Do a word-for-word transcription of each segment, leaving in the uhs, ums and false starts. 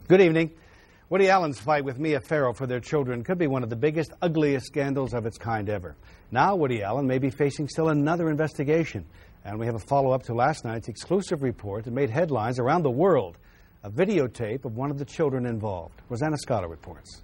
Good evening. Woody Allen's fight with Mia Farrow for their children could be one of the biggest, ugliest scandals of its kind ever. Now Woody Allen may be facing still another investigation. And we have a follow-up to last night's exclusive report that made headlines around the world. A videotape of one of the children involved. Rosanna Scotto reports.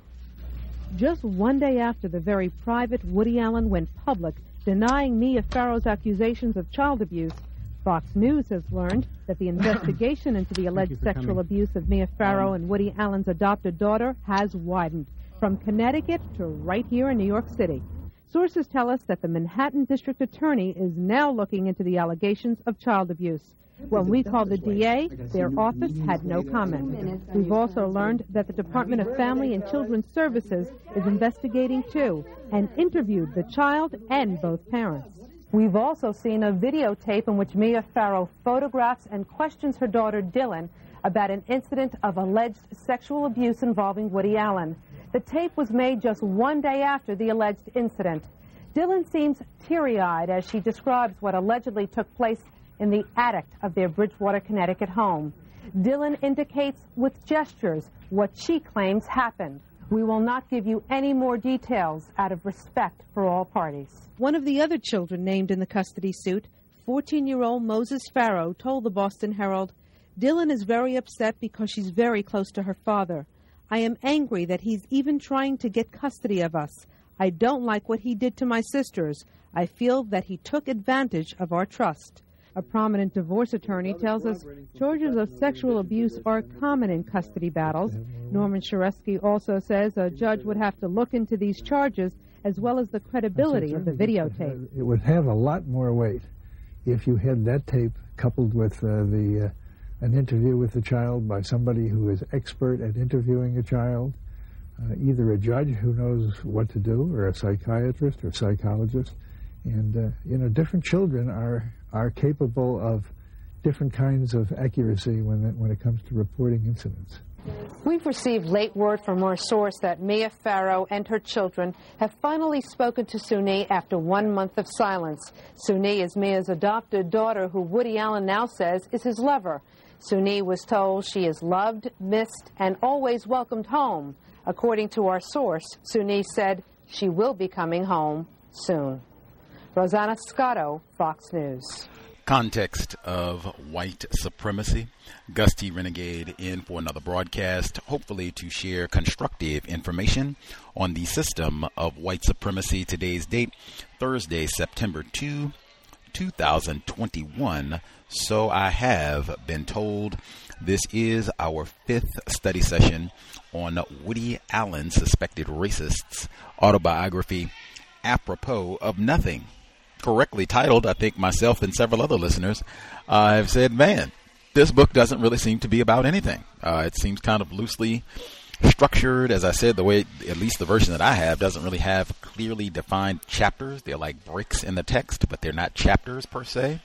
Just one day after the very private Woody Allen went public, denying Mia Farrow's accusations of child abuse, Fox News has learned that the investigation into the alleged sexual coming. abuse of Mia Farrow and Woody Allen's adopted daughter has widened, from Connecticut to right here in New York City. Sources tell us that the Manhattan District Attorney is now looking into the allegations of child abuse. When we called the D A, their office had no comment. We've also learned that the Department of Family and Children's Services is investigating, too, and interviewed the child and both parents. We've also seen a videotape in which Mia Farrow photographs and questions her daughter Dylan about an incident of alleged sexual abuse involving Woody Allen. The tape was made just one day after the alleged incident. Dylan seems teary-eyed as she describes what allegedly took place in the attic of their Bridgewater, Connecticut home. Dylan indicates with gestures what she claims happened. We will not give you any more details out of respect for all parties. One of the other children named in the custody suit, fourteen-year-old Moses Farrow, told the Boston Herald, "Dylan is very upset because she's very close to her father. I am angry that he's even trying to get custody of us. I don't like what he did to my sisters. I feel that he took advantage of our trust." A prominent divorce attorney tells us charges of sexual abuse are common in custody battles. Norman Sharesky also says a judge would have to look into these charges as well as the credibility of the videotape. It would have a lot more weight if you had that tape coupled with uh, the uh, an interview with the child by somebody who is expert at interviewing a child, uh, either a judge who knows what to do or a psychiatrist or psychologist. And, uh, you know, different children are are capable of different kinds of accuracy when it, when it comes to reporting incidents. We've received late word from our source that Mia Farrow and her children have finally spoken to Suni after one month of silence. Suni is Mia's adopted daughter, who Woody Allen now says is his lover. Suni was told she is loved, missed, and always welcomed home. According to our source, Suni said she will be coming home soon. Rosanna Scotto, Fox News. Context of white supremacy. Gus T. Renegade in for another broadcast, hopefully to share constructive information on the system of white supremacy. Today's date, Thursday, September second, two thousand twenty-one. So I have been told. This is our fifth study session on Woody Allen, Suspected Racists, autobiography, apropos of nothing. Correctly titled. I think myself and several other listeners uh, have said, man, this book doesn't really seem to be about anything. Uh, it seems kind of loosely structured. As I said, the way, at least the version that I have, doesn't really have clearly defined chapters. They're like breaks in the text, but they're not chapters per se.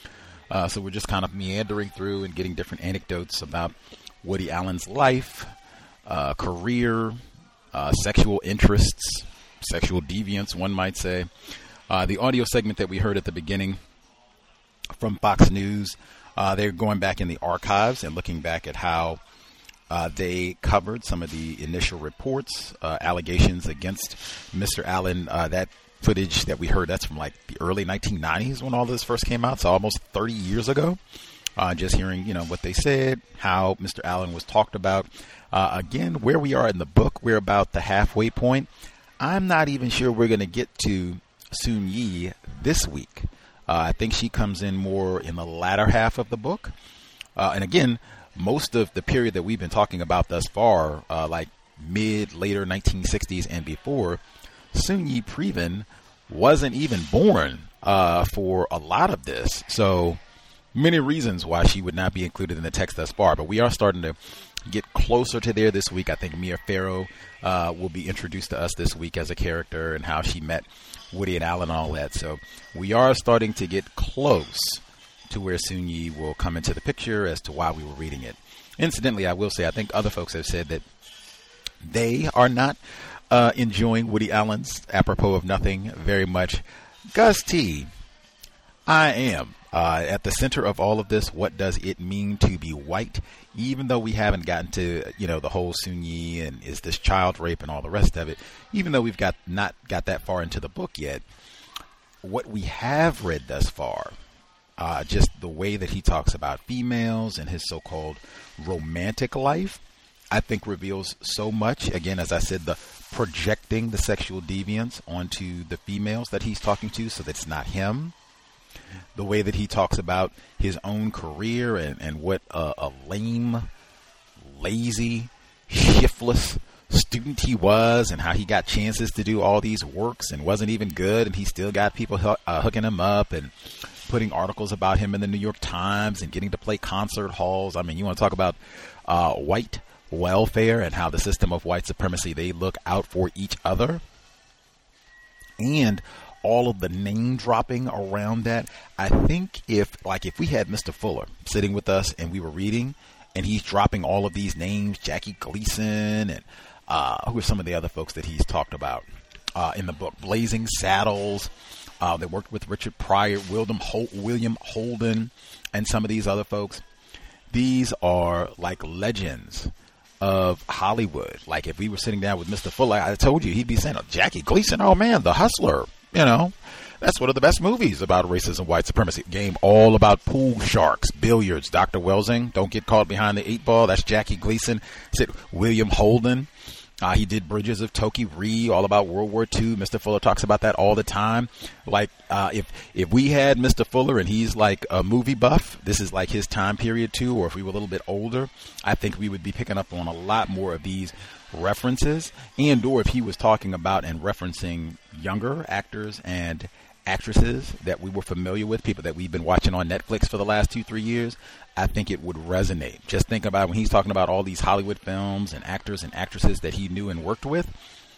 Uh, so we're just kind of meandering through and getting different anecdotes about Woody Allen's life, uh, career, uh, sexual interests, sexual deviance, one might say. Uh, the audio segment that we heard at the beginning from Fox News, uh, they're going back in the archives and looking back at how uh, they covered some of the initial reports, uh, allegations against Mister Allen. Uh, that footage that we heard, that's from like the early nineteen nineties when all this first came out, so almost thirty years ago. Uh, just hearing, you know, what they said, how Mister Allen was talked about. Uh, again, where we are in the book, we're about the halfway point. I'm not even sure we're going to get to Soon Yi this week. Uh, I think she comes in more in the latter half of the book. Uh, and again, most of the period that we've been talking about thus far, uh, like mid, later nineteen sixties and before, Soon Yi Previn wasn't even born uh, for a lot of this. So many reasons why she would not be included in the text thus far. But we are starting to get closer to there this week. I think Mia Farrow uh, will be introduced to us this week as a character and how she met Woody and Allen and all that. So we are starting to get close to where Soon Yi will come into the picture as to why we were reading it. Incidentally, I will say, I think other folks have said that they are not uh, enjoying Woody Allen's apropos of nothing very much. Gus T., I am. Uh, at the center of all of this, what does it mean to be white? Even though we haven't gotten to, you know, the whole Sun Yi and is this child rape and all the rest of it, even though we've got not got that far into the book yet, what we have read thus far, uh, just the way that he talks about females and his so-called romantic life, I think reveals so much. Again, as I said, the projecting the sexual deviance onto the females that he's talking to so that it's not him. The way that he talks about his own career and, and what a, a lame, lazy, shiftless student he was, and how he got chances to do all these works and wasn't even good, and he still got people ho- uh, hooking him up and putting articles about him in the New York Times and getting to play concert halls. I mean, you want to talk about uh, white welfare and how the system of white supremacy, they look out for each other. And all of the name dropping around that. I think if, like, if we had Mister Fuller sitting with us and we were reading and he's dropping all of these names, Jackie Gleason and uh, who are some of the other folks that he's talked about uh, in the book, Blazing Saddles. Uh, they worked with Richard Pryor, William, Hol- William Holden, and some of these other folks. These are like legends of Hollywood. Like if we were sitting down with Mister Fuller, I told you he'd be saying, oh, Jackie Gleason, oh man, The Hustler. You know, that's one of the best movies about racism, white supremacy. Game all about pool sharks, billiards. Doctor Welsing, Don't Get Caught Behind the Eight Ball. That's Jackie Gleason. Said William Holden. Uh, he did Bridges of Tokyo-Ri, all about World War Two. Mister Fuller talks about that all the time. Like, uh, if if we had Mister Fuller and he's like a movie buff, this is like his time period too, or if we were a little bit older, I think we would be picking up on a lot more of these references. And or if he was talking about and referencing younger actors and actresses that we were familiar with, people that we've been watching on Netflix for the last two, three years, I think it would resonate. Just think about when he's talking about all these Hollywood films and actors and actresses that he knew and worked with.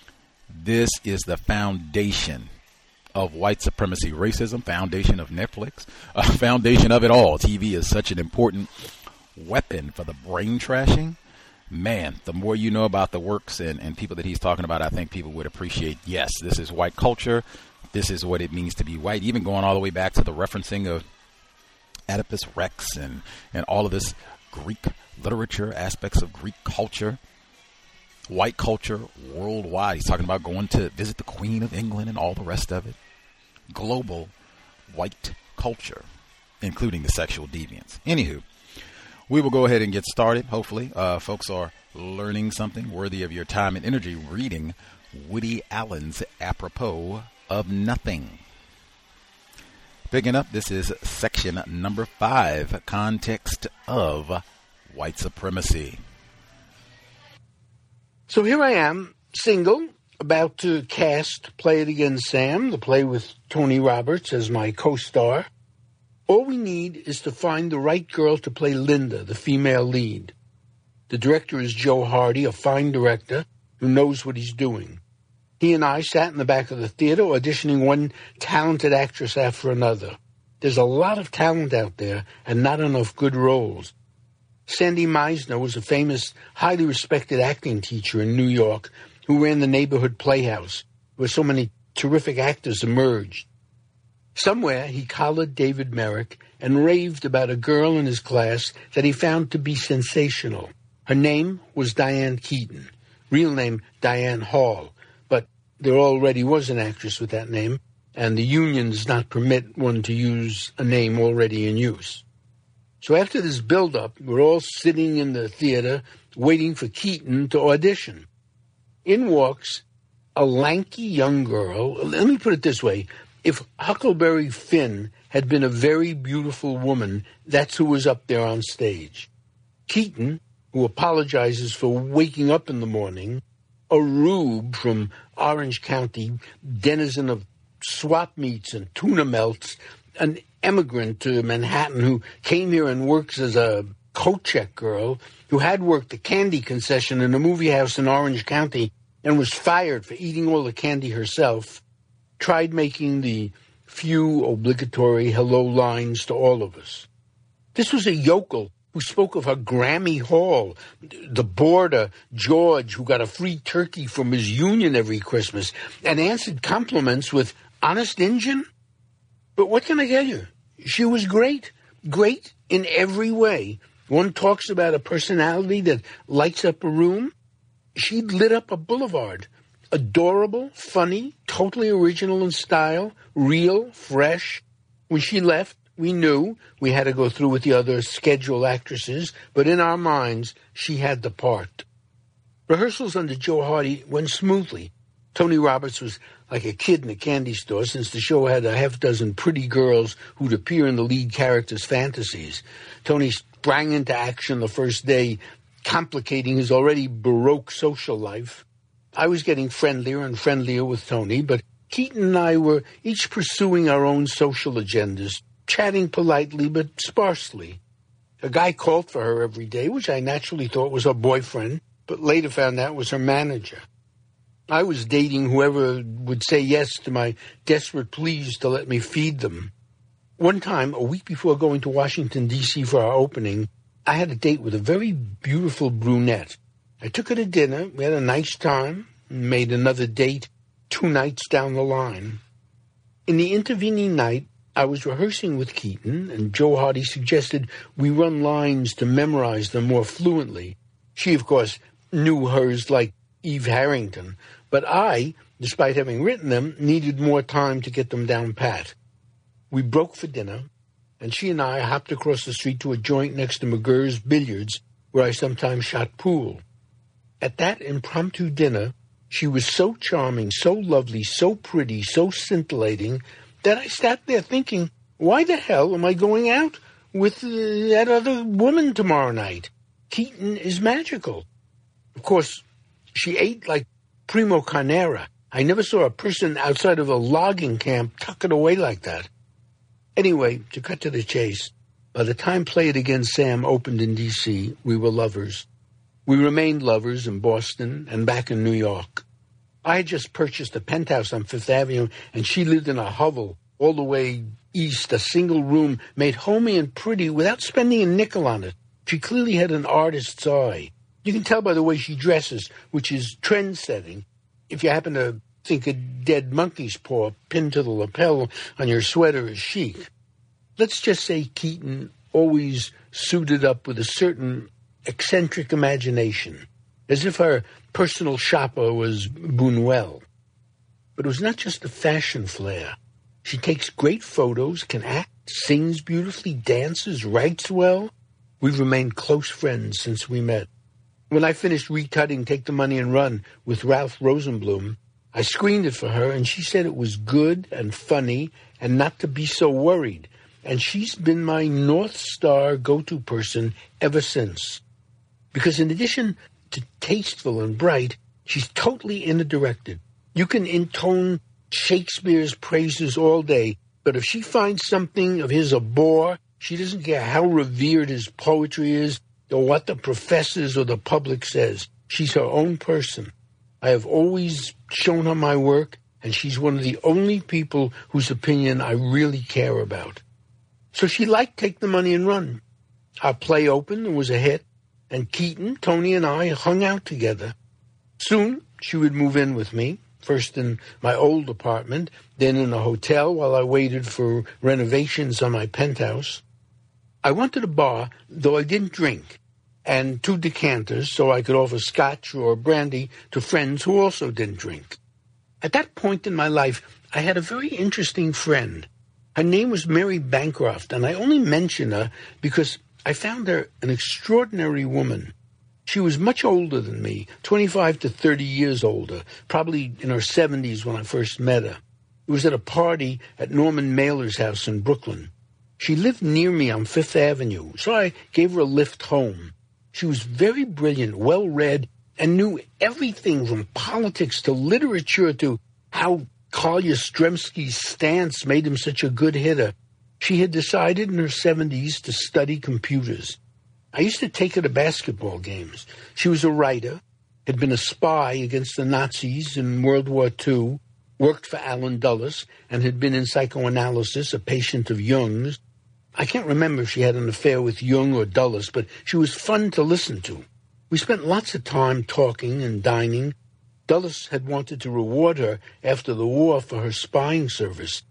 This is the foundation of white supremacy, racism, foundation of Netflix, a foundation of it all. T V is such an important weapon for the brain trashing. Man, the more you know about the works and, and people that he's talking about, I think people would appreciate, yes, this is white culture. This is what it means to be white, even going all the way back to the referencing of Oedipus Rex and, and all of this Greek literature, aspects of Greek culture, white culture worldwide. He's talking about going to visit the Queen of England and all the rest of it. Global white culture, including the sexual deviance. Anywho, we will go ahead and get started. Hopefully, uh, folks are learning something worthy of your time and energy reading Woody Allen's Apropos of Nothing. Picking up, this is section number five, Context of White Supremacy. So here I am, single, about to cast Play It Again, Sam, the play with Tony Roberts as my co-star. All we need is to find the right girl to play Linda, the female lead. The director is Joe Hardy, a fine director who knows what he's doing. He and I sat in the back of the theater auditioning one talented actress after another. There's a lot of talent out there and not enough good roles. Sandy Meisner was a famous, highly respected acting teacher in New York who ran the neighborhood playhouse, where so many terrific actors emerged. Somewhere he collared David Merrick and raved about a girl in his class that he found to be sensational. Her name was Diane Keaton, real name Diane Hall. There already was an actress with that name, and the union does not permit one to use a name already in use. So after this build-up, we're all sitting in the theater waiting for Keaton to audition. In walks a lanky young girl. Let me put it this way. If Huckleberry Finn had been a very beautiful woman, that's who was up there on stage. Keaton, who apologizes for waking up in the morning, a rube from Orange County, denizen of swap meets and tuna melts, an immigrant to Manhattan who came here and works as a coat check girl, who had worked the candy concession in a movie house in Orange County and was fired for eating all the candy herself, tried making the few obligatory hello lines to all of us. This was a yokel who spoke of her Grammy Hall, the boarder, George, who got a free turkey from his union every Christmas, and answered compliments with, honest Injun? But what can I tell you? She was great, great in every way. One talks about a personality that lights up a room. She lit up a boulevard. Adorable, funny, totally original in style, real, fresh. When she left, we knew we had to go through with the other scheduled actresses, but in our minds, she had the part. Rehearsals under Joe Hardy went smoothly. Tony Roberts was like a kid in a candy store, since the show had a half dozen pretty girls who'd appear in the lead character's fantasies. Tony sprang into action the first day, complicating his already baroque social life. I was getting friendlier and friendlier with Tony, but Keaton and I were each pursuing our own social agendas, chatting politely but sparsely. A guy called for her every day, which I naturally thought was her boyfriend, but later found out was her manager. I was dating whoever would say yes to my desperate pleas to let me feed them. One time, a week before going to Washington, D C for our opening, I had a date with a very beautiful brunette. I took her to dinner, we had a nice time, and made another date two nights down the line. In the intervening night, I was rehearsing with Keaton, and Joe Hardy suggested we run lines to memorize them more fluently. She, of course, knew hers like Eve Harrington, but I, despite having written them, needed more time to get them down pat. We broke for dinner, and she and I hopped across the street to a joint next to McGurr's Billiards, where I sometimes shot pool. At that impromptu dinner, she was so charming, so lovely, so pretty, so scintillating, that I sat there thinking, why the hell am I going out with uh, that other woman tomorrow night? Keaton is magical. Of course, she ate like Primo Carnera. I never saw a person outside of a logging camp tuck it away like that. Anyway, to cut to the chase, by the time Play It Again Sam opened in D C, we were lovers. We remained lovers in Boston and back in New York. I had just purchased a penthouse on Fifth Avenue, and she lived in a hovel all the way east, a single room made homey and pretty without spending a nickel on it. She clearly had an artist's eye. You can tell by the way she dresses, which is trend-setting. If you happen to think a dead monkey's paw pinned to the lapel on your sweater is chic. Let's just say Keaton always suited up with a certain eccentric imagination, as if her personal shopper was Buñuel. But it was not just a fashion flair. She takes great photos, can act, sings beautifully, dances, writes well. We've remained close friends since we met. When I finished recutting Take the Money and Run with Ralph Rosenblum, I screened it for her, and she said it was good and funny and not to be so worried. And she's been my North Star go-to person ever since. Because in addition to tasteful and bright, she's totally inner-directed. You can intone Shakespeare's praises all day, but if she finds something of his a bore, she doesn't care how revered his poetry is or what the professors or the public says. She's her own person. I have always shown her my work, and she's one of the only people whose opinion I really care about. So she liked Take the Money and Run. Our play opened and was a hit, and Keaton, Tony, and I hung out together. Soon she would move in with me, first in my old apartment, then in a hotel while I waited for renovations on my penthouse. I wanted a bar, though I didn't drink, and two decanters so I could offer scotch or brandy to friends who also didn't drink. At that point in my life, I had a very interesting friend. Her name was Mary Bancroft, and I only mention her because I found her an extraordinary woman. She was much older than me, twenty-five to thirty years older, probably in her seventies when I first met her. It was at a party at Norman Mailer's house in Brooklyn. She lived near me on Fifth Avenue, so I gave her a lift home. She was very brilliant, well-read, and knew everything from politics to literature to how Carl Yastrzemski's stance made him such a good hitter. She had decided in her seventies to study computers. I used to take her to basketball games. She was a writer, had been a spy against the Nazis in World War Two, worked for Alan Dulles, and had been in psychoanalysis, a patient of Jung's. I can't remember if she had an affair with Jung or Dulles, but she was fun to listen to. We spent lots of time talking and dining. Dulles had wanted to reward her after the war for her spying service,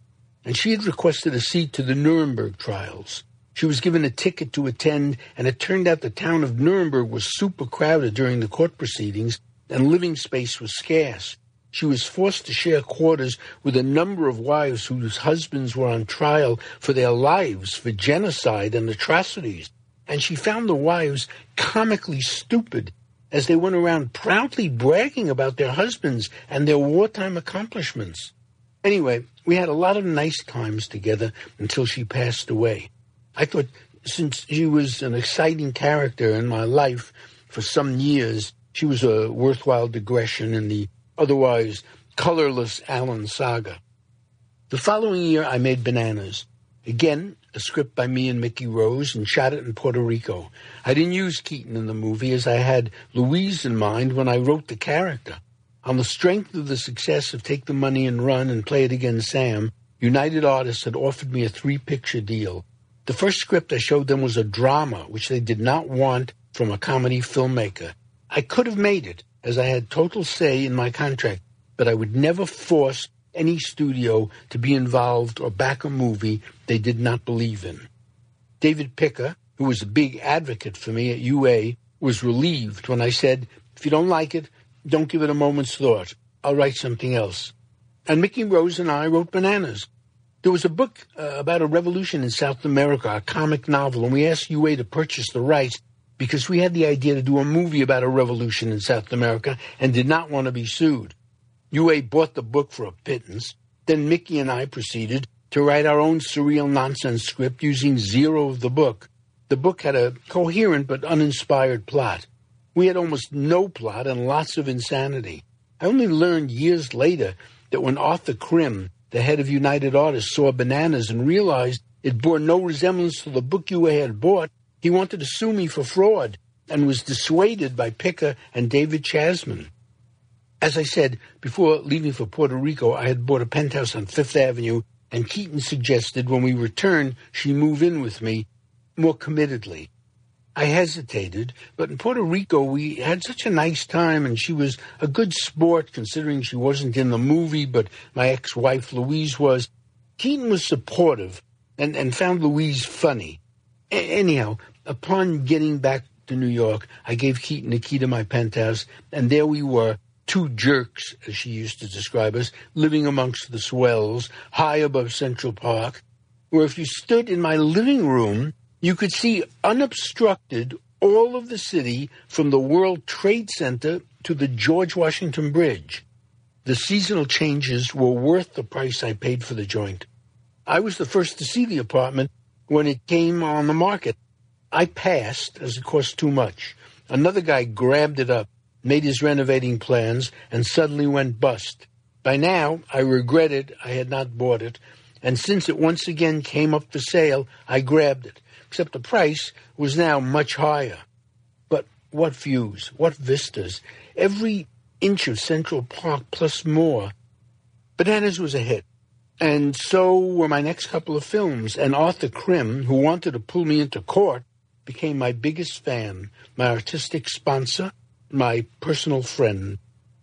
and she had requested a seat to the Nuremberg trials. She was given a ticket to attend, and it turned out the town of Nuremberg was super crowded during the court proceedings, and living space was scarce. She was forced to share quarters with a number of wives whose husbands were on trial for their lives for genocide and atrocities, and she found the wives comically stupid as they went around proudly bragging about their husbands and their wartime accomplishments. Anyway, we had a lot of nice times together until she passed away. I thought since she was an exciting character in my life for some years, she was a worthwhile digression in the otherwise colorless Allen saga. The following year, I made Bananas. Again, a script by me and Mickey Rose, and shot it in Puerto Rico. I didn't use Keaton in the movie, as I had Louise in mind when I wrote the character. On the strength of the success of Take the Money and Run and Play It Again, Sam, United Artists had offered me a three-picture deal. The first script I showed them was a drama, which they did not want from a comedy filmmaker. I could have made it, as I had total say in my contract, but I would never force any studio to be involved or back a movie they did not believe in. David Picker, who was a big advocate for me at U A, was relieved when I said, if you don't like it, don't give it a moment's thought. I'll write something else. And Mickey Rose and I wrote Bananas. There was a book uh, about a revolution in South America, a comic novel, and we asked U A to purchase the rights because we had the idea to do a movie about a revolution in South America and did not want to be sued. U A bought the book for a pittance. Then Mickey and I proceeded to write our own surreal nonsense script using zero of the book. The book had a coherent but uninspired plot. We had almost no plot and lots of insanity. I only learned years later that when Arthur Krim, the head of United Artists, saw Bananas and realized it bore no resemblance to the book U A had bought, he wanted to sue me for fraud and was dissuaded by Picker and David Chasman. As I said, before leaving for Puerto Rico, I had bought a penthouse on Fifth Avenue, and Keaton suggested when we returned she move in with me more committedly. I hesitated, but in Puerto Rico we had such a nice time, and she was a good sport considering she wasn't in the movie, but my ex-wife Louise was. Keaton was supportive and, and found Louise funny. A- anyhow, upon getting back to New York, I gave Keaton the key to my penthouse, and there we were, two jerks, as she used to describe us, living amongst the swells, high above Central Park, where if you stood in my living room, you could see unobstructed all of the city from the World Trade Center to the George Washington Bridge. The seasonal changes were worth the price I paid for the joint. I was the first to see the apartment when it came on the market. I passed, as it cost too much. Another guy grabbed it up, made his renovating plans, and suddenly went bust. By now, I regretted I had not bought it, and since it once again came up for sale, I grabbed it. Except the price was now much higher. But what views, what vistas, every inch of Central Park plus more. Bananas was a hit, and so were my next couple of films, and Arthur Krim, who wanted to pull me into court, became my biggest fan, my artistic sponsor, my personal friend.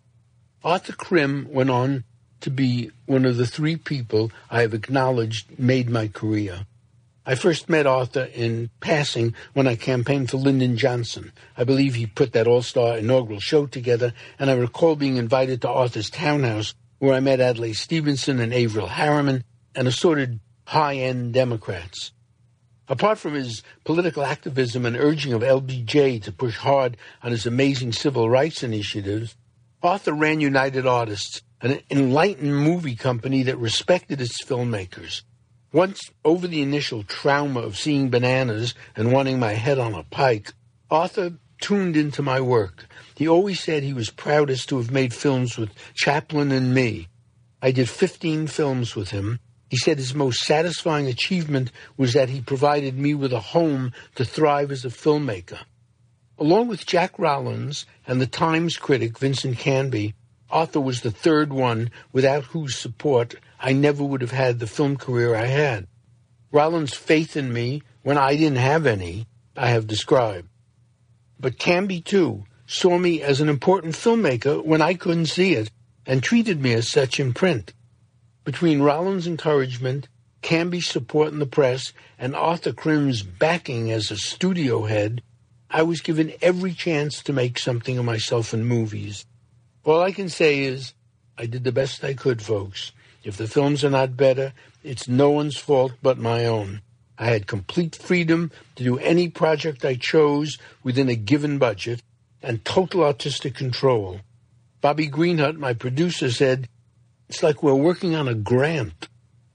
Arthur Krim went on to be one of the three people I have acknowledged made my career. I first met Arthur in passing when I campaigned for Lyndon Johnson. I believe he put that all-star inaugural show together, and I recall being invited to Arthur's townhouse where I met Adlai Stevenson and Avril Harriman and assorted high-end Democrats. Apart from his political activism and urging of L B J to push hard on his amazing civil rights initiatives, Arthur ran United Artists, an enlightened movie company that respected its filmmakers. Once over the initial trauma of seeing Bananas and wanting my head on a pike, Arthur tuned into my work. He always said he was proudest to have made films with Chaplin and me. I did fifteen films with him. He said his most satisfying achievement was that he provided me with a home to thrive as a filmmaker. Along with Jack Rollins and the Times critic Vincent Canby, Arthur was the third one without whose support I never would have had the film career I had. Rollins' faith in me, when I didn't have any, I have described. But Canby, too, saw me as an important filmmaker when I couldn't see it, and treated me as such in print. Between Rollins' encouragement Canby's support in the press, and Arthur Krim's backing as a studio head, I was given every chance to make something of myself in movies. All I can say is, I did the best I could, folks. If the films are not better, it's no one's fault but my own. I had complete freedom to do any project I chose within a given budget, and total artistic control. Bobby Greenhut, my producer, said, it's like we're working on a grant.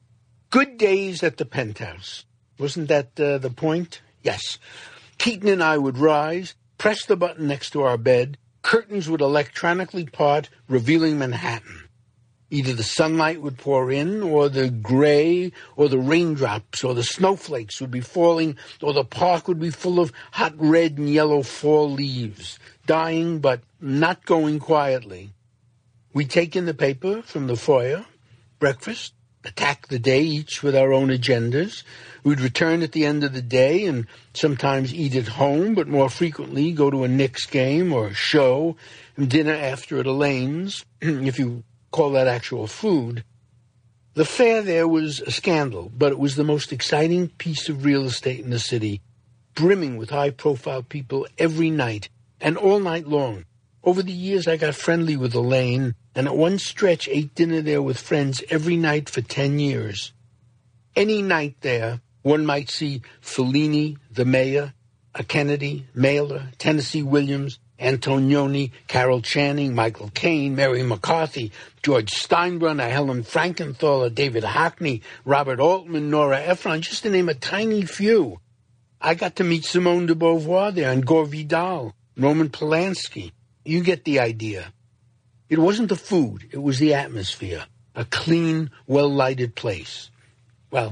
Good days at the Penthouse. Wasn't that uh, the point? Yes. Keaton and I would rise, press the button next to our bed, curtains would electronically part, revealing Manhattan. Either the sunlight would pour in, or the gray, or the raindrops, or the snowflakes would be falling, or the park would be full of hot red and yellow fall leaves, dying but not going quietly. We'd take in the paper from the foyer, breakfast, attack the day each with our own agendas. We'd return at the end of the day and sometimes eat at home, but more frequently go to a Knicks game or a show, and dinner after at Elaine's, if you call that actual food. The fare there was a scandal, but it was the most exciting piece of real estate in the city, brimming with high-profile people every night and all night long. Over the years, I got friendly with Elaine, and at one stretch ate dinner there with friends every night for ten years. Any night there, one might see Fellini, the mayor, a Kennedy, Mailer, Tennessee Williams, Antonioni, Carol Channing, Michael Caine, Mary McCarthy, George Steinbrenner, Helen Frankenthaler, David Hockney, Robert Altman, Nora Ephron, just to name a tiny few. I got to meet Simone de Beauvoir there, and Gore Vidal, Roman Polanski. You get the idea. It wasn't the food, it was the atmosphere. A clean, well-lighted place. Well,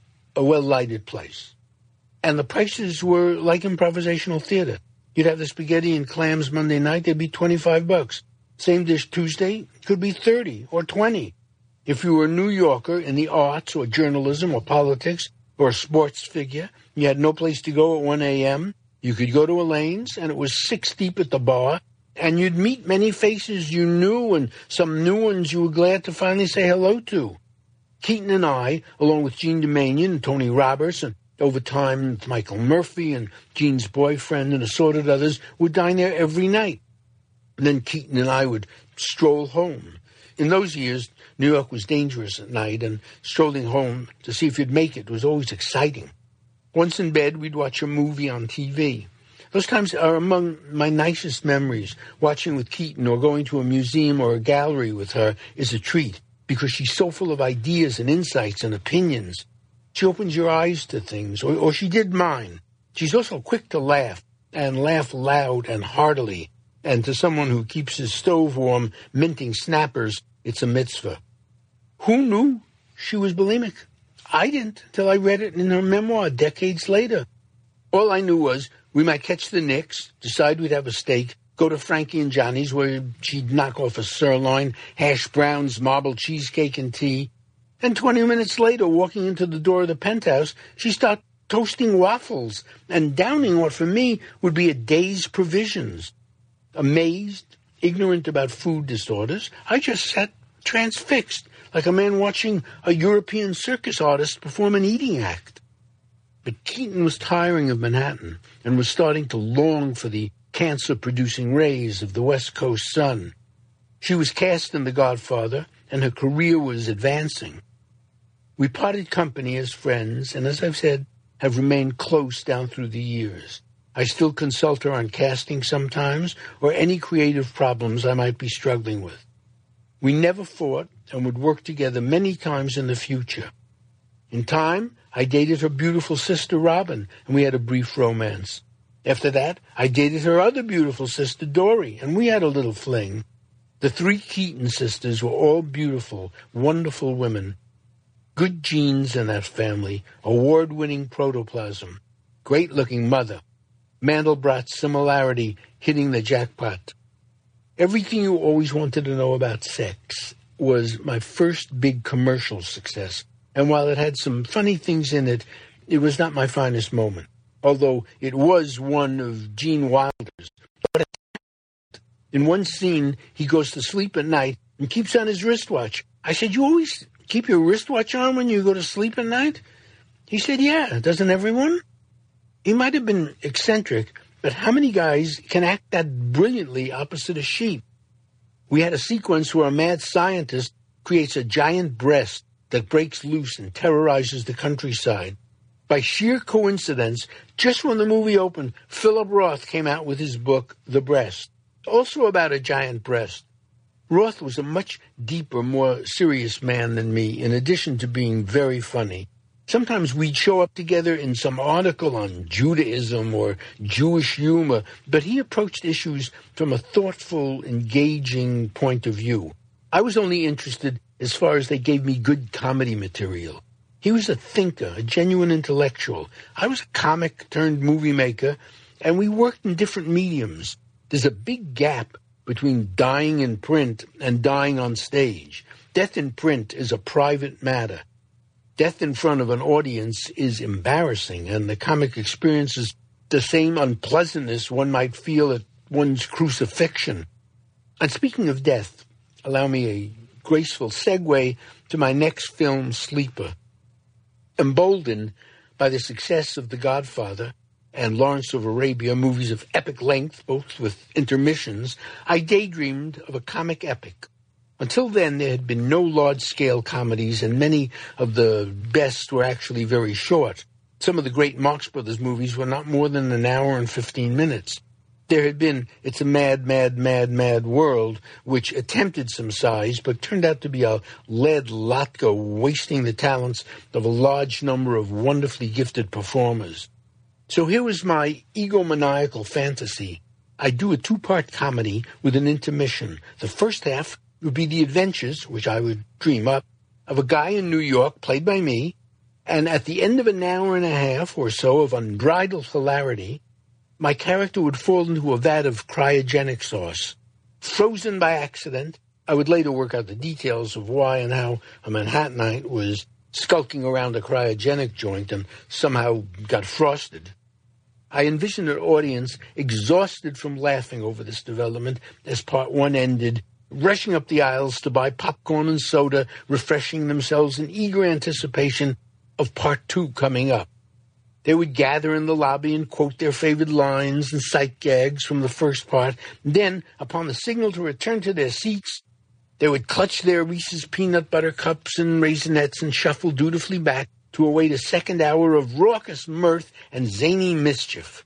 a well-lighted place. And the prices were like improvisational theater. You'd have the spaghetti and clams Monday night, they'd be twenty-five bucks. Same dish Tuesday could be thirty or twenty. If you were a New Yorker in the arts or journalism or politics or a sports figure, you had no place to go at one a.m., you could go to Elaine's, and it was six deep at the bar, and you'd meet many faces you knew and some new ones you were glad to finally say hello to. Keaton and I, along with Jean Doumanian and Tony Roberts, and over time Michael Murphy and Jean's boyfriend and assorted others, would dine there every night. And then Keaton and I would stroll home. In those years, New York was dangerous at night, and strolling home to see if you'd make it was always exciting. Once in bed, we'd watch a movie on T V. Those times are among my nicest memories. Watching with Keaton or going to a museum or a gallery with her is a treat, because she's so full of ideas and insights and opinions. She opens your eyes to things, or, or she did mine. She's also quick to laugh, and laugh loud and heartily. And to someone who keeps his stove warm, minting snappers, it's a mitzvah. Who knew she was bulimic? I didn't, till I read it in her memoir decades later. All I knew was we might catch the Knicks, decide we'd have a steak, go to Frankie and Johnny's where she'd knock off a sirloin, hash browns, marbled cheesecake, and tea. And twenty minutes later, walking into the door of the Penthouse, she'd start toasting waffles and downing what for me would be a day's provisions. Amazed, ignorant about food disorders, I just sat transfixed, like a man watching a European circus artist perform an eating act. But Keaton was tiring of Manhattan and was starting to long for the cancer-producing rays of the West Coast sun. She was cast in The Godfather, and her career was advancing. We parted company as friends, and as I've said, have remained close down through the years. I still consult her on casting sometimes, or any creative problems I might be struggling with. We never fought and would work together many times in the future. In time, I dated her beautiful sister, Robin, and we had a brief romance. After that, I dated her other beautiful sister, Dory, and we had a little fling. The three Keaton sisters were all beautiful, wonderful women. Good genes in that family, award-winning protoplasm, great-looking mother, Mandelbrot similarity hitting the jackpot. Everything you always wanted to know about sex was my first big commercial success. And while it had some funny things in it, it was not my finest moment, although it was one of Gene Wilder's. In one scene, he goes to sleep at night and keeps on his wristwatch. I said, you always keep your wristwatch on when you go to sleep at night? He said, yeah, doesn't everyone? He might have been eccentric, but how many guys can act that brilliantly opposite a sheep? We had a sequence where a mad scientist creates a giant breast that breaks loose and terrorizes the countryside. By sheer coincidence, just when the movie opened, Philip Roth came out with his book, The Breast, also about a giant breast. Roth was a much deeper, more serious man than me, in addition to being very funny. Sometimes we'd show up together in some article on Judaism or Jewish humor, but he approached issues from a thoughtful, engaging point of view. I was only interested as far as they gave me good comedy material. He was a thinker, a genuine intellectual. I was a comic turned movie maker, and we worked in different mediums. There's a big gap between dying in print and dying on stage. Death in print is a private matter. Death in front of an audience is embarrassing, and the comic experience is the same unpleasantness one might feel at one's crucifixion. And speaking of death, allow me a graceful segue to my next film, Sleeper. Emboldened by the success of The Godfather and Lawrence of Arabia, movies of epic length, both with intermissions, I daydreamed of a comic epic. Until then, there had been no large-scale comedies, and many of the best were actually very short. Some of the great Marx Brothers movies were not more than an hour and fifteen minutes. There had been It's a Mad, Mad, Mad, Mad World, which attempted some size, but turned out to be a lead latke, wasting the talents of a large number of wonderfully gifted performers. So here was my egomaniacal fantasy. I'd do a two-part comedy with an intermission. The first half would be the adventures, which I would dream up, of a guy in New York, played by me, and at the end of an hour and a half or so of unbridled hilarity, my character would fall into a vat of cryogenic sauce. Frozen by accident, I would later work out the details of why and how a Manhattanite was skulking around a cryogenic joint and somehow got frosted. I envisioned an audience exhausted from laughing over this development as part one ended, rushing up the aisles to buy popcorn and soda, refreshing themselves in eager anticipation of part two coming up. They would gather in the lobby and quote their favorite lines and sight gags from the first part. Then, upon the signal to return to their seats, they would clutch their Reese's peanut butter cups and Raisinets and shuffle dutifully back to await a second hour of raucous mirth and zany mischief.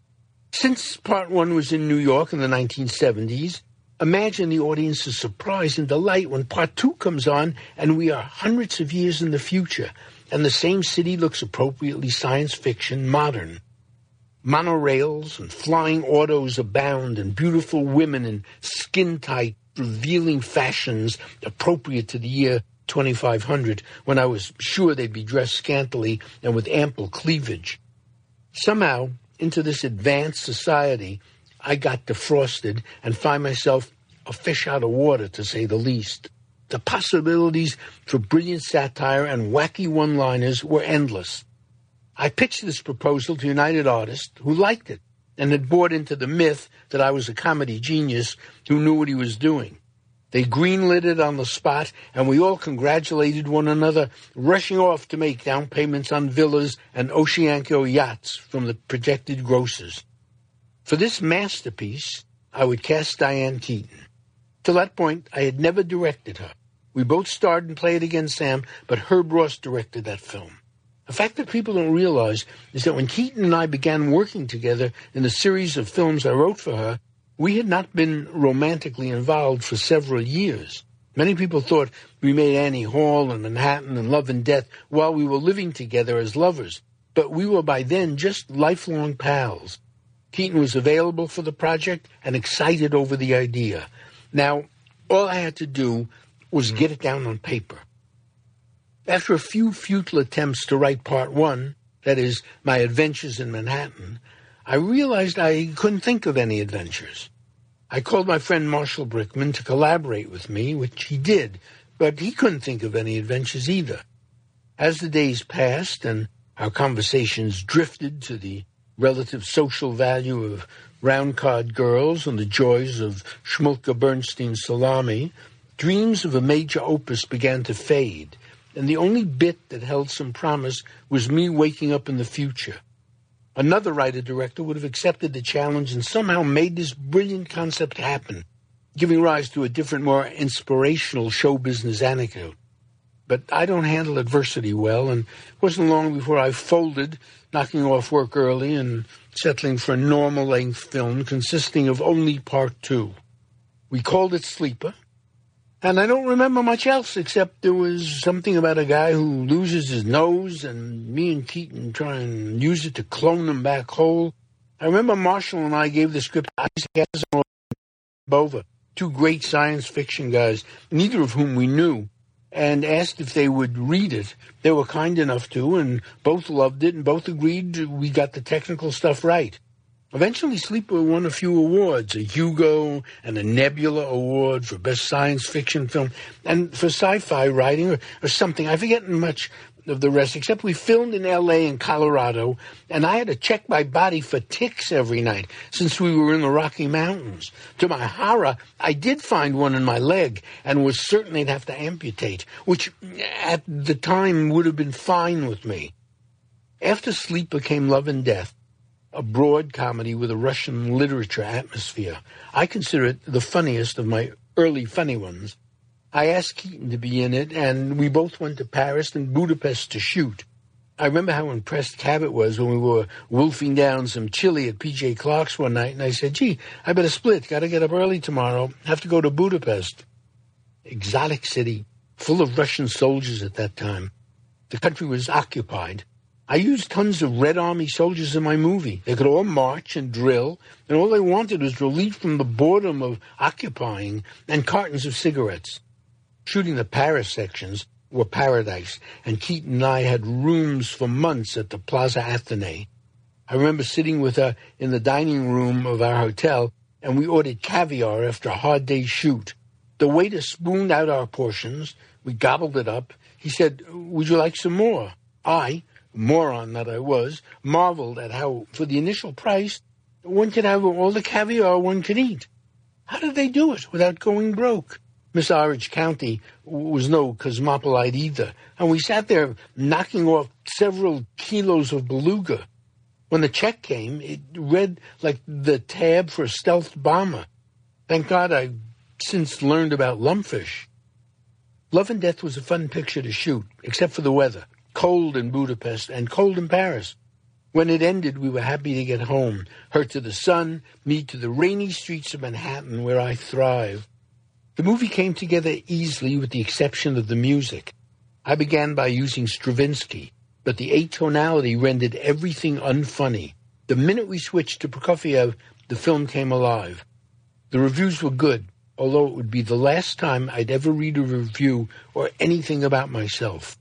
Since part one was in New York in the nineteen seventies, imagine the audience's surprise and delight when part two comes on and we are hundreds of years in the future, and the same city looks appropriately science fiction modern. Monorails and flying autos abound, and beautiful women in skin-tight, revealing fashions appropriate to the year twenty-five hundred, when I was sure they'd be dressed scantily and with ample cleavage. Somehow, into this advanced society, I got defrosted and find myself a fish out of water, to say the least. The possibilities for brilliant satire and wacky one-liners were endless. I pitched this proposal to United Artists, who liked it and had bought into the myth that I was a comedy genius who knew what he was doing. They greenlit it on the spot, and we all congratulated one another, rushing off to make down payments on villas and Oceanco yachts from the projected grosses. For this masterpiece, I would cast Diane Keaton. Till that point, I had never directed her. We both starred and played against Sam, but Herb Ross directed that film. A fact that people don't realize is that when Keaton and I began working together in the series of films I wrote for her, we had not been romantically involved for several years. Many people thought we made Annie Hall and Manhattan and Love and Death while we were living together as lovers, but we were by then just lifelong pals. Keaton was available for the project and excited over the idea. Now, all I had to do was get it down on paper. After a few futile attempts to write part one, that is, my adventures in Manhattan, I realized I couldn't think of any adventures. I called my friend Marshall Brickman to collaborate with me, which he did, but he couldn't think of any adventures either. As the days passed and our conversations drifted to the relative social value of round-card girls and the joys of Schmulka Bernstein salami, dreams of a major opus began to fade, and the only bit that held some promise was me waking up in the future. Another writer-director would have accepted the challenge and somehow made this brilliant concept happen, giving rise to a different, more inspirational show business anecdote. But I don't handle adversity well, and it wasn't long before I folded, knocking off work early and settling for a normal-length film consisting of only part two. We called it Sleeper, and I don't remember much else except there was something about a guy who loses his nose and me and Keaton try and use it to clone him back whole. I remember Marshall and I gave the script to Isaac Asimov and Bova, two great science fiction guys, neither of whom we knew, and asked if they would read it. They were kind enough to, and both loved it, and both agreed we got the technical stuff right. Eventually, Sleeper won a few awards, a Hugo and a Nebula Award for Best Science Fiction Film, and for sci-fi writing or, or something. I forget much of the rest, except we filmed in L A and Colorado, and I had to check my body for ticks every night since we were in the Rocky Mountains. To my horror, I did find one in my leg and was certain they'd have to amputate, which at the time would have been fine with me. After Sleeper came Love and Death, a broad comedy with a Russian literature atmosphere. I consider it the funniest of my early funny ones. I asked Keaton to be in it, and we both went to Paris and Budapest to shoot. I remember how impressed Cabot was when we were wolfing down some chili at P J Clark's one night, and I said, gee, I better split. Got to get up early tomorrow. Have to go to Budapest. Exotic city, full of Russian soldiers at that time. The country was occupied. I used tons of Red Army soldiers in my movie. They could all march and drill, and all they wanted was relief from the boredom of occupying and cartons of cigarettes. Shooting the Paris sections were paradise, and Keaton and I had rooms for months at the Plaza Athénée. I remember sitting with her in the dining room of our hotel, and we ordered caviar after a hard day's shoot. The waiter spooned out our portions. We gobbled it up. He said, would you like some more? I, moron that I was, marveled at how, for the initial price, one could have all the caviar one could eat. How did they do it without going broke? Miss Orange County was no cosmopolite either, and we sat there knocking off several kilos of beluga. When the check came, it read like the tab for a stealth bomber. Thank God I've since learned about lumpfish. Love and Death was a fun picture to shoot, except for the weather. Cold in Budapest and cold in Paris. When it ended, we were happy to get home, her to the sun, me to the rainy streets of Manhattan where I thrive. The movie came together easily with the exception of the music. I began by using Stravinsky, but the atonality rendered everything unfunny. The minute we switched to Prokofiev, the film came alive. The reviews were good, although it would be the last time I'd ever read a review or anything about myself.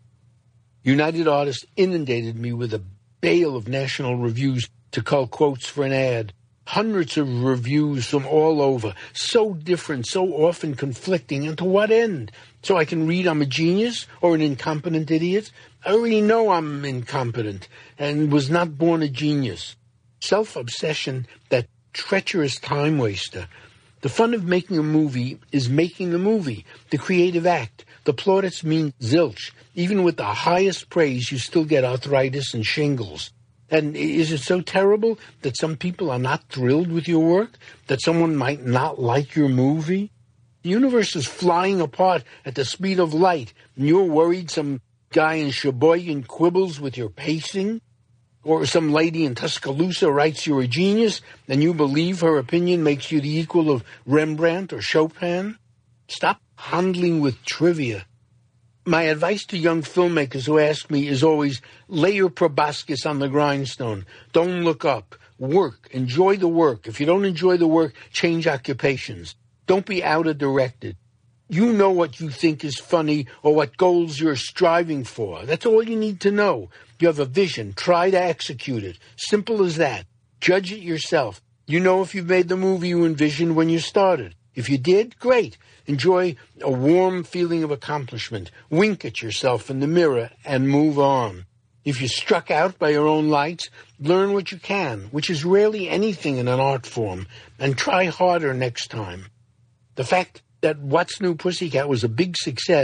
United Artists inundated me with a bale of national reviews to cull quotes for an ad. Hundreds of reviews from all over, so different, so often conflicting, and to what end? So I can read I'm a genius or an incompetent idiot? I already know I'm incompetent and was not born a genius. Self-obsession, that treacherous time waster. The fun of making a movie is making the movie, the creative act. The plaudits mean zilch. Even with the highest praise, you still get arthritis and shingles. And is it so terrible that some people are not thrilled with your work? That someone might not like your movie? The universe is flying apart at the speed of light, and you're worried some guy in Sheboygan quibbles with your pacing? Or some lady in Tuscaloosa writes you're a genius, and you believe her opinion makes you the equal of Rembrandt or Chopin? Stop handling with trivia. My advice to young filmmakers who ask me is always, lay your proboscis on the grindstone. Don't look up. Work. Enjoy the work. If you don't enjoy the work, change occupations. Don't be out-of-directed. You know what you think is funny or what goals you're striving for. That's all you need to know. You have a vision. Try to execute it. Simple as that. Judge it yourself. You know if you've made the movie you envisioned when you started. If you did, great. Enjoy a warm feeling of accomplishment. Wink at yourself in the mirror and move on. If you're struck out by your own lights, learn what you can, which is rarely anything in an art form, and try harder next time. The fact that What's New Pussycat was a big success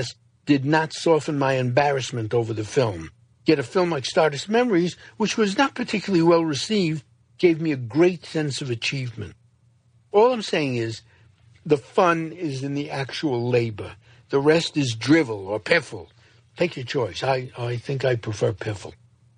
did not soften my embarrassment over the film. Yet a film like Stardust Memories, which was not particularly well received, gave me a great sense of achievement. All I'm saying is, the fun is in the actual labor. The rest is drivel or piffle. Take your choice. I, I think I prefer piffle.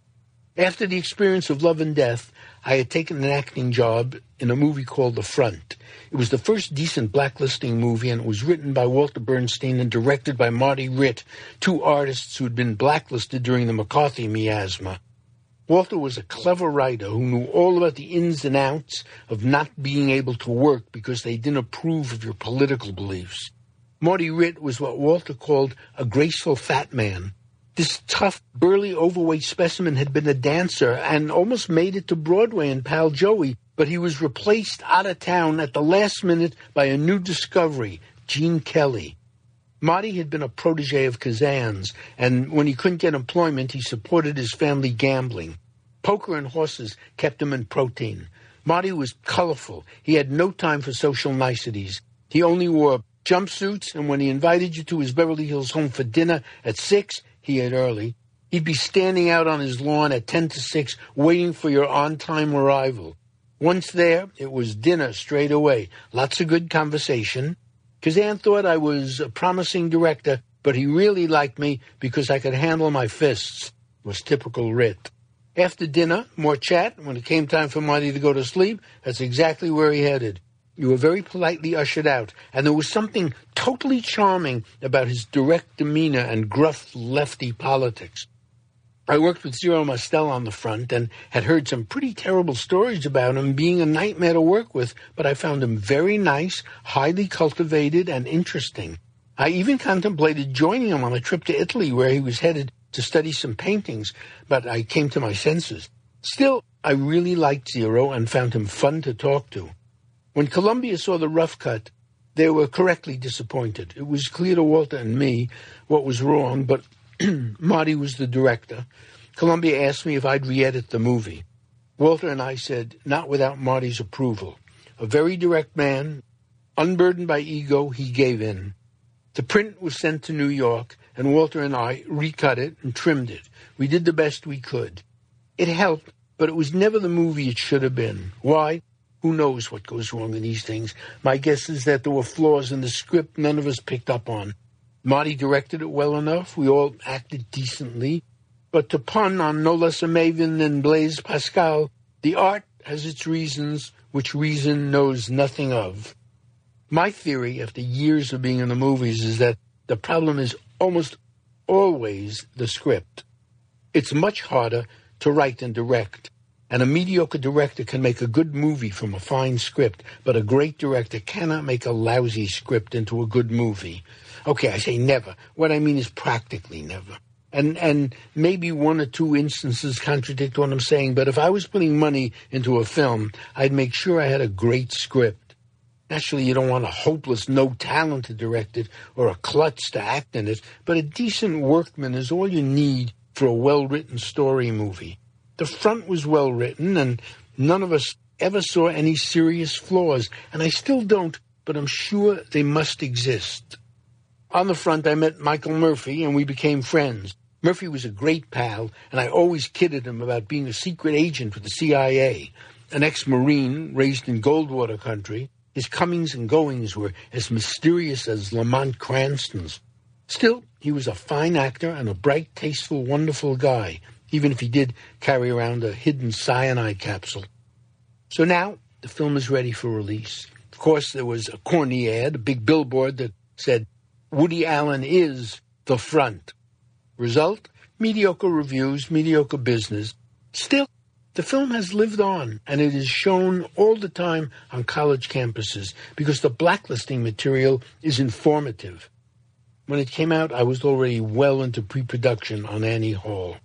After the experience of Love and Death, I had taken an acting job in a movie called The Front. It was the first decent blacklisting movie, and it was written by Walter Bernstein and directed by Marty Ritt, two artists who had been blacklisted during the McCarthy miasma. Walter was a clever writer who knew all about the ins and outs of not being able to work because they didn't approve of your political beliefs. Marty Ritt was what Walter called a graceful fat man. This tough, burly, overweight specimen had been a dancer and almost made it to Broadway in Pal Joey, but he was replaced out of town at the last minute by a new discovery, Gene Kelly. Marty had been a protege of Kazan's, and when he couldn't get employment, he supported his family gambling. Poker and horses kept him in protein. Marty was colorful. He had no time for social niceties. He only wore jumpsuits, and when he invited you to his Beverly Hills home for dinner at six, he ate early. He'd be standing out on his lawn at ten to six, waiting for your on-time arrival. Once there, it was dinner straight away. Lots of good conversation. Kazan thought I was a promising director, but he really liked me because I could handle my fists. It was typical Ritt. After dinner, more chat. When it came time for Marty to go to sleep, that's exactly where he headed. You were very politely ushered out, and there was something totally charming about his direct demeanor and gruff lefty politics. I worked with Zero Mostel on The Front and had heard some pretty terrible stories about him being a nightmare to work with, but I found him very nice, highly cultivated, and interesting. I even contemplated joining him on a trip to Italy where he was headed to study some paintings, but I came to my senses. Still, I really liked Zero and found him fun to talk to. When Columbia saw the rough cut, they were correctly disappointed. It was clear to Walter and me what was wrong, but Marty was the director. Columbia asked me if I'd re-edit the movie. Walter and I said, not without Marty's approval. A very direct man, unburdened by ego, he gave in. The print was sent to New York, and Walter and I recut it and trimmed it. We did the best we could. It helped, but it was never the movie it should have been. Why? Who knows what goes wrong in these things? My guess is that there were flaws in the script none of us picked up on. Marty directed it well enough. We all acted decently. But to pun on no less a maven than Blaise Pascal, the art has its reasons which reason knows nothing of. My theory, after years of being in the movies, is that the problem is almost always the script. It's much harder to write and direct. And a mediocre director can make a good movie from a fine script, but a great director cannot make a lousy script into a good movie. Okay, I say never. What I mean is practically never. And and maybe one or two instances contradict what I'm saying, but if I was putting money into a film, I'd make sure I had a great script. Naturally, you don't want a hopeless, no talent to direct it or a klutz to act in it, but a decent workman is all you need for a well-written story movie. The Front was well written, and none of us ever saw any serious flaws, and I still don't, but I'm sure they must exist. On The Front, I met Michael Murphy, and we became friends. Murphy was a great pal, and I always kidded him about being a secret agent with the C I A. An ex-Marine raised in Goldwater country, his comings and goings were as mysterious as Lamont Cranston's. Still, he was a fine actor and a bright, tasteful, wonderful guy, even if he did carry around a hidden cyanide capsule. So now, the film is ready for release. Of course, there was a corny ad, a big billboard that said, Woody Allen is The Front. Result? Mediocre reviews, mediocre business. Still, the film has lived on, and it is shown all the time on college campuses because the blacklisting material is informative. When it came out, I was already well into pre-production on Annie Hall.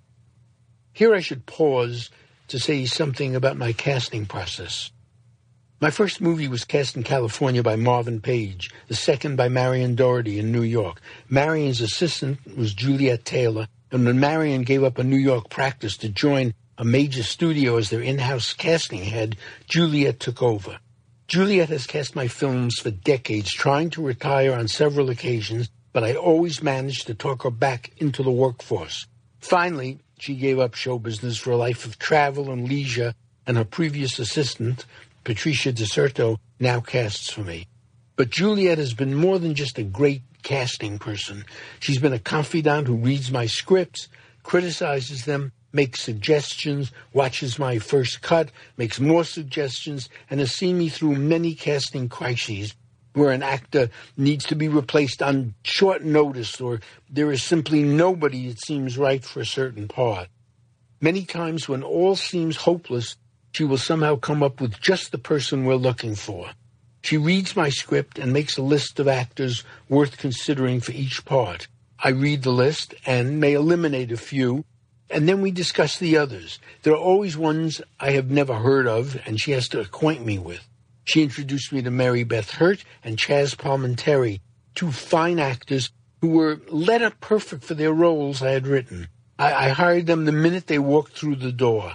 Here I should pause to say something about my casting process. My first movie was cast in California by Marvin Page, the second by Marion Doherty in New York. Marion's assistant was Juliet Taylor, and when Marion gave up a New York practice to join a major studio as their in-house casting head, Juliet took over. Juliet has cast my films for decades, trying to retire on several occasions, but I always managed to talk her back into the workforce. Finally, she gave up show business for a life of travel and leisure, and her previous assistant, Patricia DeSerto, now casts for me. But Juliet has been more than just a great casting person. She's been a confidant who reads my scripts, criticizes them, makes suggestions, watches my first cut, makes more suggestions, and has seen me through many casting crises where an actor needs to be replaced on short notice or there is simply nobody that seems right for a certain part. Many times when all seems hopeless, she will somehow come up with just the person we're looking for. She reads my script and makes a list of actors worth considering for each part. I read the list and may eliminate a few, and then we discuss the others. There are always ones I have never heard of, and she has to acquaint me with. She introduced me to Mary Beth Hurt and Chaz Palminteri, two fine actors who were letter perfect for their roles I had written. I, I hired them the minute they walked through the door.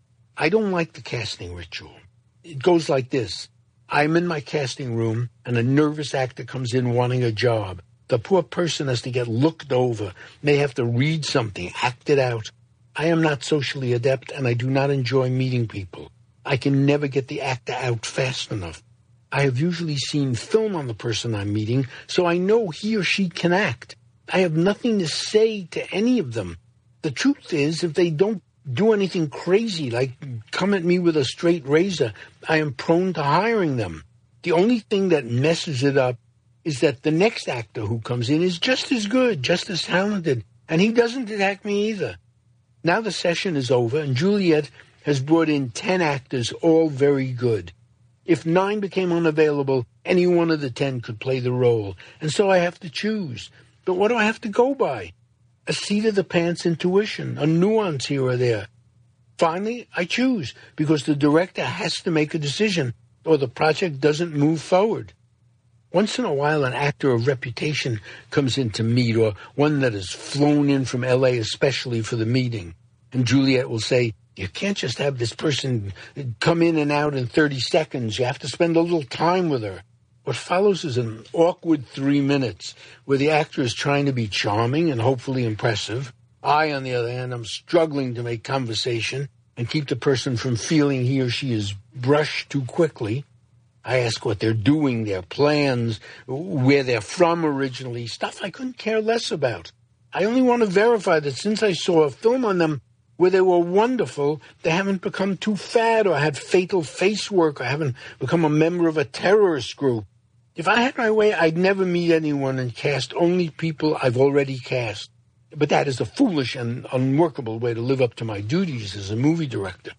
I don't like the casting ritual. It goes like this. I'm in my casting room, and a nervous actor comes in wanting a job. The poor person has to get looked over, may have to read something, act it out. I am not socially adept, and I do not enjoy meeting people. I can never get the actor out fast enough. I have usually seen film on the person I'm meeting, so I know he or she can act. I have nothing to say to any of them. The truth is, if they don't do anything crazy, like come at me with a straight razor, I am prone to hiring them. The only thing that messes it up is that the next actor who comes in is just as good, just as talented, and he doesn't attack me either. Now the session is over, and Juliet has brought in ten actors, all very good. If nine became unavailable, any one of the ten could play the role, and so I have to choose. But what do I have to go by? A seat-of-the-pants intuition, a nuance here or there. Finally, I choose, because the director has to make a decision, or the project doesn't move forward. Once in a while, an actor of reputation comes in to meet, or one that has flown in from L A especially for the meeting. And Juliet will say, you can't just have this person come in and out in thirty seconds. You have to spend a little time with her. What follows is an awkward three minutes where the actor is trying to be charming and hopefully impressive. I, on the other hand, am struggling to make conversation and keep the person from feeling he or she is brushed too quickly. I ask what they're doing, their plans, where they're from originally, stuff I couldn't care less about. I only want to verify that since I saw a film on them where they were wonderful, they haven't become too fat or had fatal face work or haven't become a member of a terrorist group. If I had my way, I'd never meet anyone and cast only people I've already cast. But that is a foolish and unworkable way to live up to my duties as a movie director.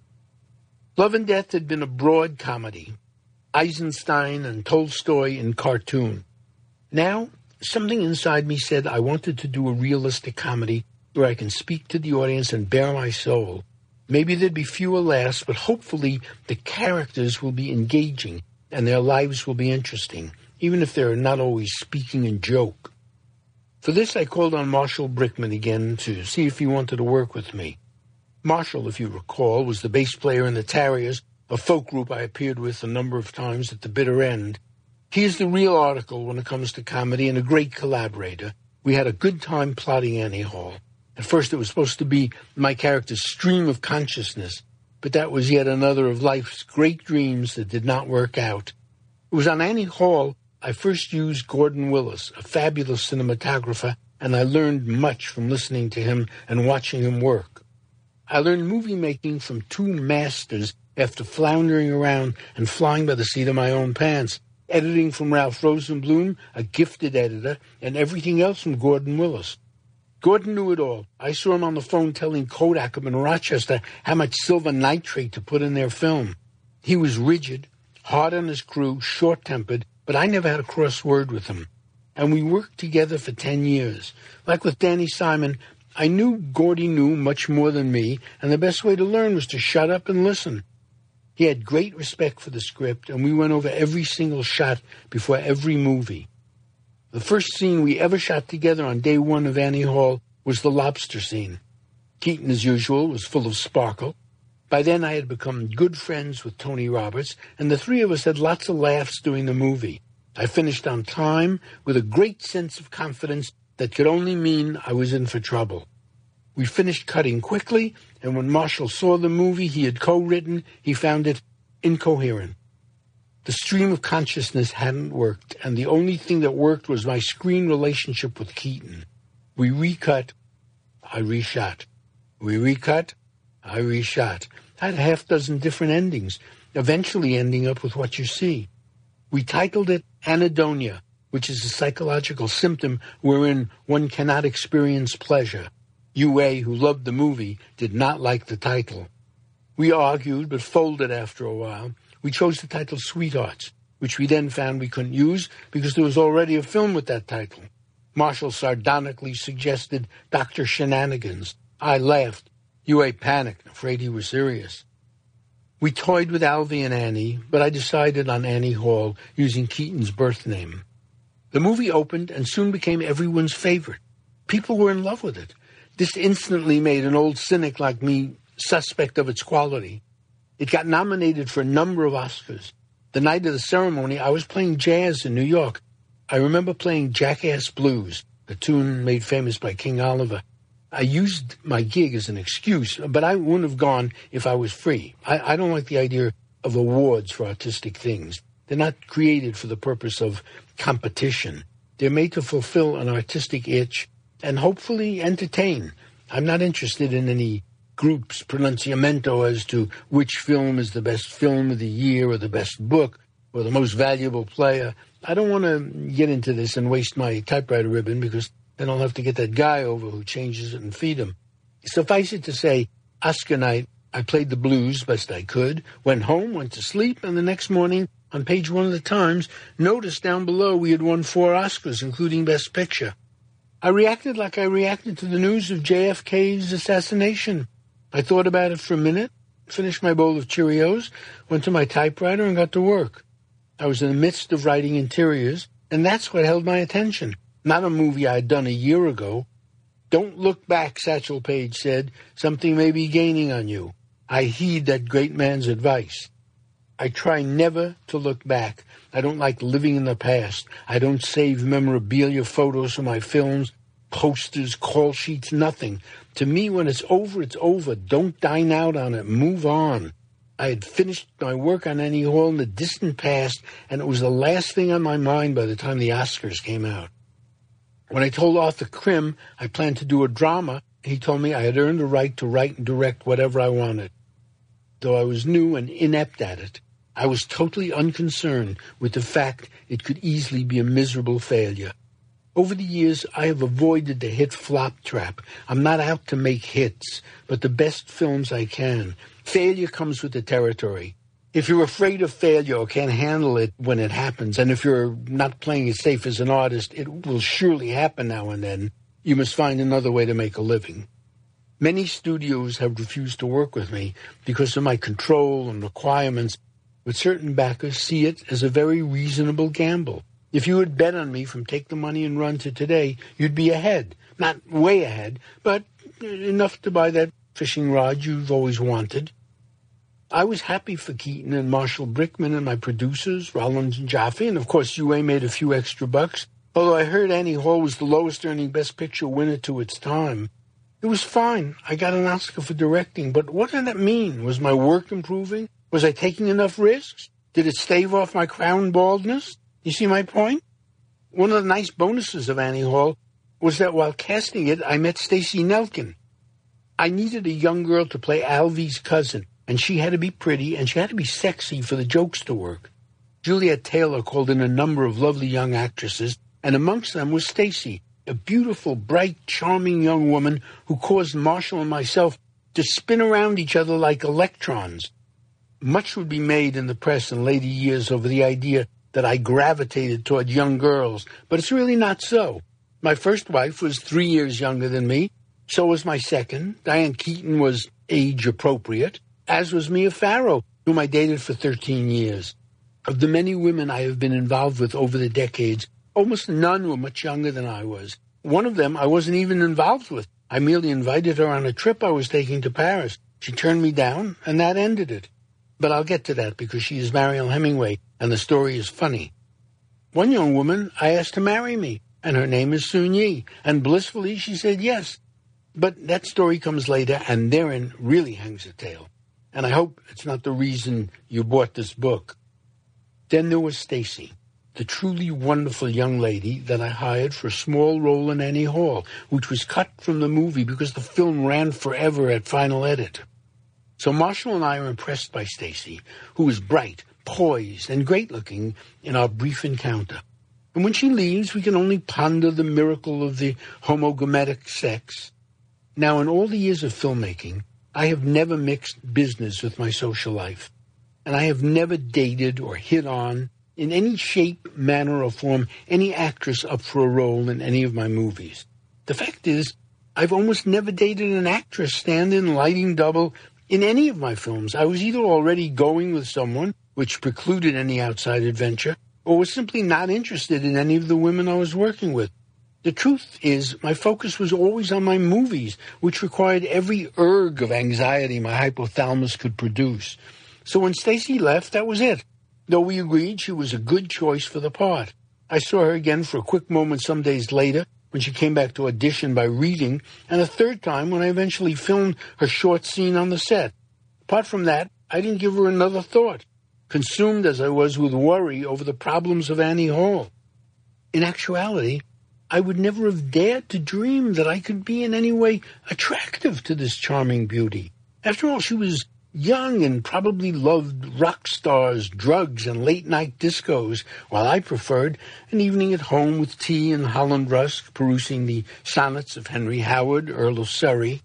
Love and Death had been a broad comedy. Eisenstein and Tolstoy in cartoon. Now, something inside me said I wanted to do a realistic comedy where I can speak to the audience and bare my soul. Maybe there'd be fewer laughs, but hopefully the characters will be engaging and their lives will be interesting, even if they're not always speaking in joke. For this, I called on Marshall Brickman again to see if he wanted to work with me. Marshall, if you recall, was the bass player in the Tarriers, a folk group I appeared with a number of times at the bitter end. He is the real article when it comes to comedy and a great collaborator. We had a good time plotting Annie Hall. At first it was supposed to be my character's stream of consciousness, but that was yet another of life's great dreams that did not work out. It was on Annie Hall I first used Gordon Willis, a fabulous cinematographer, and I learned much from listening to him and watching him work. I learned movie making from two masters after floundering around and flying by the seat of my own pants, editing from Ralph Rosenblum, a gifted editor, and everything else from Gordon Willis. Gordon knew it all. I saw him on the phone telling Kodak up in Rochester how much silver nitrate to put in their film. He was rigid, hard on his crew, short-tempered, but I never had a cross word with him. And we worked together for ten years. Like with Danny Simon, I knew Gordy knew much more than me, and the best way to learn was to shut up and listen. He had great respect for the script, and we went over every single shot before every movie. The first scene we ever shot together on day one of Annie Hall was the lobster scene. Keaton, as usual, was full of sparkle. By then I had become good friends with Tony Roberts, and the three of us had lots of laughs doing the movie. I finished on time with a great sense of confidence that could only mean I was in for trouble. We finished cutting quickly, and when Marshall saw the movie he had co-written, he found it incoherent. The stream of consciousness hadn't worked, and the only thing that worked was my screen relationship with Keaton. We recut, I reshot. We recut, I reshot. I had a half dozen different endings, eventually ending up with what you see. We titled it Anhedonia, which is a psychological symptom wherein one cannot experience pleasure. Yue, who loved the movie, did not like the title. We argued, but folded after a while. We chose the title Sweethearts, which we then found we couldn't use because there was already a film with that title. Marshall sardonically suggested Doctor Shenanigans. I laughed. Yue panicked, afraid he was serious. We toyed with Alvy and Annie, but I decided on Annie Hall, using Keaton's birth name. The movie opened and soon became everyone's favorite. People were in love with it. This instantly made an old cynic like me suspect of its quality. It got nominated for a number of Oscars. The night of the ceremony, I was playing jazz in New York. I remember playing Jackass Blues, a tune made famous by King Oliver. I used my gig as an excuse, but I wouldn't have gone if I was free. I, I don't like the idea of awards for artistic things. They're not created for the purpose of competition. They're made to fulfill an artistic itch and hopefully entertain. I'm not interested in any group's pronunciamento as to which film is the best film of the year or the best book or the most valuable player. I don't want to get into this and waste my typewriter ribbon because then I'll have to get that guy over who changes it and feed him. Suffice it to say, Oscar night, I played the blues best I could, went home, went to sleep, and the next morning, on page one of the Times, noticed down below we had won four Oscars, including Best Picture. I reacted like I reacted to the news of J F K's assassination. I thought about it for a minute, finished my bowl of Cheerios, went to my typewriter, and got to work. I was in the midst of writing interiors, and that's what held my attention. Not a movie I had done a year ago. Don't look back, Satchel Paige said. Something may be gaining on you. I heed that great man's advice. I try never to look back. I don't like living in the past. I don't save memorabilia photos for my films, posters, call sheets, nothing. To me, when it's over, it's over. Don't dine out on it. Move on. I had finished my work on Annie Hall in the distant past, and it was the last thing on my mind by the time the Oscars came out. When I told Arthur Krim I planned to do a drama, he told me I had earned the right to write and direct whatever I wanted. Though I was new and inept at it, I was totally unconcerned with the fact it could easily be a miserable failure. Over the years, I have avoided the hit-flop trap. I'm not out to make hits, but the best films I can. Failure comes with the territory. If you're afraid of failure or can't handle it when it happens, and if you're not playing it safe as an artist, it will surely happen now and then. You must find another way to make a living. Many studios have refused to work with me because of my control and requirements, but certain backers see it as a very reasonable gamble. If you had bet on me from Take the Money and Run to today, you'd be ahead. Not way ahead, but enough to buy that fishing rod you've always wanted. I was happy for Keaton and Marshall Brickman and my producers, Rollins and Jaffe, and of course Yue made a few extra bucks, although I heard Annie Hall was the lowest-earning Best Picture winner to its time. It was fine. I got an Oscar for directing, but what did that mean? Was my work improving? Was I taking enough risks? Did it stave off my crown baldness? You see my point? One of the nice bonuses of Annie Hall was that while casting it, I met Stacey Nelkin. I needed a young girl to play Alvy's cousin, and she had to be pretty, and she had to be sexy for the jokes to work. Juliet Taylor called in a number of lovely young actresses, and amongst them was Stacey, a beautiful, bright, charming young woman who caused Marshall and myself to spin around each other like electrons. Much would be made in the press in later years over the idea that I gravitated toward young girls, but it's really not so. My first wife was three years younger than me. So was my second. Diane Keaton was age-appropriate, as was Mia Farrow, whom I dated for thirteen years. Of the many women I have been involved with over the decades, almost none were much younger than I was. One of them I wasn't even involved with. I merely invited her on a trip I was taking to Paris. She turned me down, and that ended it. But I'll get to that because she is Mariel Hemingway, and the story is funny. One young woman I asked to marry me, and her name is Soon Yi, and blissfully she said yes. But that story comes later, and therein really hangs a tale. And I hope it's not the reason you bought this book. Then there was Stacy, the truly wonderful young lady that I hired for a small role in Annie Hall, which was cut from the movie because the film ran forever at final edit. So Marshall and I are impressed by Stacy, who is bright, poised, and great-looking in our brief encounter. And when she leaves, we can only ponder the miracle of the homogametic sex. Now, in all the years of filmmaking, I have never mixed business with my social life. And I have never dated or hit on, in any shape, manner, or form, any actress up for a role in any of my movies. The fact is, I've almost never dated an actress, stand-in, lighting double, in any of my films. I was either already going with someone, which precluded any outside adventure, or was simply not interested in any of the women I was working with. The truth is, my focus was always on my movies, which required every urge of anxiety my hypothalamus could produce. So when Stacy left, that was it. Though we agreed she was a good choice for the part. I saw her again for a quick moment some days later, when she came back to audition by reading, and a third time when I eventually filmed her short scene on the set. Apart from that, I didn't give her another thought, consumed as I was with worry over the problems of Annie Hall. In actuality, I would never have dared to dream that I could be in any way attractive to this charming beauty. After all, she was young and probably loved rock stars, drugs, and late-night discos, while I preferred an evening at home with tea and Holland Rusk, perusing the sonnets of Henry Howard, Earl of Surrey.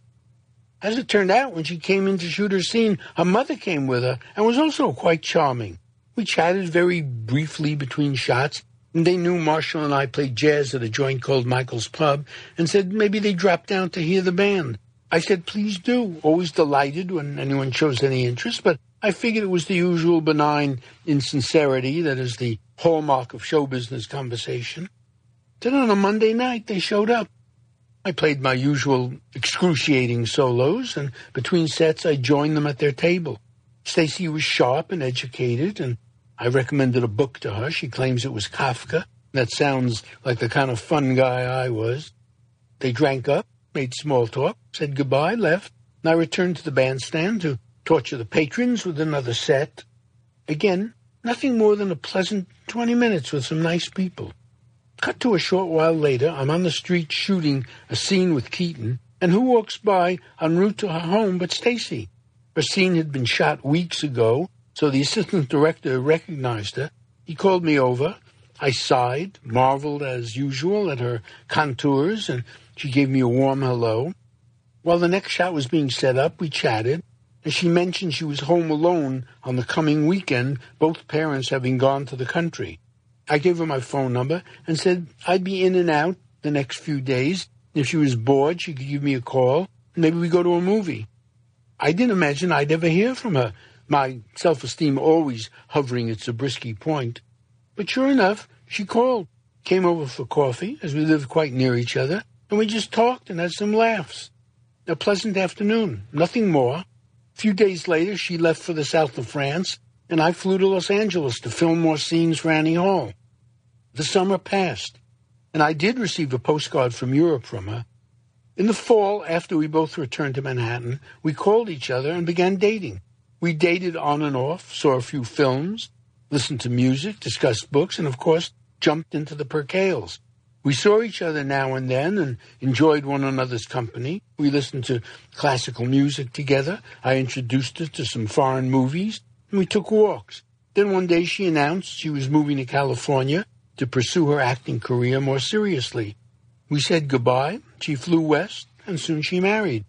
As it turned out, when she came in to shoot her scene, her mother came with her and was also quite charming. We chatted very briefly between shots, and they knew Marshall and I played jazz at a joint called Michael's Pub, and said maybe they'd drop down to hear the band. I said, please do, always delighted when anyone shows any interest, but I figured it was the usual benign insincerity that is the hallmark of show business conversation. Then on a Monday night, they showed up. I played my usual excruciating solos, and between sets, I joined them at their table. Stacy was sharp and educated, and I recommended a book to her. She claims it was Kafka. That sounds like the kind of fun guy I was. They drank up, made small talk, said goodbye, left, and I returned to the bandstand to torture the patrons with another set. Again, nothing more than a pleasant twenty minutes with some nice people. Cut to a short while later, I'm on the street shooting a scene with Keaton, and who walks by en route to her home but Stacy? Her scene had been shot weeks ago, so the assistant director recognized her. He called me over. I sighed, marveled as usual at her contours, and she gave me a warm hello. While the next shot was being set up, we chatted, and she mentioned she was home alone on the coming weekend, both parents having gone to the country. I gave her my phone number and said I'd be in and out the next few days. If she was bored, she could give me a call, and maybe we'd go to a movie. I didn't imagine I'd ever hear from her, my self-esteem always hovering at Zabriskie Point. But sure enough, she called, came over for coffee, as we lived quite near each other, and we just talked and had some laughs. A pleasant afternoon, nothing more. A few days later, she left for the south of France, and I flew to Los Angeles to film more scenes for Annie Hall. The summer passed, and I did receive a postcard from Europe from her. In the fall, after we both returned to Manhattan, we called each other and began dating. We dated on and off, saw a few films, listened to music, discussed books, and of course, jumped into the percales. We saw each other now and then and enjoyed one another's company. We listened to classical music together. I introduced her to some foreign movies, and we took walks. Then one day she announced she was moving to California to pursue her acting career more seriously. We said goodbye, she flew west, and soon she married.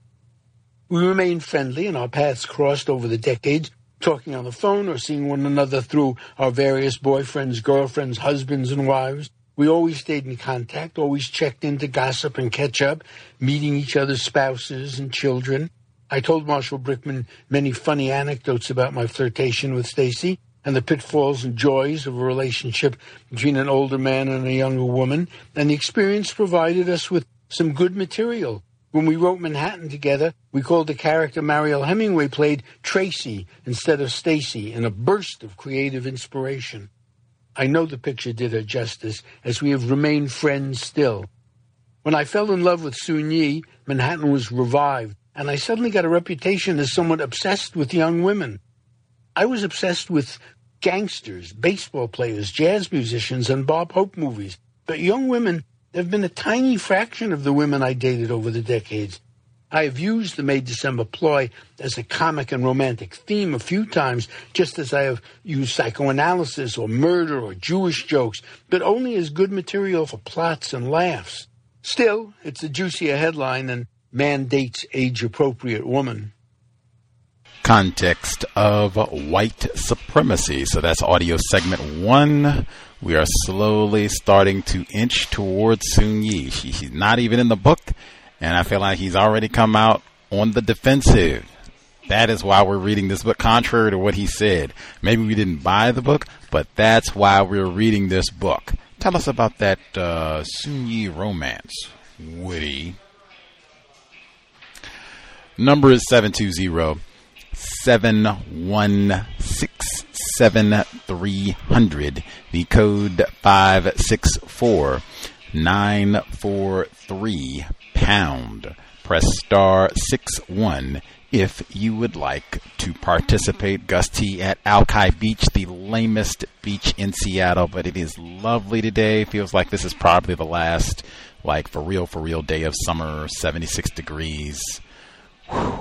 We remained friendly, and our paths crossed over the decades, talking on the phone or seeing one another through our various boyfriends, girlfriends, husbands, and wives. We always stayed in contact, always checked in to gossip and catch up, meeting each other's spouses and children. I told Marshall Brickman many funny anecdotes about my flirtation with Stacy and the pitfalls and joys of a relationship between an older man and a younger woman, and the experience provided us with some good material. When we wrote Manhattan together, we called the character Mariel Hemingway played Tracy instead of Stacy in a burst of creative inspiration. I know the picture did her justice, as we have remained friends still. When I fell in love with Soon Yi, Manhattan was revived, and I suddenly got a reputation as someone obsessed with young women. I was obsessed with gangsters, baseball players, jazz musicians, and Bob Hope movies. But young women have been a tiny fraction of the women I dated over the decades. I have used the May December ploy as a comic and romantic theme a few times, just as I have used psychoanalysis or murder or Jewish jokes, but only as good material for plots and laughs. Still, it's a juicier headline than Man Dates Age-Appropriate Woman. Context of white supremacy. So that's audio segment one. We are slowly starting to inch towards Soon Yi. She, she's not even in the book. And I feel like he's already come out on the defensive. That is why we're reading this book, contrary to what he said. Maybe we didn't buy the book, but that's why we're reading this book. Tell us about that uh, Soon Yi romance, Woody. Number is seven two zero, seven one six, seven three zero zero. The code five six four, nine four three pound. Press star six one if you would like to participate. Gus T at Alki Beach, the lamest beach in Seattle, but it is lovely today. Feels like this is probably the last, like, for real, for real day of summer. seventy-six degrees. Whew.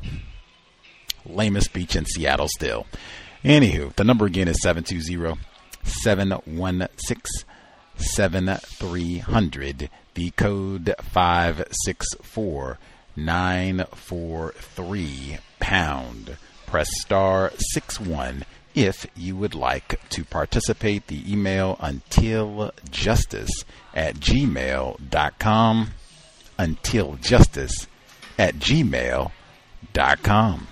Lamest beach in Seattle still. Anywho, the number again is seven two zero, seven one six, seven three zero zero. The code five six four, nine four three pound. Press star six one if you would like to participate. The email untiljustice at gmail dot com. Untiljustice at gmail dot com.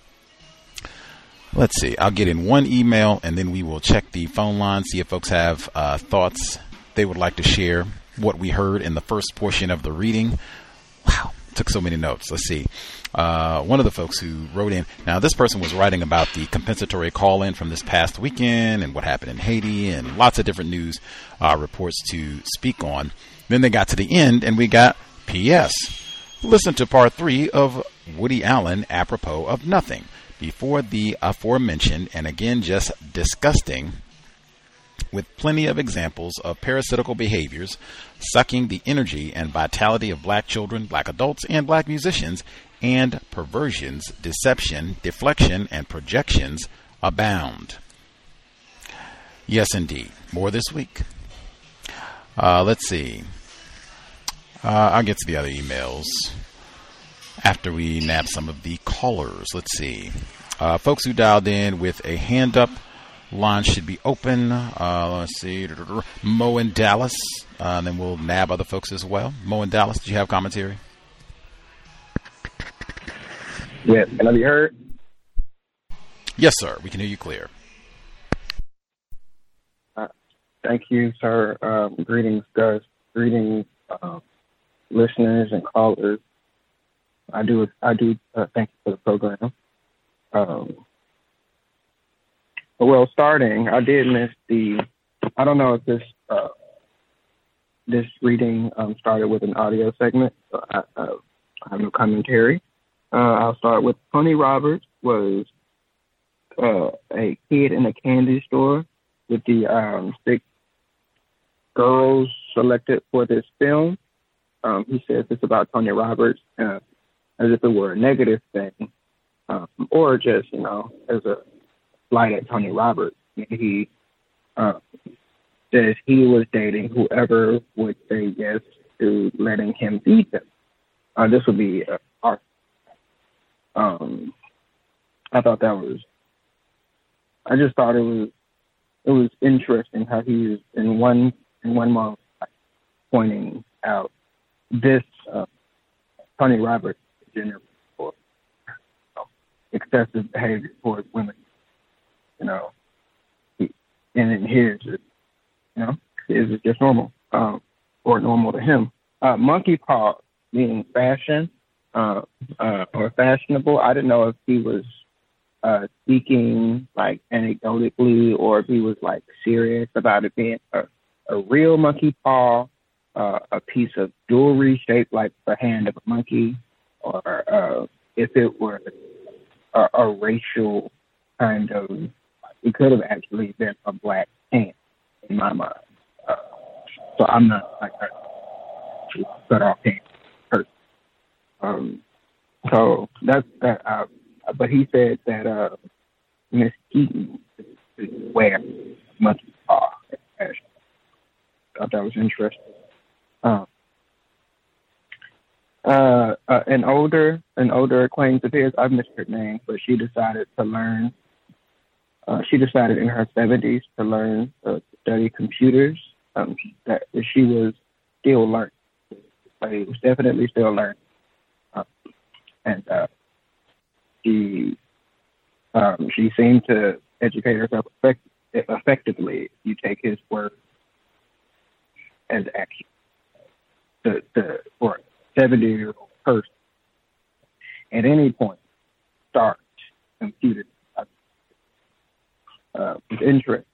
Let's see. I'll get in one email and then we will check the phone line, see if folks have uh, thoughts they would like to share. What we heard in the first portion of the reading. Wow, took so many notes. Let's see. Uh, one of the folks who wrote in. Now, this person was writing about the compensatory call-in from this past weekend and what happened in Haiti and lots of different news uh, reports to speak on. Then they got to the end and we got P S. Listen to part three of Woody Allen, Apropos of Nothing. Before the aforementioned, and again just disgusting, with plenty of examples of parasitical behaviors sucking the energy and vitality of black children, black adults, and black musicians, and perversions, deception, deflection, and projections abound. Yes, indeed. More this week. Uh, let's see. Uh, I'll get to the other emails after we nab some of the callers. Let's see. Uh, folks who dialed in with a hand up, line should be open. Uh, let's see. Mo in Dallas. Uh, and then we'll nab other folks as well. Mo in Dallas, did you have commentary? Yes. Can I be heard? Yes, sir. We can hear you clear. Uh, thank you, sir. Um, greetings, Gus. Greetings, uh, listeners and callers. I do. I do. Uh, thank you for the program. Um, well, starting, I did miss the. I don't know if this uh, this reading um, started with an audio segment. So I, uh, I have no commentary. Uh, I'll start with Tony Roberts was uh, a kid in a candy store with the um, six girls selected for this film. Um, he says it's about Tony Roberts uh, as if it were a negative thing, um, or just, you know, as a slight at Tony Roberts. He uh, says he was dating whoever would say yes to letting him beat them. Uh, this would be uh, art. Um, I thought that was. I just thought it was. It was interesting how he was in one in one moment pointing out this uh, Tony Roberts gender for you know, excessive behavior towards women. You know, he, and then his, is, you know, his is just normal, um, or normal to him. Uh, monkey paw being fashion. Uh, uh, or fashionable. I didn't know if he was uh, speaking like anecdotally, or if he was like serious about it being a, a real monkey paw, uh, a piece of jewelry shaped like the hand of a monkey, or uh, if it were a, a racial kind of, it could have actually been a black hand in my mind. Uh, so I'm not like a cut off hand person. Um, so that's that. Uh, but he said that uh, Miss Keaton is where monkey paw. I thought that was interesting. Um, uh, uh, an older, an older acquaintance of his, I've missed her name, but she decided to learn. Uh, she decided in her seventies to learn uh, to study computers. Um, that she was still learning. But he was definitely still learning, uh, and uh, she um, she seemed to educate herself effect- effectively. If you take his word as action. The, the, for a seventy-year-old person, at any point, start computer uh, with interest.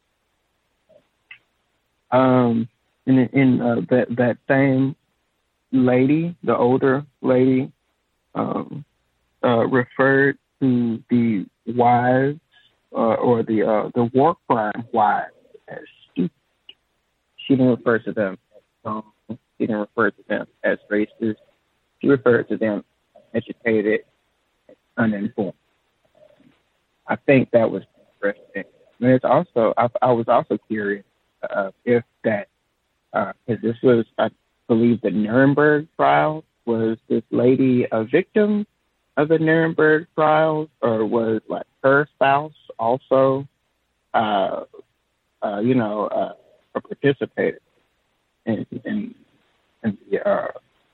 Um, in in uh, that that same lady, the older lady, um, uh, referred to the wives uh, or the uh, the war crime wives as stupid. She didn't refer to them as She didn't refer to them as racist. She referred to them as educated, uninformed. I think that was interesting. And it's also, I, I was also curious uh, if that, because uh, this was, I believe, the Nuremberg trial. Was this lady a victim of the Nuremberg trials, or was like her spouse also, uh, uh, you know, uh, a participator in, in And the, uh,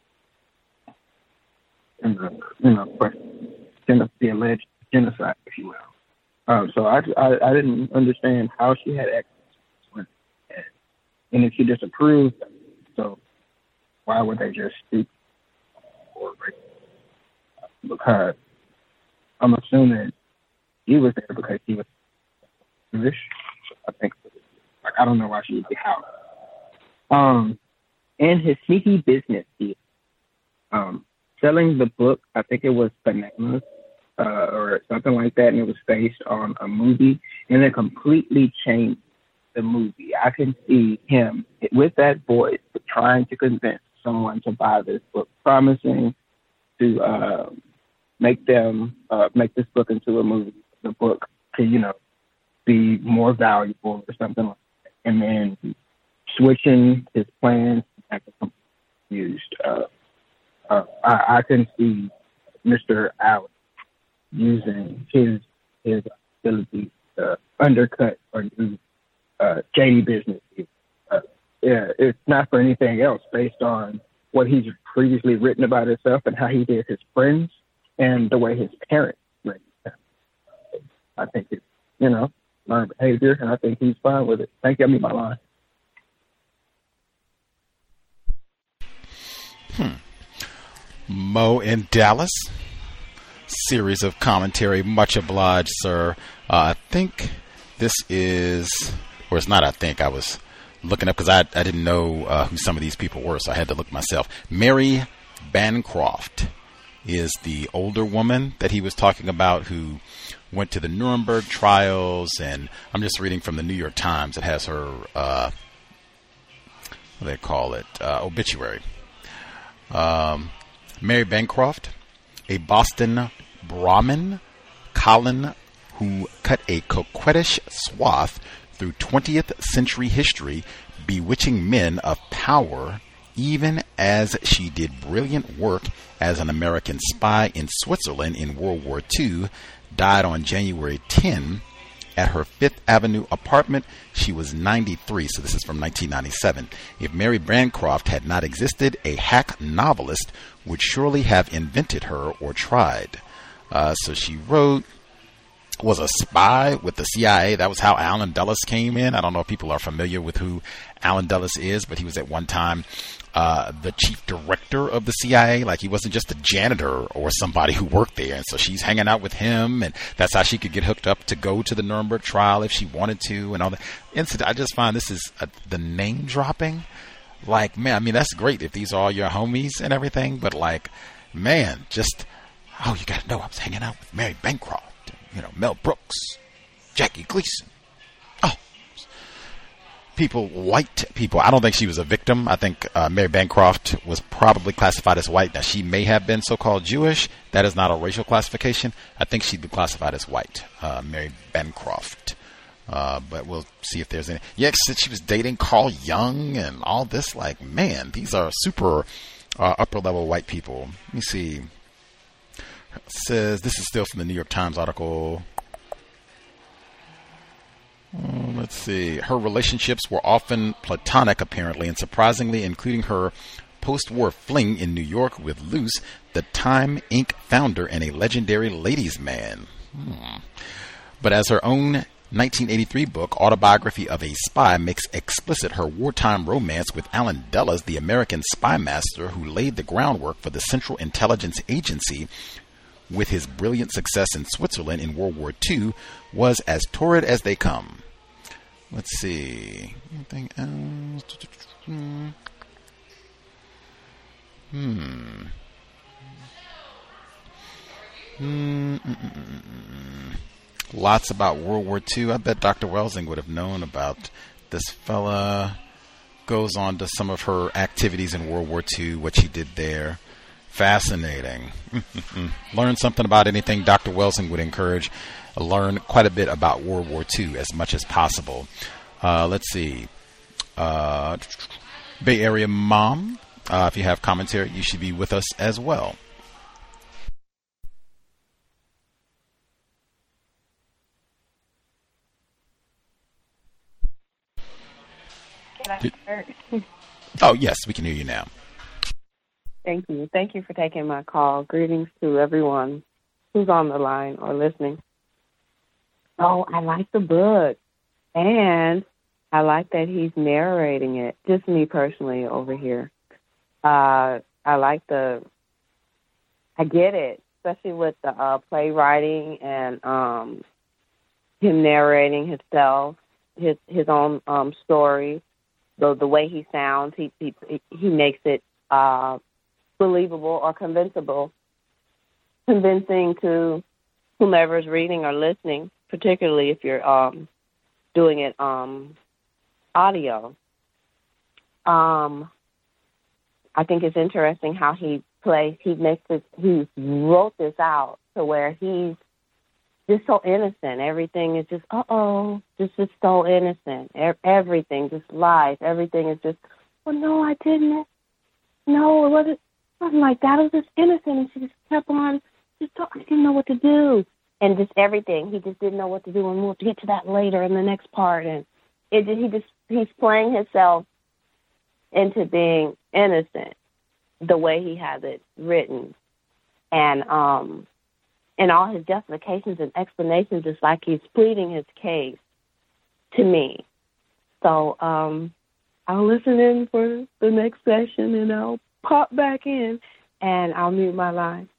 and the, you know, question, the alleged genocide, if you will. Um, so I, I, I didn't understand how she had access to it, and if she disapproved, so why would they just speak for race? Because I'm assuming he was there because he was Jewish. I think, like, I don't know why she would be housed. Um. And his sneaky business deal. Um, selling the book, I think it was Bananas, uh, or something like that, and it was based on a movie, and it completely changed the movie. I can see him with that voice trying to convince someone to buy this book, promising to uh, make them uh, make this book into a movie. The book to, you know, be more valuable or something like that, and then switching his plans. Used. Uh, uh, I, I can see Mister Allen using his his ability to undercut or do uh, shady business. Uh, yeah, it's not for anything else. Based on what he's previously written about himself and how he did his friends and the way his parents raised him. I think it's, you know, learned behavior, and I think he's fine with it. Thank you. I mean my line. Hmm. Mo in Dallas. Series of commentary. Much obliged, sir. Uh, I think this is, or it's not, I think. I was looking up because I, I didn't know uh, who some of these people were, so I had to look myself. Mary Bancroft is the older woman that he was talking about who went to the Nuremberg trials, and I'm just reading from the New York Times. It has her, uh, what do they call it, uh, obituary. Um, Mary Bancroft, a Boston Brahmin, Colin, who cut a coquettish swath through twentieth century history, bewitching men of power, even as she did brilliant work as an American spy in Switzerland in World War Two, died on January tenth at her Fifth Avenue apartment. She was ninety-three, so this is from nineteen ninety-seven. If Mary Bancroft had not existed, a hack novelist would surely have invented her or tried. Uh, so she wrote, was a spy with the C I A. That was how Allen Dulles came in. I don't know if people are familiar with who Allen Dulles is, but he was at one time uh, the chief director of the C I A. Like, he wasn't just a janitor or somebody who worked there. And so she's hanging out with him, and that's how she could get hooked up to go to the Nuremberg trial if she wanted to, and all that. Incident. I just find this is uh, the name dropping. Like, man, I mean, that's great if these are all your homies and everything, but like, man, just, oh, you got to know I was hanging out with Mary Bancroft. You know, Mel Brooks, Jackie Gleason. Oh, people, white people. I don't think she was a victim. I think uh, Mary Bancroft was probably classified as white. Now, she may have been so-called Jewish. That is not a racial classification. I think she'd be classified as white, uh, Mary Bancroft. Uh, but we'll see if there's any. Yeah, she said she was dating Carl Jung and all this. Like, man, these are super uh, upper-level white people. Let me see. Says, this is still from the New York Times article. Uh, let's see. Her relationships were often platonic, apparently, and surprisingly, including her post-war fling in New York with Luce, the Time Incorporated founder and a legendary ladies' man. Hmm. But as her own nineteen eighty-three book, Autobiography of a Spy, makes explicit her wartime romance with Allen Dulles, the American spy master who laid the groundwork for the Central Intelligence Agency, with his brilliant success in Switzerland in World War Two, was as torrid as they come. Let's see. Anything else? Hmm. Hmm. Mm-mm-mm-mm. Lots about World War Two. I bet Doctor Welsing would have known about this fella. Goes on to some of her activities in World War Two, what she did there. Fascinating. Learn something about anything. Doctor Welsing would encourage. Learn quite a bit about World War Two as much as possible. Uh, let's see. Uh, Bay Area Mom, uh, if you have commentary, you should be with us as well. Can I start? Oh, yes, we can hear you now. Thank you. Thank you for taking my call. Greetings to everyone who's on the line or listening. Oh, I like the book. And I like that he's narrating it. Just me personally over here. Uh, I like the, I get it, especially with the uh, playwriting and um, him narrating himself, his his own um, story. The, the way he sounds, he, he, he makes it uh, believable or convincible, convincing to whomever's reading or listening, particularly if you're um, doing it um, audio. Um, I think it's interesting how he plays. He makes it. He wrote this out to where he's just so innocent. Everything is just uh oh, just just so innocent. E- everything just lies. Everything is just. Well, no, I didn't. No, it wasn't. Nothing like that. It was just innocent, and she just kept on. Just I didn't know what to do, and just everything. He just didn't know what to do, and we'll get to that later in the next part. And it. He just he's playing himself into being innocent, the way he has it written, and um, and all his justifications and explanations is like he's pleading his case to me. So um, I'll listen in for the next session, and I'll pop back in, and I'll mute my line.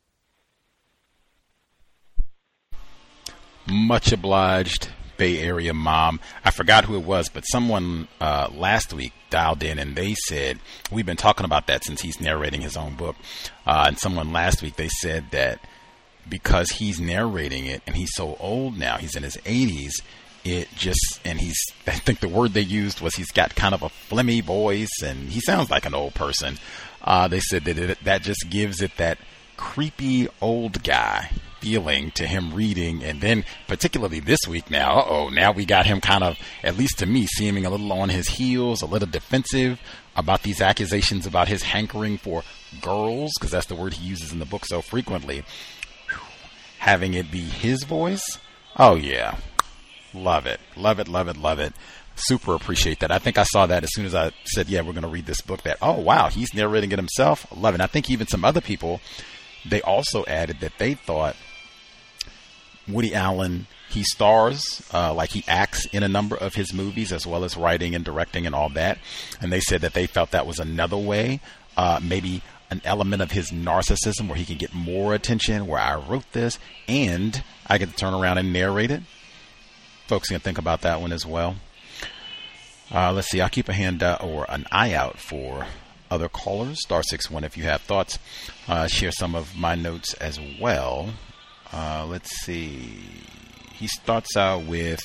Much obliged, Bay Area Mom. I forgot who it was, but someone uh, last week dialed in and they said, we've been talking about that since he's narrating his own book, uh, and someone last week, they said that because he's narrating it and he's so old now, he's in his eighties, it just, and he's, I think the word they used was he's got kind of a phlegmy voice and he sounds like an old person. Uh, they said that it, that just gives it that creepy old guy feeling to him reading, and then particularly this week now, uh-oh, now we got him kind of, at least to me, seeming a little on his heels, a little defensive about these accusations about his hankering for girls, because that's the word he uses in the book so frequently. Whew. Having it be his voice, oh yeah, love it, love it, love it, love it. Super appreciate that. I think I saw that as soon as I said, yeah, we're going to read this book, that, oh wow, he's narrating it himself. Love it. I think even some other people, they also added that they thought Woody Allen he stars, uh, like he acts in a number of his movies, as well as writing and directing and all that. And they said that they felt that was another way, uh, maybe an element of his narcissism where he can get more attention, where I wrote this and I get to turn around and narrate it. Folks can think about that one as well. Uh, let's see. I'll keep a hand uh, or an eye out for other callers. Star six one if you have thoughts. Uh, share some of my notes as well. Uh, let's see. He starts out with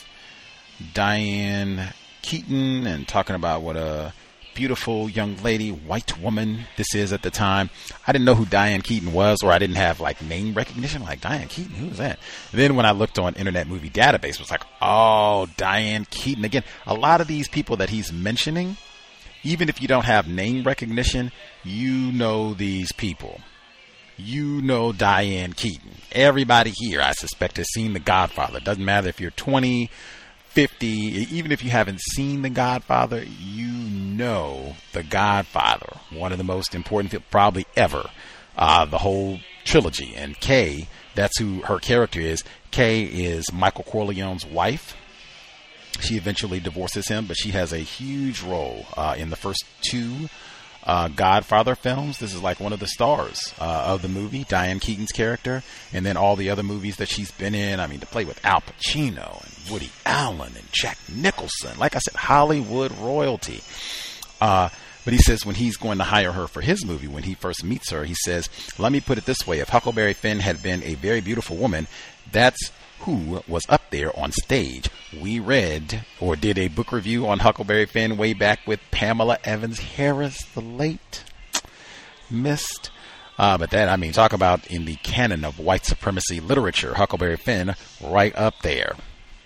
Diane Keaton and talking about what a beautiful young lady, white woman this is at the time. I didn't know who Diane Keaton was, or I didn't have like name recognition. Like, Diane Keaton, who is that? And then when I looked on Internet Movie Database, it was like, oh, Diane Keaton. Again, a lot of these people that he's mentioning, even if you don't have name recognition, you know these people. You know Diane Keaton. Everybody here, I suspect, has seen The Godfather. Doesn't matter if you're twenty, fifty, even if you haven't seen The Godfather, you know The Godfather. One of the most important films probably ever. Uh, the whole trilogy. And Kay, that's who her character is. Kay is Michael Corleone's wife. She eventually divorces him, but she has a huge role uh, in the first two Uh, Godfather films. This is like one of the stars uh, of the movie, Diane Keaton's character, and then all the other movies that she's been in. I mean, to play with Al Pacino and Woody Allen and Jack Nicholson, like I said, Hollywood royalty. Uh, but he says when he's going to hire her for his movie, when he first meets her, he says, let me put it this way. If Huckleberry Finn had been a very beautiful woman, that's who was up there on stage. We read or did a book review on Huckleberry Finn way back with Pamela Evans Harris, the late missed. Uh, but that, I mean, talk about in the canon of white supremacy literature, Huckleberry Finn right up there.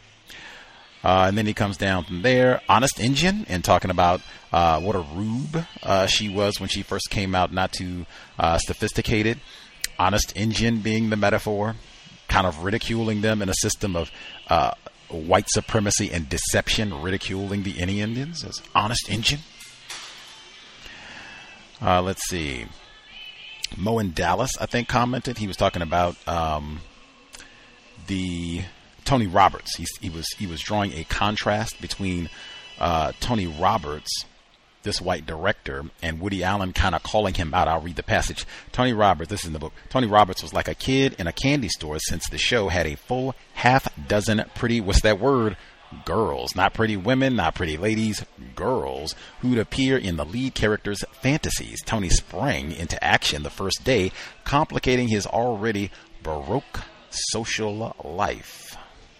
Uh, and then he comes down from there, Honest Injun, and talking about uh, what a rube uh, she was when she first came out, not too uh, sophisticated. Honest Injun being the metaphor, kind of ridiculing them in a system of uh, white supremacy and deception, ridiculing the Indians as Honest Injun. Uh, let's see. Mo in Dallas, I think, commented. He was talking about um, the Tony Roberts. He, he was he was drawing a contrast between uh, Tony Roberts, this white director, and Woody Allen kind of calling him out. I'll read the passage. Tony Roberts, this is in the book. Tony Roberts was like a kid in a candy store since the show had a full half dozen pretty, what's that word? Girls. Not pretty women, not pretty ladies, girls who'd appear in the lead character's fantasies. Tony sprang into action the first day, complicating his already Baroque social life.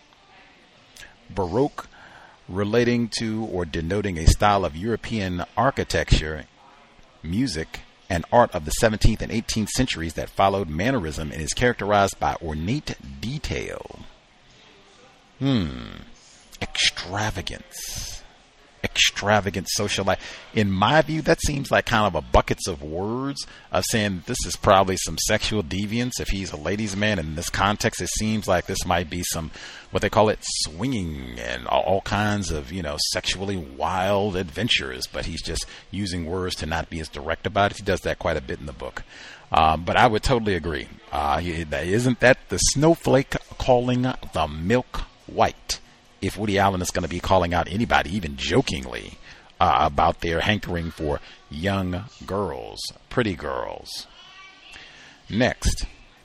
Baroque relating to or denoting a style of European architecture, music, and art of the seventeenth and eighteenth centuries that followed mannerism and is characterized by ornate detail. Hmm. Extravagance. Extravagant social life. In my view, that seems like kind of a buckets of words of saying this is probably some sexual deviance. If he's a ladies' man in this context, it seems like this might be some, what they call it, swinging and all kinds of, you know, sexually wild adventures. But he's just using words to not be as direct about it. He does that quite a bit in the book. Um, but I would totally agree. Uh, isn't that the snowflake calling the milk white? If Woody Allen is going to be calling out anybody, even jokingly, uh, about their hankering for young girls, pretty girls. Next.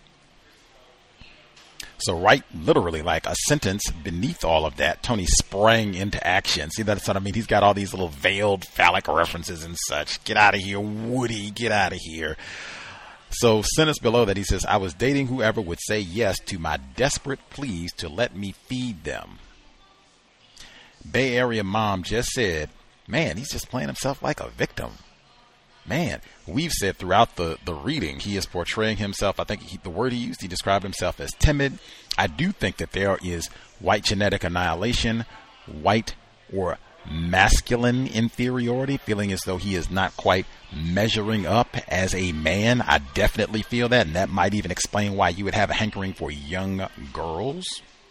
So right, literally like a sentence beneath all of that, Tony sprang into action. See, that's what I mean. He's got all these little veiled phallic references and such. Get out of here, Woody. Get out of here. So sentence below that, he says, I was dating whoever would say yes to my desperate pleas to let me feed them. Bay Area mom just said, man, he's just playing himself like a victim. Man, we've said throughout the, the reading, he is portraying himself. I think he, the word he used, he described himself as timid. I do think that there is white genetic annihilation, white or masculine inferiority, feeling as though he is not quite measuring up as a man. I definitely feel that, and that might even explain why you would have a hankering for young girls.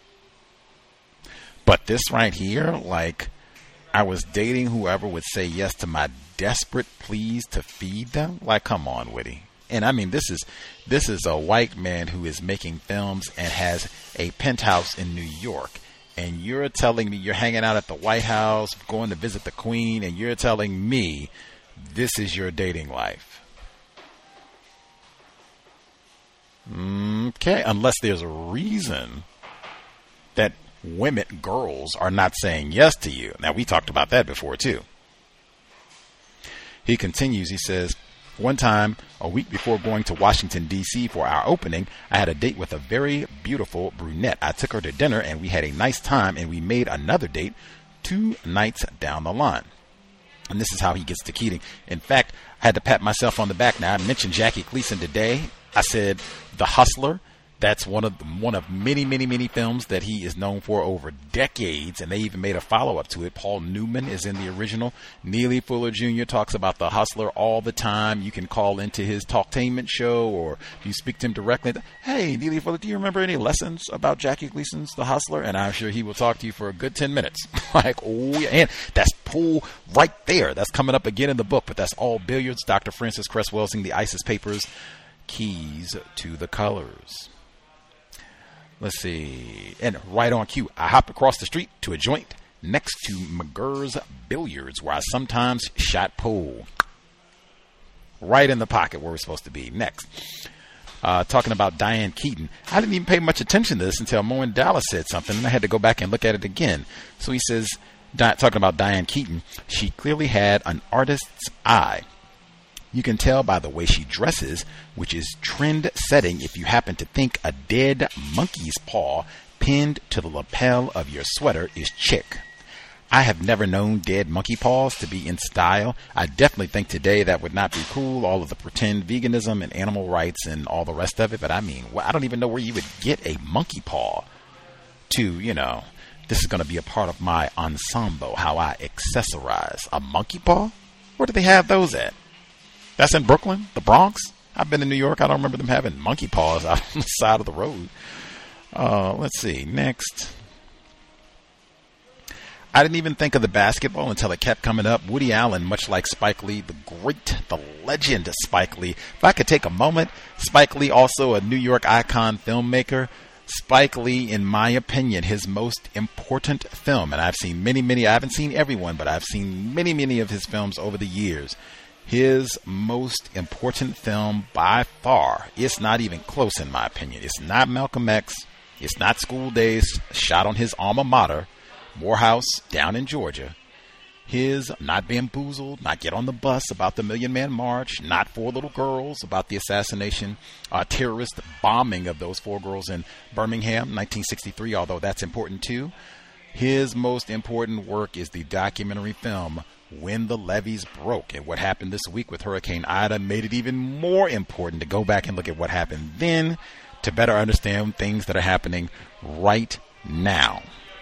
But this right here, like, I was dating whoever would say yes to my desperate pleas to feed them. Like, come on, Woody. And I mean, this is this is a white man who is making films and has a penthouse in New York. And you're telling me you're hanging out at the White House, going to visit the Queen, and you're telling me this is your dating life. Okay, unless there's a reason that women, girls, are not saying yes to you. Now, we talked about that before, too. He continues, he says, one time, a week before going to Washington, D C for our opening, I had a date with a very beautiful brunette. I took her to dinner, and we had a nice time, and we made another date two nights down the line. And this is how he gets to Keating. In fact, I had to pat myself on the back. Now, I mentioned Jackie Gleason today. I said The Hustler. That's one of one of many, many, many films that he is known for over decades, and they even made a follow-up to it. Paul Newman is in the original. Neely Fuller Junior talks about The Hustler all the time. You can call into his Talktainment show, or if you speak to him directly, hey, Neely Fuller, do you remember any lessons about Jackie Gleason's The Hustler? And I'm sure he will talk to you for a good ten minutes. Like, oh, yeah. And that's Pool right there. That's coming up again in the book, but that's All Billiards. Doctor Francis Cress Welsing, The ISIS Papers, Keys to the Colors. Let's see. And right on cue, I hopped across the street to a joint next to McGurr's Billiards, where I sometimes shot pool. Right in the pocket where we're supposed to be. Next. Uh, talking about Diane Keaton. I didn't even pay much attention to this until Mo and Dallas said something, and I had to go back and look at it again. So he says, Di- talking about Diane Keaton, she clearly had an artist's eye. You can tell by the way she dresses, which is trend-setting if you happen to think a dead monkey's paw pinned to the lapel of your sweater is chic. I have never known dead monkey paws to be in style. I definitely think today that would not be cool, all of the pretend veganism and animal rights and all the rest of it. But I mean, I don't even know where you would get a monkey paw to, you know, this is going to be a part of my ensemble, how I accessorize. A monkey paw? Where do they have those at? That's in Brooklyn, the Bronx. I've been in New York. I don't remember them having monkey paws out on the side of the road. Uh, let's see. Next. I didn't even think of the basketball until it kept coming up. Woody Allen, much like Spike Lee, the great, the legend Spike Lee. If I could take a moment, Spike Lee, also a New York icon filmmaker. Spike Lee, in my opinion, his most important film, and I've seen many, many, I haven't seen everyone, but I've seen many, many of his films over the years. His most important film by far, it's not even close in my opinion. It's not Malcolm X. It's not School Days, shot on his alma mater, Morehouse, down in Georgia. His Not Bamboozled, Not Get on the Bus, about the Million Man March, Not Four Little Girls, about the assassination, uh, terrorist bombing of those four girls in Birmingham, nineteen sixty-three, although that's important too. His most important work is the documentary film When the Levees Broke, and what happened this week with Hurricane Ida made it even more important to go back and look at what happened then to better understand things that are happening right now.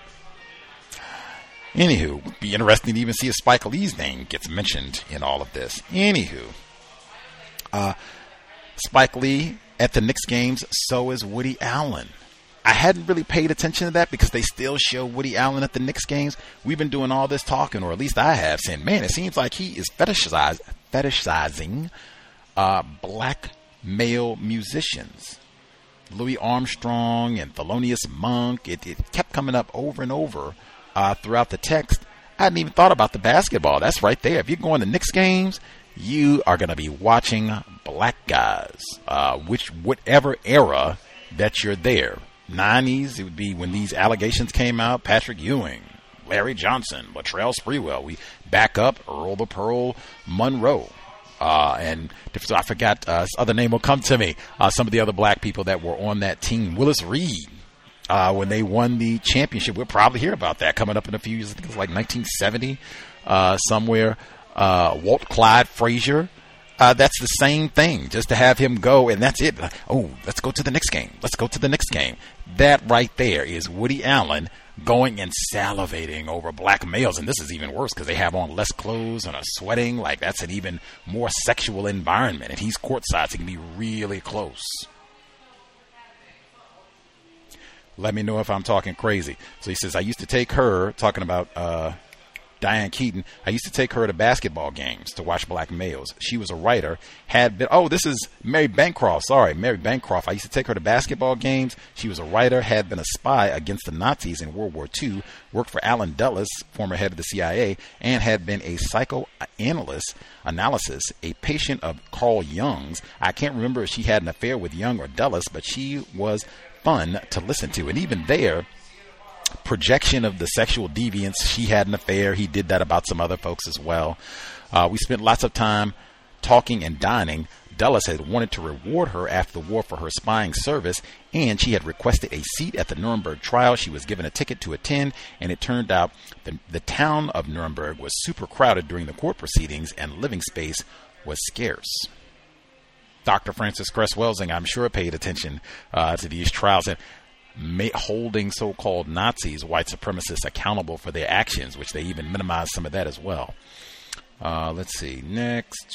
Anywho, it would be interesting to even see if Spike Lee's name gets mentioned in all of this. Anywho, uh, Spike Lee at the Knicks games, so is Woody Allen. I hadn't really paid attention to that because they still show Woody Allen at the Knicks games. We've been doing all this talking, or at least I have, saying, man, it seems like he is fetishize, fetishizing uh, black male musicians. Louis Armstrong and Thelonious Monk, it, it kept coming up over and over uh, throughout the text. I hadn't even thought about the basketball. That's right there. If you're going to Knicks games, you are going to be watching black guys, uh, which whatever era that you're there. nineties, it would be when these allegations came out. Patrick Ewing, Larry Johnson, Latrell Sprewell. We back up Earl the Pearl Monroe. Uh, and I forgot, uh, other name will come to me. Uh, some of the other black people that were on that team. Willis Reed, uh, when they won the championship. We'll probably hear about that coming up in a few years. I think it was like nineteen seventy, uh, somewhere. Uh, Walt Clyde Frazier. Uh, that's the same thing, just to have him go, and that's it. Oh, let's go to the next game. Let's go to the next game. That right there is Woody Allen going and salivating over black males. And this is even worse because they have on less clothes and are sweating. Like, that's an even more sexual environment. And he's courtside, so he can be really close. Let me know if I'm talking crazy. So he says, I used to take her, talking about uh, Diane Keaton, I used to take her to basketball games to watch black males. She was a writer, had been, oh, this is Mary Bancroft, sorry, Mary Bancroft. I used to take her to basketball games. She was a writer, had been a spy against the Nazis in World War Two, worked for Allen Dulles, former head of the C I A, and had been a psychoanalyst, analysis, a patient of Carl Jung's. I can't remember if she had an affair with Jung or Dulles, but she was fun to listen to. And even there, projection of the sexual deviance. She had an affair. He did that about some other folks as well. Uh, we spent lots of time talking and dining. Dulles had wanted to reward her after the war for her spying service, and she had requested a seat at the Nuremberg trial. She was given a ticket to attend, and it turned out the, the town of Nuremberg was super crowded during the court proceedings, and living space was scarce. Doctor Francis Cress Welsing, I'm sure, paid attention uh, to these trials and holding so-called Nazis, white supremacists, accountable for their actions, which they even minimized some of that as well. Uh, let's see. Next.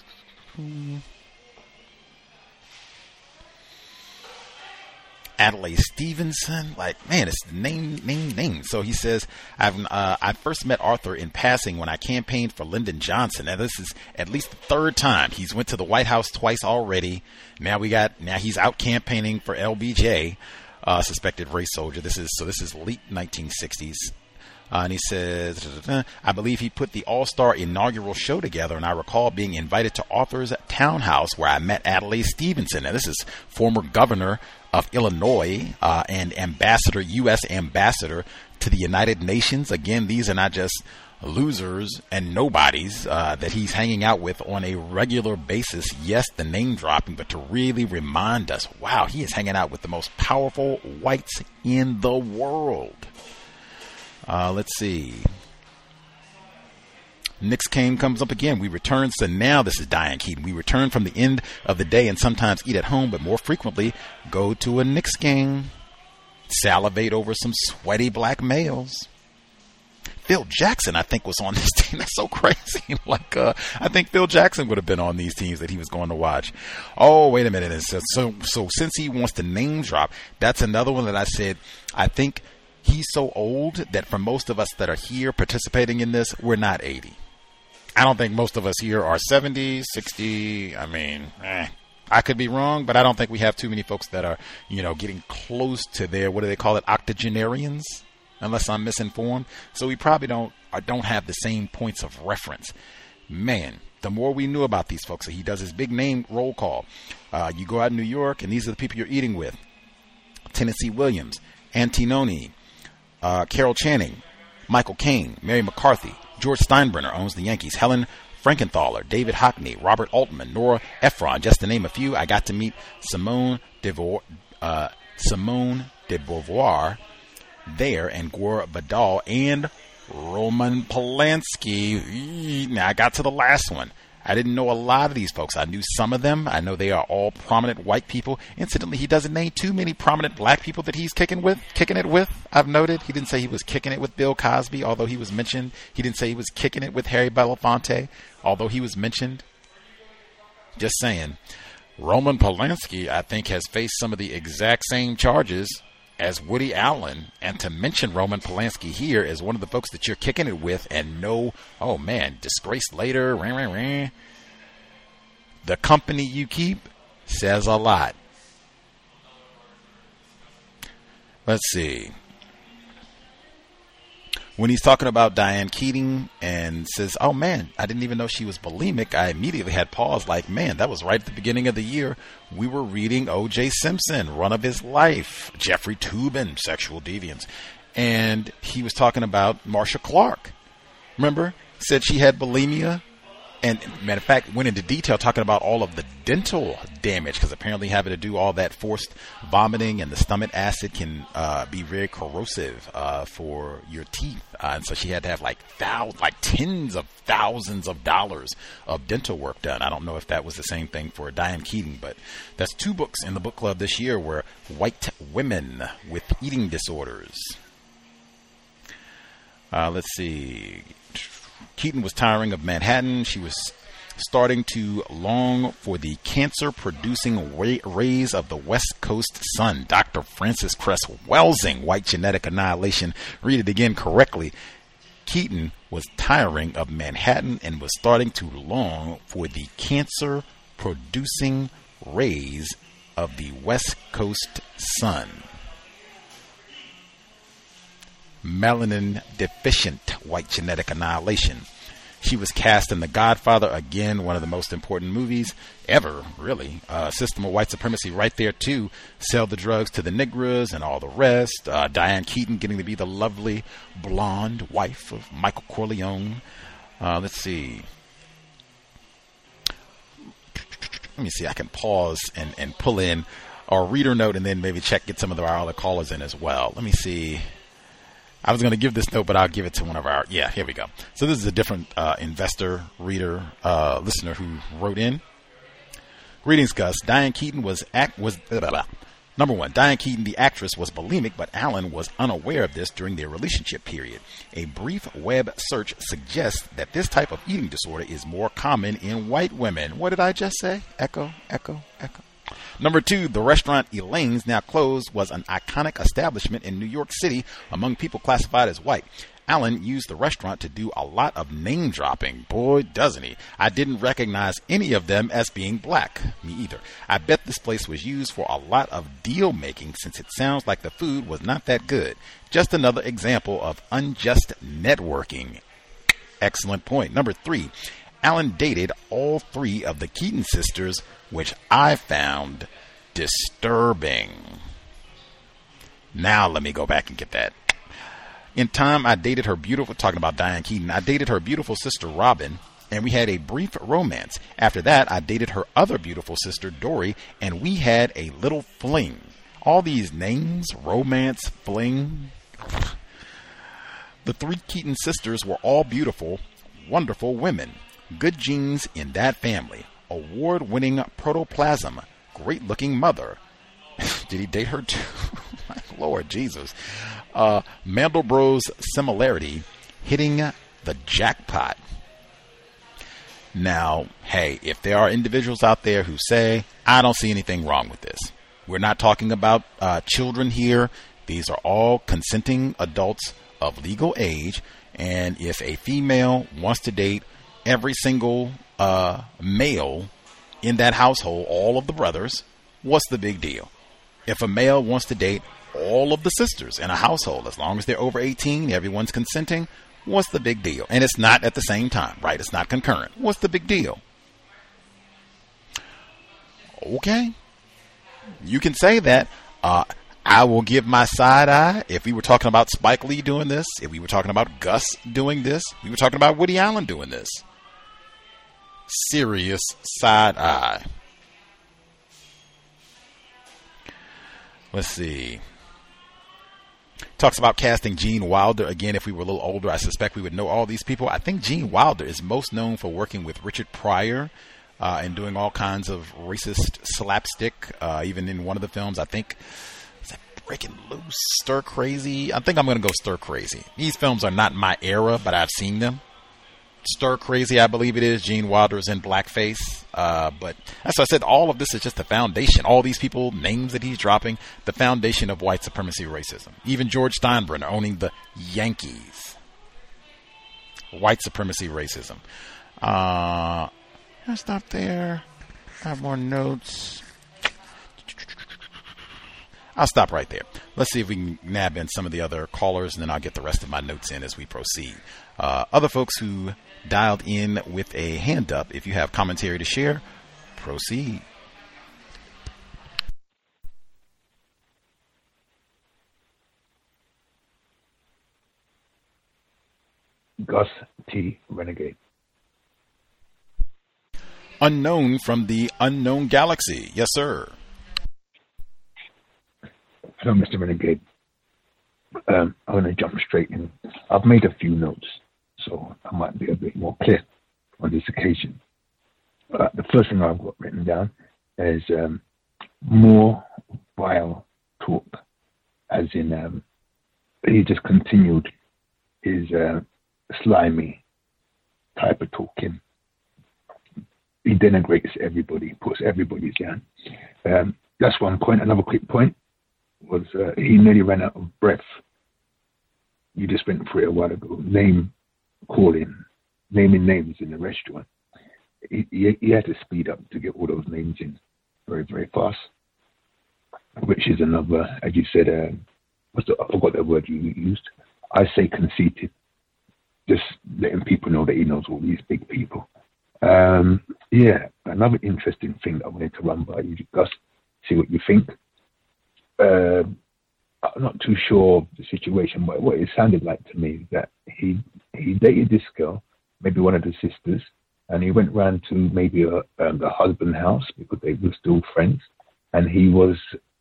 Adlai Stevenson, like, man, it's name, name, name. So he says, I've, uh, I first met Arthur in passing when I campaigned for Lyndon Johnson. Now, this is at least the third time. He's went to the White House twice already. Now we got, now he's out campaigning for L B J. Uh, suspected race soldier. This is so. This is late nineteen sixties, uh, and he says, "I believe he put the All-Star inaugural show together, and I recall being invited to Arthur's townhouse where I met Adlai Stevenson." Now, this is former governor of Illinois uh, and ambassador, U S ambassador to the United Nations. Again, these are not just losers and nobodies uh, that he's hanging out with on a regular basis. Yes, the name dropping, but to really remind us, wow, he is hanging out with the most powerful whites in the world. Uh, let's see. Knicks game comes up again. We return. So now this is Diane Keaton. We return from the end of the day and sometimes eat at home, but more frequently go to a Knicks game. Salivate over some sweaty black males. Phil Jackson, I think, was on this team. That's so crazy. like, uh, I think Phil Jackson would have been on these teams that he was going to watch. Oh, wait a minute. And so, so, so since he wants to name drop, that's another one that I said, I think he's so old that for most of us that are here participating in this, we're not eighty. I don't think most of us here are seventy, sixty. I mean, eh. I could be wrong, but I don't think we have too many folks that are, you know, getting close to their, what do they call it, octogenarians? Unless I'm misinformed. So we probably don't or don't have the same points of reference. Man, the more we knew about these folks, he does his big name roll call. Uh, you go out in New York, and these are the people you're eating with. Tennessee Williams, Antinoni, uh, Carol Channing, Michael Caine, Mary McCarthy, George Steinbrenner owns the Yankees, Helen Frankenthaler, David Hockney, Robert Altman, Nora Ephron, just to name a few. I got to meet Simone de, Vo- uh, Simone de Beauvoir there, and Gore Vidal and Roman Polanski. Now I got to the last one. I didn't know a lot of these folks. I knew some of them. I know they are all prominent white people. Incidentally, he doesn't name too many prominent black people that he's kicking with, kicking it with. I've noted he didn't say he was kicking it with Bill Cosby, although he was mentioned. He didn't say he was kicking it with Harry Belafonte, although he was mentioned. Just saying. Roman Polanski, I think, has faced some of the exact same charges as Woody Allen, and to mention Roman Polanski here as one of the folks that you're kicking it with and know, oh man, disgraced later, rah, rah, rah. The company you keep says a lot. Let's see. When he's talking about Diane Keaton and says, oh man, I didn't even know she was bulimic, I immediately had pause like, man, that was right at the beginning of the year. We were reading O J Simpson, Run of His Life, Jeffrey Toobin, Sexual Deviance. And he was talking about Marcia Clark. Remember? Said she had bulimia. And matter of fact, went into detail talking about all of the dental damage, because apparently having to do all that forced vomiting and the stomach acid can uh, be very corrosive uh, for your teeth. Uh, and so she had to have like thousands, like tens of thousands of dollars of dental work done. I don't know if that was the same thing for Diane Keaton, but that's two books in the book club this year were white women with eating disorders. Uh, let's see. Keaton was tiring of Manhattan. She was starting to long for the cancer-producing rays of the West Coast sun. Doctor Francis Cress Welsing, White Genetic Annihilation. Read it again correctly. Keaton was tiring of Manhattan and was starting to long for the cancer-producing rays of the West Coast sun. Melanin deficient white genetic annihilation. She was cast in The Godfather, again, one of the most important movies ever, really. Uh, system of white supremacy right there, too. Sell the drugs to the Negras and all the rest. Uh, Diane Keaton getting to be the lovely blonde wife of Michael Corleone. Uh, let's see. Let me see. I can pause and, and pull in our reader note and then maybe check, get some of our other callers in as well. Let me see. I was going to give this note, but I'll give it to one of our, yeah, here we go. So this is a different uh, investor, reader, uh, listener who wrote in. Greetings, Gus. Diane Keaton was, act, was blah, blah, blah. Number one, Diane Keaton, the actress, was bulimic, but Alan was unaware of this during their relationship period. A brief web search suggests that this type of eating disorder is more common in white women. What did I just say? Echo, echo, echo. Number two, the restaurant Elaine's, now closed, was an iconic establishment in New York City among people classified as white. Alan used the restaurant to do a lot of name dropping. Boy, doesn't he. I didn't recognize any of them as being black. Me either. I bet this place was used for a lot of deal making since it sounds like the food was not that good. Just another example of unjust networking. Excellent point. Number three, Alan dated all three of the Keaton sisters, which I found disturbing. Now let me go back and get that. In time, I dated her beautiful, talking about Diane Keaton, I dated her beautiful sister Robin, and we had a brief romance. After that, I dated her other beautiful sister Dory, and we had a little fling. All these names, romance, fling. The three Keaton sisters were all beautiful, wonderful women. Good genes in that family. Award-winning protoplasm. Great-looking mother. Did he date her too? My Lord Jesus. Uh, Mandelbrot's similarity hitting the jackpot. Now, hey, if there are individuals out there who say, I don't see anything wrong with this. We're not talking about uh, children here. These are all consenting adults of legal age. And if a female wants to date every single uh, male in that household, all of the brothers, what's the big deal? If a male wants to date all of the sisters in a household, as long as they're over eighteen, everyone's consenting, what's the big deal? And it's not at the same time, right? It's not concurrent. What's the big deal? Okay. You can say that. Uh, I will give my side eye. If we were talking about Spike Lee doing this, if we were talking about Gus doing this, we were talking about Woody Allen doing this. Serious side eye. Let's see. Talks about casting Gene Wilder. Again, if we were a little older, I suspect we would know all these people. I think Gene Wilder is most known for working with Richard Pryor uh, and doing all kinds of racist slapstick. Uh, even in one of the films, I think, is that Breaking Loose, Stir Crazy? I think I'm going to go Stir Crazy. These films are not my era, but I've seen them. Stir Crazy, I believe it is. Gene Wilder is in blackface. Uh, but as I said, all of this is just the foundation. All these people, names that he's dropping, the foundation of white supremacy racism. Even George Steinbrenner owning the Yankees. White supremacy racism. Uh, I'll stop there. I have more notes. I'll stop right there. Let's see if we can nab in some of the other callers, and then I'll get the rest of my notes in as we proceed. Uh, other folks who dialed in with a hand up, if you have commentary to share, proceed. Gus T. Renegade. Unknown from the unknown galaxy. Yes, sir. Hello, Mister Renegade. Um, I'm going to jump straight in. I've made a few notes, so I might be a bit more clear on this occasion. Uh, the first thing I've got written down is um, more vile talk, as in um, he just continued his uh, slimy type of talking. He denigrates everybody, puts everybody down. Um, that's one point. Another quick point was uh, he nearly ran out of breath. You just went through it a while ago. Name calling, naming names in the restaurant. He, he, he had to speed up to get all those names in very, very fast, which is another, as you said, um, what's the, I forgot the word you used. I say conceited, just letting people know that he knows all these big people. Um, yeah, another interesting thing I wanted to run by you, Gus, see what you think. Uh, I'm not too sure of the situation, but what it sounded like to me is that he he dated this girl, maybe one of the sisters, and he went round to maybe a, um, the husband's house because they were still friends, and he was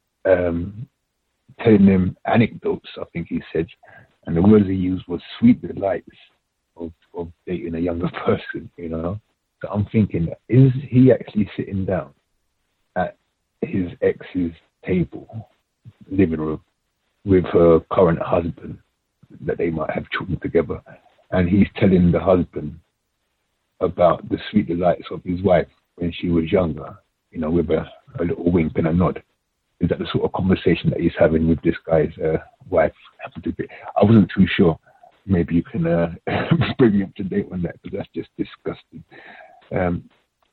um, telling them anecdotes, I think he said, and the words he used was sweet delights of, of dating a younger person, you know. So I'm thinking, is he actually sitting down at his ex's table, living room, with her current husband, that they might have children together, and he's telling the husband about the sweet delights of his wife when she was younger, you know, with a, a little wink and a nod? Is that the sort of conversation that he's having with this guy's uh, wife? I wasn't too sure. Maybe you can uh, bring me up to date on that, because that's just disgusting. Um,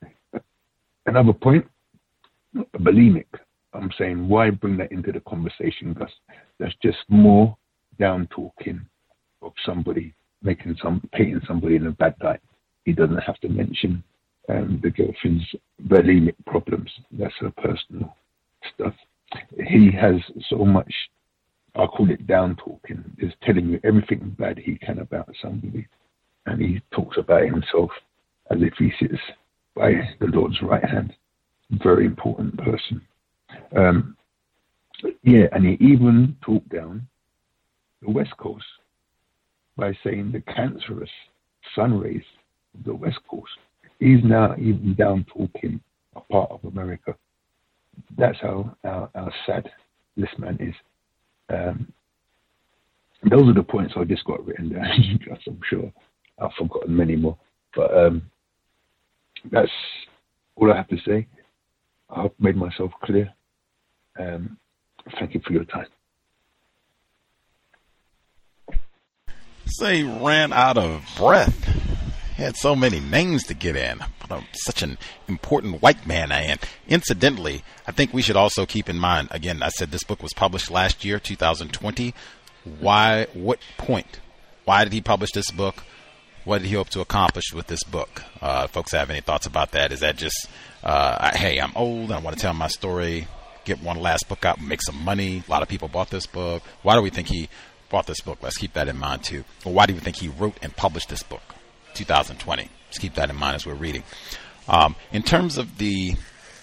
another point, bulimic. I'm saying, why bring that into the conversation, Gus? That's just more down talking of somebody, making some, painting somebody in a bad light. He doesn't have to mention um, the girlfriend's bulimic problems. That's her personal stuff. He has so much, I'll call it down talking, is telling you everything bad he can about somebody. And he talks about himself as if he sits by the Lord's right hand. Very important person. Um, yeah, and he even talked down the West Coast by saying the cancerous sun rays of the West Coast. He's now even down talking a part of America. That's how, how, how sad this man is. Um, those are the points I just got written down. I'm sure I've forgotten many more. But um, that's all I have to say. I hope I made myself clear. Um, thank you for your time. Say, ran out of breath. Had so many names to get in. What a, such an important white man I am. Incidentally, I think we should also keep in mind, again, I said this book was published last year, two thousand twenty. Why, what point? Why did he publish this book? What did he hope to accomplish with this book? Uh, folks have any thoughts about that? Is that just, uh, I, hey, I'm old and I want to tell my story, get one last book out, make some money. A lot of people bought this book. Why do we think he bought this book? Let's keep that in mind too. Or why do you think he wrote and published this book? two thousand twenty. Let's keep that in mind as we're reading. Um, in terms of the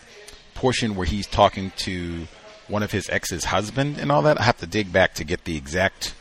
portion where he's talking to one of his ex's husband and all that, I have to dig back to get the exact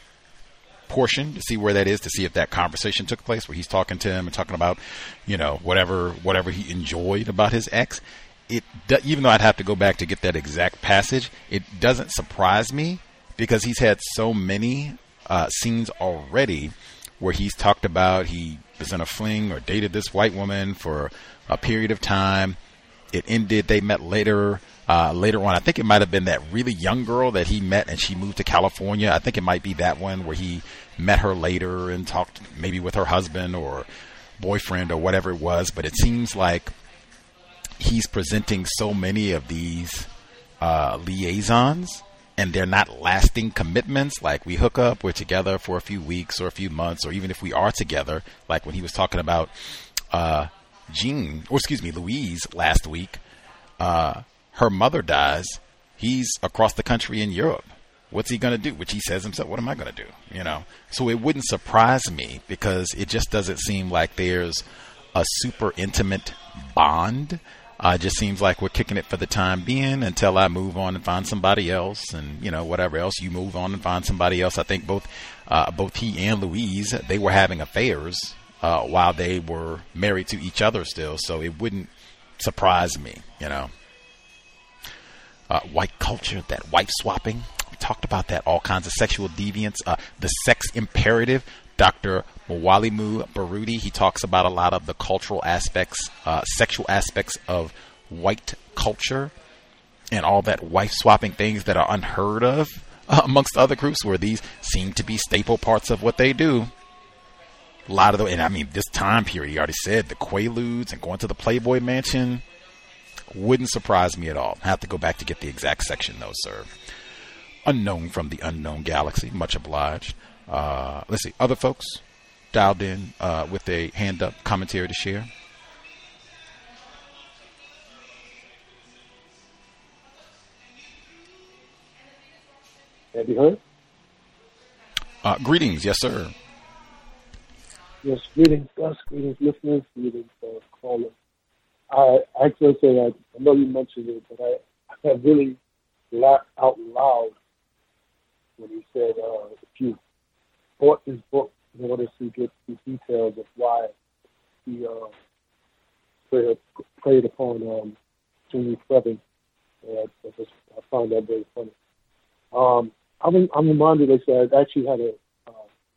portion to see where that is, to see if that conversation took place where he's talking to him and talking about, you know, whatever whatever he enjoyed about his ex. It even though I'd have to go back to get that exact passage, it doesn't surprise me because he's had so many uh, scenes already where he's talked about he was in a fling or dated this white woman for a period of time. It ended. They met later. Uh, later on, I think it might have been that really young girl that he met and she moved to California. I think it might be that one where he met her later and talked maybe with her husband or boyfriend or whatever it was. But it seems like he's presenting so many of these uh, liaisons, and they're not lasting commitments. Like we hook up, we're together for a few weeks or a few months, or even if we are together, like when he was talking about uh, Jean, or excuse me, Louise last week, uh, her mother dies. He's across the country in Europe. What's he going to do? Which he says himself, what am I going to do? You know, so it wouldn't surprise me because it just doesn't seem like there's a super intimate bond. Uh, it just seems like we're kicking it for the time being until I move on and find somebody else, and you know whatever else you move on and find somebody else. I think both, uh, both he and Louise, they were having affairs uh, while they were married to each other still. So it wouldn't surprise me, you know. Uh, white culture, that wife swapping. We talked about that. All kinds of sexual deviance. Uh, the sex imperative. Doctor Mwalimu Baruti, he talks about a lot of the cultural aspects, uh, sexual aspects of white culture and all that wife swapping things that are unheard of uh, amongst other groups where these seem to be staple parts of what they do. A lot of the, and I mean, this time period, he already said the Quaaludes and going to the Playboy Mansion wouldn't surprise me at all. I have to go back to get the exact section, though, sir. Unknown from the unknown galaxy. Much obliged. Uh, let's see. Other folks dialed in uh, with a hand up commentary to share. Have you heard? Uh, greetings. Yes, sir. Yes, greetings, Gus. Greetings, listeners. Greetings, uh, callers. I actually say that I know you mentioned it, but I, I really laughed out loud when you said uh, if you bought this book in order to get the details of why he uh, preyed, preyed upon um, Jimmy Fleming. Uh, I, just, I found that very funny. Um, I'm, I'm reminded that I actually had a uh,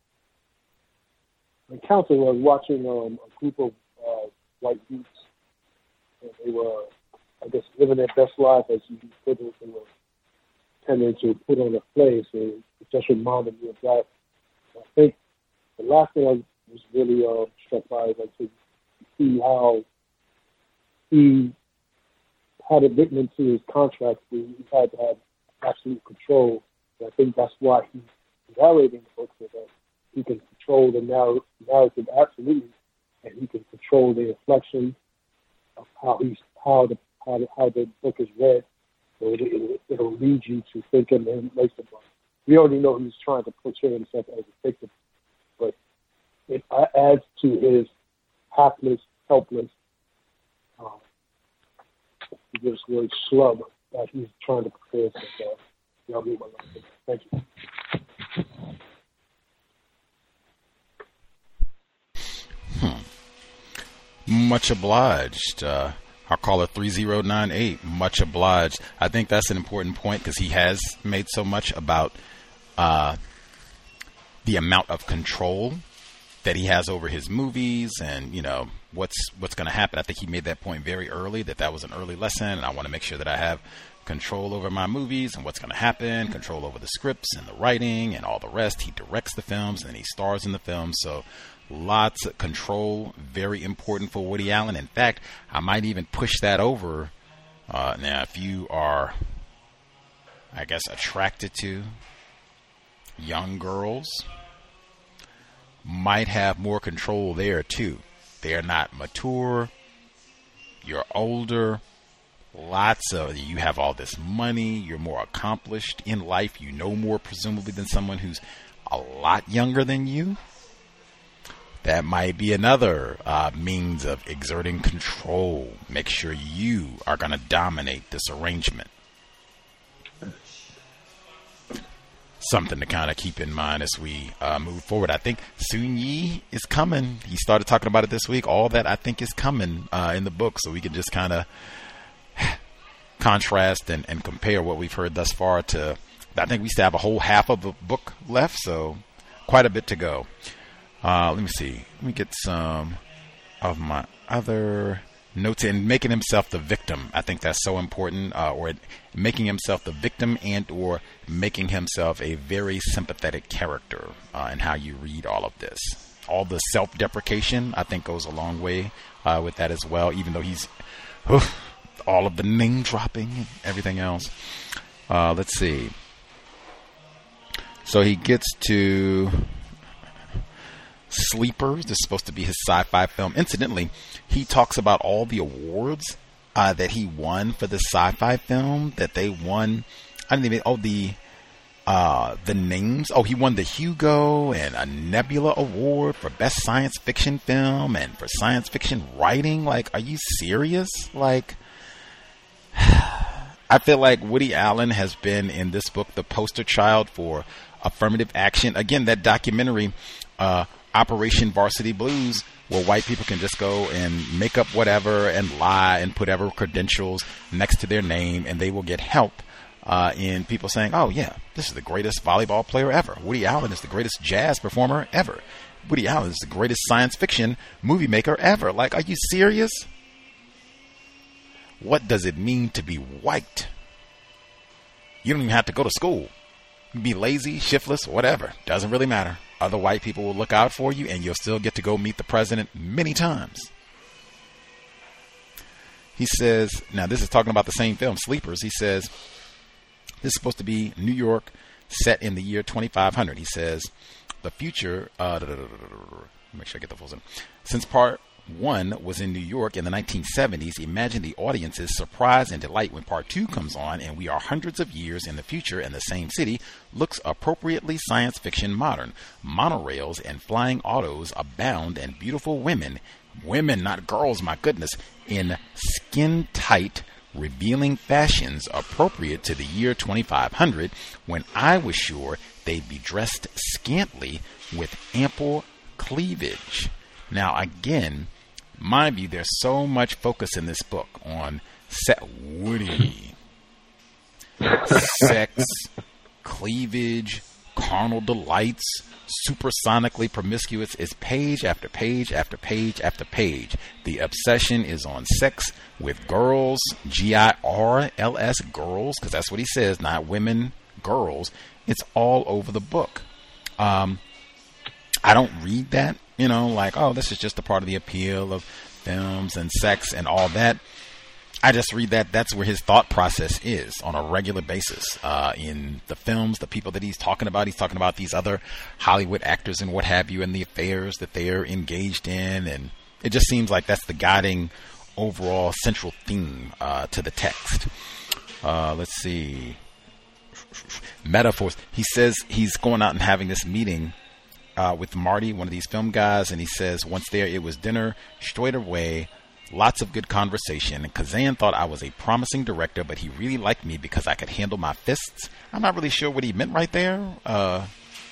an encounter where I was watching um, a group of uh, white youths. And they were, I guess, living their best life as you put it, they were tending to put on a play. So it just reminded me of that. I think the last thing I was really uh, struck by is like to see how he had it written into his contract where he had to have absolute control. And I think that's why he's narrating the book, so that he can control the narr- narrative absolutely, and he can control the inflection of how he's how the how the, how the book is read, so it, it, it'll lead you to thinking and makes the book. We already know he's trying to portray himself as a victim, but it adds to his hapless, helpless, um, he gives the word slub that he's trying to prepare himself. Y'all be my life. Thank you. Much obliged. Uh, our caller three zero nine eight. Much obliged. I think that's an important point because he has made so much about uh, the amount of control that he has over his movies and, you know, what's what's going to happen. I think he made that point very early, that that was an early lesson, and I want to make sure that I have control over my movies and what's going to happen, control over the scripts and the writing and all the rest. He directs the films and he stars in the films, so lots of control, very important for Woody Allen. In fact, I might even push that over. Uh, now, if you are, I guess, attracted to young girls, might have more control there too. They're not mature. You're older. Lots of, you have all this money. You're more accomplished in life. You know more, presumably, than someone who's a lot younger than you. That might be another uh, means of exerting control. Make sure you are going to dominate this arrangement. Something to kind of keep in mind as we uh, move forward. I think Sun Yi is coming. He started talking about it this week. All that I think is coming uh, in the book, so we can just kind of contrast and, and compare what we've heard thus far to, I think we still have a whole half of the book left, so quite a bit to go. Uh, let me see. Let me get some of my other notes. In making himself the victim, I think that's so important. Uh, or making himself the victim, and or making himself a very sympathetic character, uh, and how you read all of this. All the self-deprecation, I think, goes a long way uh, with that as well. Even though he's oof, all of the name dropping and everything else. Uh, let's see. So he gets to Sleepers. This is supposed to be his sci-fi film. Incidentally, he talks about all the awards uh, that he won for this sci-fi film. That they won. I didn't even. Oh, the uh, the names. Oh, he won the Hugo and a Nebula Award for best science fiction film and for science fiction writing. Like, are you serious? Like, I feel like Woody Allen has been in this book the poster child for affirmative action. Again, that documentary. Uh, Operation Varsity Blues, where white people can just go and make up whatever and lie and put whatever credentials next to their name, and they will get help uh, in people saying, oh yeah, this is the greatest volleyball player ever. Woody Allen is the greatest jazz performer ever. Woody Allen is the greatest science fiction movie maker ever. Like, are you serious? What does it mean to be white? You don't even have to go to school. You can be lazy, shiftless, whatever. Doesn't really matter. other white people will look out for you, and you'll still get to go meet the president many times. He says, now this is talking about the same film, Sleepers. He says, this is supposed to be New York set in the year twenty-five hundred. He says, the future, uh, make sure I get the full sentence. Since part one was in New York in the nineteen seventies, imagine the audience's surprise and delight when part two comes on and we are hundreds of years in the future and the same city looks appropriately science fiction modern. Monorails and flying autos abound and beautiful women, women, not girls, my goodness, in skin-tight, revealing fashions appropriate to the year twenty-five hundred, when I was sure they'd be dressed scantily with ample cleavage. Now, again, mind you, there's so much focus in this book on se- Woody, sex, cleavage, carnal delights, supersonically promiscuous. Is page after page after page after page. The obsession is on sex with girls, G I R L S, girls, because that's what he says, not women, girls. It's all over the book. Um, I don't read that, you know, like, oh, this is just a part of the appeal of films and sex and all that. I just read that that's where his thought process is on a regular basis. Uh, in the films, the people that he's talking about, he's talking about these other Hollywood actors and what have you, and the affairs that they're engaged in. And it just seems like that's the guiding overall central theme uh, to the text. Uh, let's see. Metaphors. He says he's going out and having this meeting uh, with Marty, one of these film guys, and he says once there it was dinner straight away. Lots of good conversation. And Kazan thought I was a promising director, but he really liked me because I could handle my fists. I'm not really sure what he meant right there. Uh,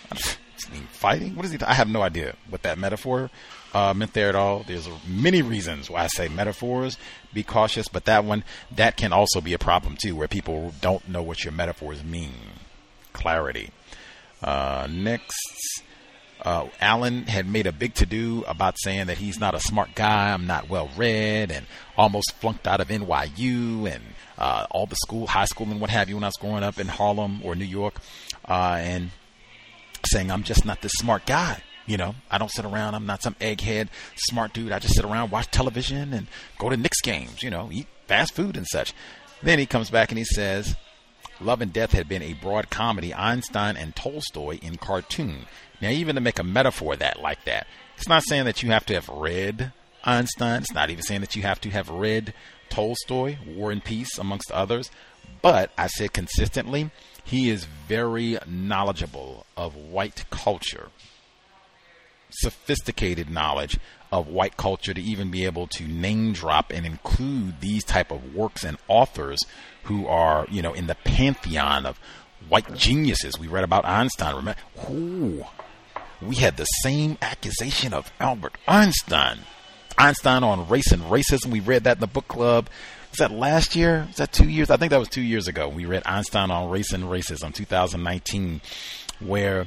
fighting? What is he? Th- I have no idea what that metaphor uh, meant there at all. There's many reasons why I say metaphors. Be cautious, but that one, that can also be a problem too, where people don't know what your metaphors mean. Clarity. Uh, next. Uh, Alan had made a big to-do about saying that he's not a smart guy, I'm not well-read, and almost flunked out of N Y U and uh, all the school, high school and what have you when I was growing up in Harlem or New York, uh, and saying I'm just not this smart guy. You know, I don't sit around, I'm not some egghead smart dude. I just sit around, watch television, and go to Knicks games, you know, eat fast food and such. Then he comes back and he says, Love and Death had been a broad comedy, Einstein and Tolstoy in cartoon. Now, even to make a metaphor that like that, it's not saying that you have to have read Einstein. It's not even saying that you have to have read Tolstoy, War and Peace, amongst others. But I said consistently, he is very knowledgeable of white culture, sophisticated knowledge of white culture to even be able to name drop and include these type of works and authors who are, you know, in the pantheon of white geniuses. We read about Einstein. Remember? Ooh. We had the same accusation of Albert Einstein. Einstein on race and racism. We read that in the book club. Was that last year? Was that two years? I think that was two years ago. We read Einstein on race and racism, two thousand nineteen, where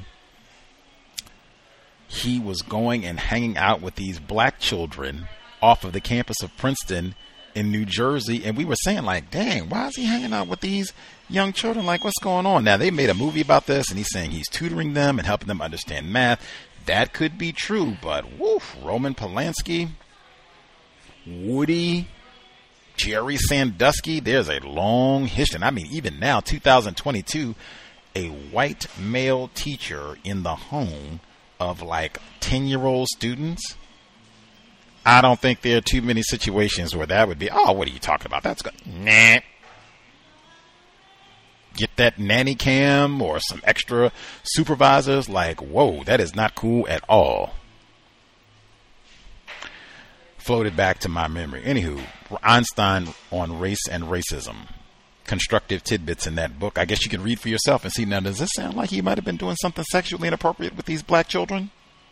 he was going and hanging out with these black children off of the campus of Princeton in New Jersey. And we were saying, like, dang, why is he hanging out with these young children? Like, what's going on? Now, they made a movie about this, and he's saying he's tutoring them and helping them understand math. That could be true, but woof, Roman Polanski, Woody, Jerry Sandusky, there's a long history. And I mean, even now, two thousand twenty-two, a white male teacher in the home of like ten-year-old students. I don't think there are too many situations where that would be, oh, what are you talking about? That's good. Nah. Get that nanny cam or some extra supervisors. Like, whoa, that is not cool at all. Floated back to my memory. Anywho, Einstein on race and racism. Constructive tidbits in that book. I guess you can read for yourself and see. Now, does this sound like he might have been doing something sexually inappropriate with these black children?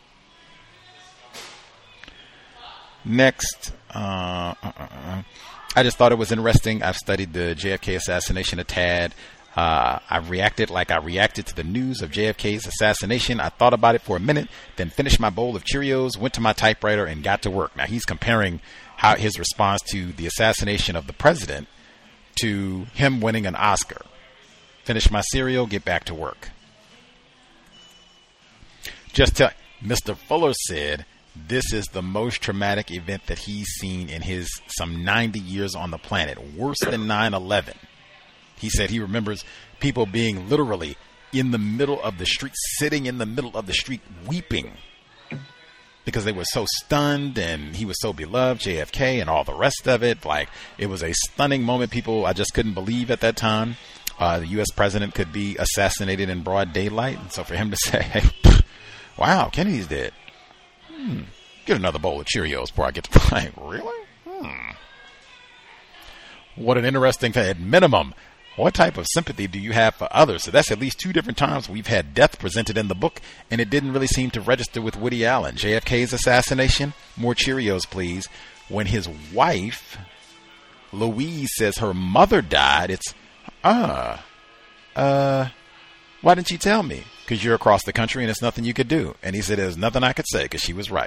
Next, uh, uh, uh, I just thought it was interesting. I've studied the J F K assassination a tad. Uh, I reacted like I reacted to the news of J F K's assassination. I thought about it for a minute, then finished my bowl of Cheerios, went to my typewriter, and got to work. Now, he's comparing how his response to the assassination of the president to him winning an Oscar. Finish my cereal, get back to work. Just tell Mister Fuller said this is the most traumatic event that he's seen in his some ninety years on the planet, worse than nine eleven. He said he remembers people being literally in the middle of the street, sitting in the middle of the street weeping because they were so stunned, and he was so beloved, J F K, and all the rest of it. Like, it was a stunning moment. People, I just couldn't believe at that time uh, the U S president could be assassinated in broad daylight. And so for him to say, hey, wow, Kennedy's dead. Hmm. Get another bowl of Cheerios before I get to play. Really? Hmm. What an interesting thing. At minimum, what type of sympathy do you have for others? So that's at least two different times we've had death presented in the book, and it didn't really seem to register with Woody Allen. J F K's assassination, more Cheerios, please. When his wife, Louise, says her mother died, it's, ah, uh, why didn't you tell me? Because you're across the country and there's nothing you could do. And he said there's nothing I could say because she was right.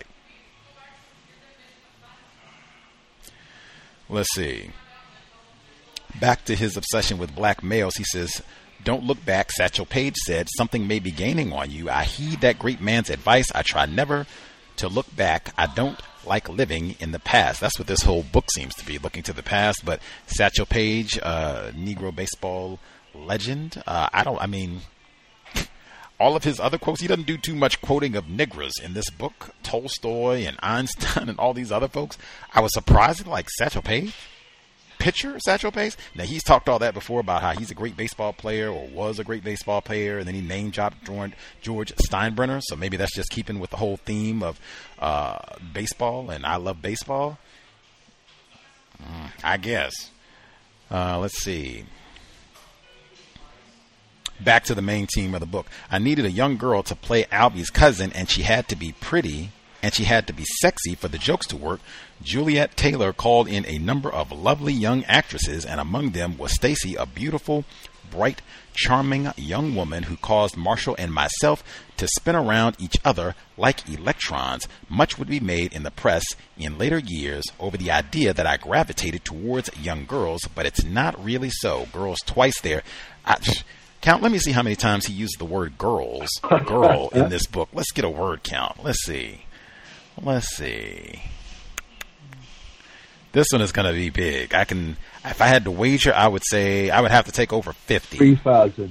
Let's see. Back to his obsession with black males, he says, don't look back. Satchel Paige said, something may be gaining on you. I heed that great man's advice. I try never to look back. I don't like living in the past. That's what this whole book seems to be, looking to the past. But Satchel Paige, uh, Negro baseball legend. Uh, I don't, I mean, all of his other quotes, he doesn't do too much quoting of niggers in this book. Tolstoy and Einstein and all these other folks. I was surprised at, like, Satchel Paige. Pitcher, Satchel Paige. Now, he's talked all that before about how he's a great baseball player or was a great baseball player, and then he name dropped George Steinbrenner. So maybe that's just keeping with the whole theme of uh, baseball and I love baseball. Mm, I guess. Uh, let's see. Back to the main theme of the book. I needed a young girl to play Albie's cousin, and she had to be pretty, and she had to be sexy for the jokes to work. Juliet Taylor called in a number of lovely young actresses, and among them was Stacy, a beautiful, bright, charming young woman who caused Marshall and myself to spin around each other like electrons. Much would be made in the press in later years over the idea that I gravitated towards young girls, but it's not really so. Girls twice there. I, count, let me see how many times he used the word girls, girl, in this book. Let's get a word count. Let's see. Let's see. This one is going to be big. I can, if I had to wager, I would say I would have to take over fifty. Three thousand.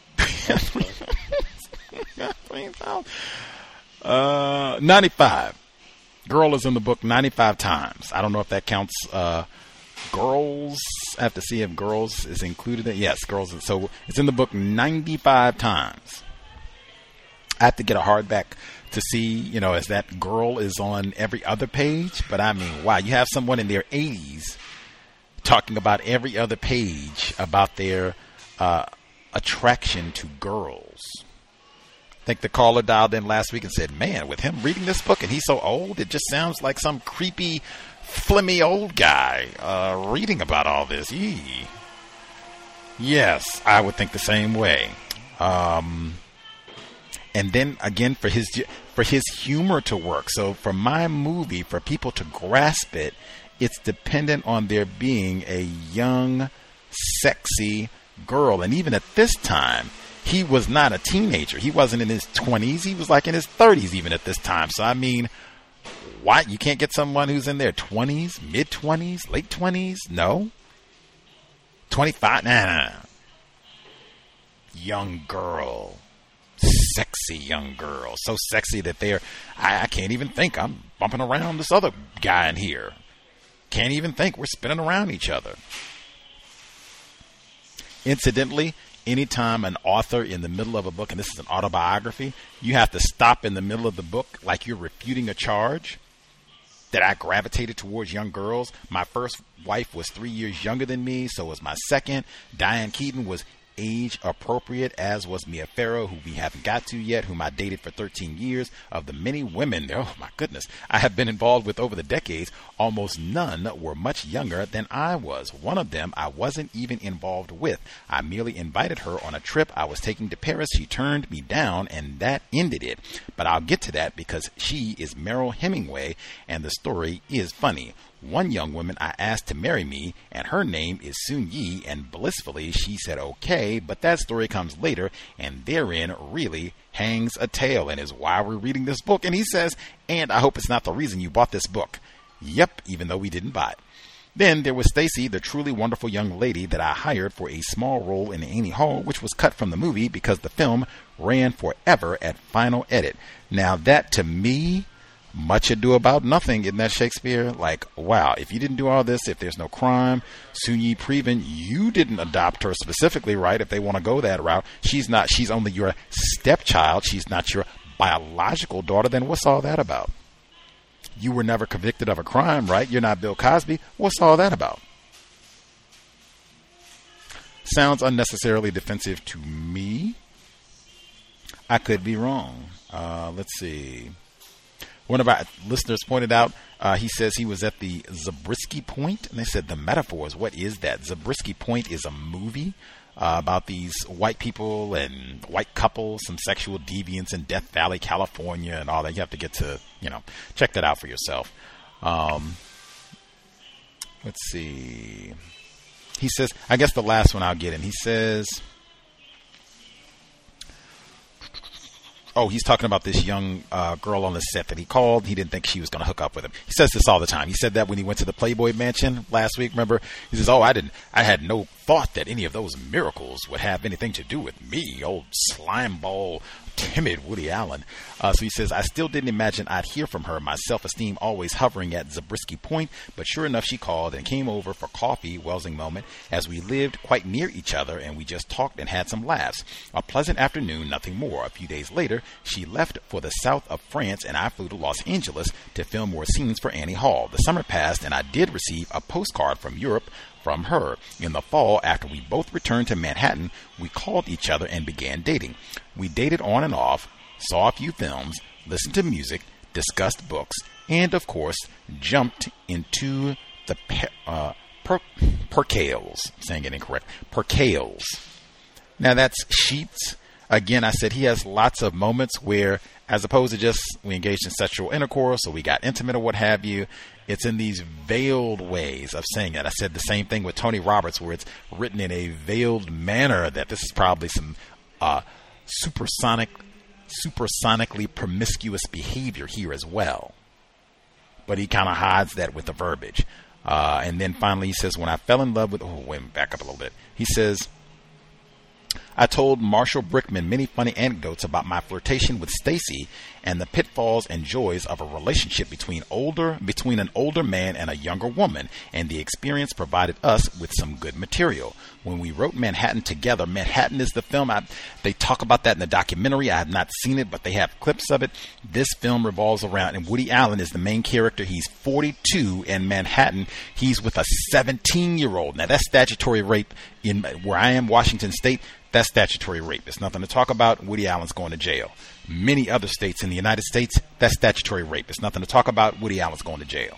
uh, ninety-five. Girl is in the book ninety-five times. I don't know if that counts. Uh, girls. I have to see if girls is included. In, yes, girls. So it's in the book ninety-five times. I have to get a hardback to see, you know, as that girl is on every other page. But I mean, wow, you have someone in their eighties talking about every other page about their uh, attraction to girls. I think the caller dialed in last week and said, man, with him reading this book and he's so old, it just sounds like some creepy, flimmy old guy uh, reading about all this. Yee. Yes, I would think the same way. Um... And then again, for his for his humor to work. So for my movie, for people to grasp it, it's dependent on there being a young, sexy girl. And even at this time, he was not a teenager. He wasn't in his twenties. He was like in his thirties even at this time. So I mean, why you can't get someone who's in their twenties, mid twenties, late twenties? No. twenty-five? Nah, nah, nah. Young girl. Sexy young girl. So sexy that they're, I, I can't even think. I'm bumping around this other guy in here. Can't even think. We're spinning around each other. Incidentally, anytime an author in the middle of a book, and this is an autobiography, you have to stop in the middle of the book like you're refuting a charge that I gravitated towards young girls. My first wife was three years younger than me, so was my second. Diane Keaton was age appropriate, as was Mia Farrow, who we haven't got to yet, whom I dated for thirteen years. Of the many women, oh my goodness, I have been involved with over the decades, almost none were much younger than I was. One of them I wasn't even involved with. I merely invited her on a trip I was taking to Paris. She turned me down, and that ended it. But I'll get to that because she is Merrill Hemingway, and the story is funny. One young woman I asked to marry me, and her name is Soon Yi, and blissfully she said okay, but that story comes later, and therein really hangs a tale, and is why we're reading this book. And he says, and I hope it's not the reason you bought this book. Yep, even though we didn't buy it. Then there was Stacy, the truly wonderful young lady that I hired for a small role in Annie Hall, which was cut from the movie because the film ran forever at final edit. Now that, to me, much ado about nothing, isn't that Shakespeare? Like, wow, if you didn't do all this, if there's no crime, Soon Yi Previn, you didn't adopt her specifically, right? If they want to go that route, she's not, she's only your stepchild, she's not your biological daughter, then what's all that about? You were never convicted of a crime, right? You're not Bill Cosby. What's all that about? Sounds unnecessarily defensive to me. I could be wrong. Uh, let's see. One of our listeners pointed out, uh, he says he was at the Zabriskie Point, and they said the metaphors, what is that? Zabriskie Point is a movie uh, about these white people and white couples, some sexual deviance in Death Valley, California, and all that. You have to get to, you know, check that out for yourself. Um, let's see. He says, I guess the last one I'll get in. He says, oh, he's talking about this young uh, girl on the set that he called. He didn't think she was going to hook up with him. He says this all the time. He said that when he went to the Playboy Mansion last week. Remember? He says, oh, I didn't, I had no thought that any of those miracles would have anything to do with me, old slime ball, timid Woody Allen. Uh, so he says, I still didn't imagine I'd hear from her, my self-esteem always hovering at Zabriskie Point, but sure enough, she called and came over for coffee, Welsing moment, as we lived quite near each other, and we just talked and had some laughs. A pleasant afternoon, nothing more. A few days later, she left for the south of France, and I flew to Los Angeles to film more scenes for Annie Hall. The summer passed, and I did receive a postcard from Europe from her. In the fall, after we both returned to Manhattan, we called each other and began dating. We dated on and off, saw a few films, listened to music, discussed books, and of course, jumped into the per, uh, per, percales. I'm saying it incorrect. Percales. Now that's Sheets. Again, I said he has lots of moments where, as opposed to just we engaged in sexual intercourse or we got intimate or what have you, it's in these veiled ways of saying it. I said the same thing with Tony Roberts, where it's written in a veiled manner that this is probably some uh, supersonic, supersonically promiscuous behavior here as well. But he kind of hides that with the verbiage. Uh, and then finally he says, when I fell in love with, oh, wait, back up a little bit. He says, I told Marshall Brickman many funny anecdotes about my flirtation with Stacy and the pitfalls and joys of a relationship between older between an older man and a younger woman, and the experience provided us with some good material. When we wrote Manhattan together, Manhattan is the film. I, they talk about that in the documentary. I have not seen it, but they have clips of it. This film revolves around, and Woody Allen is the main character. He's forty-two, and Manhattan, he's with a seventeen-year-old. Now, that's statutory rape in where I am, Washington State. That's statutory rape. It's nothing to talk about. Woody Allen's going to jail. Many other states in the United States, that's statutory rape. It's nothing to talk about. Woody Allen's going to jail.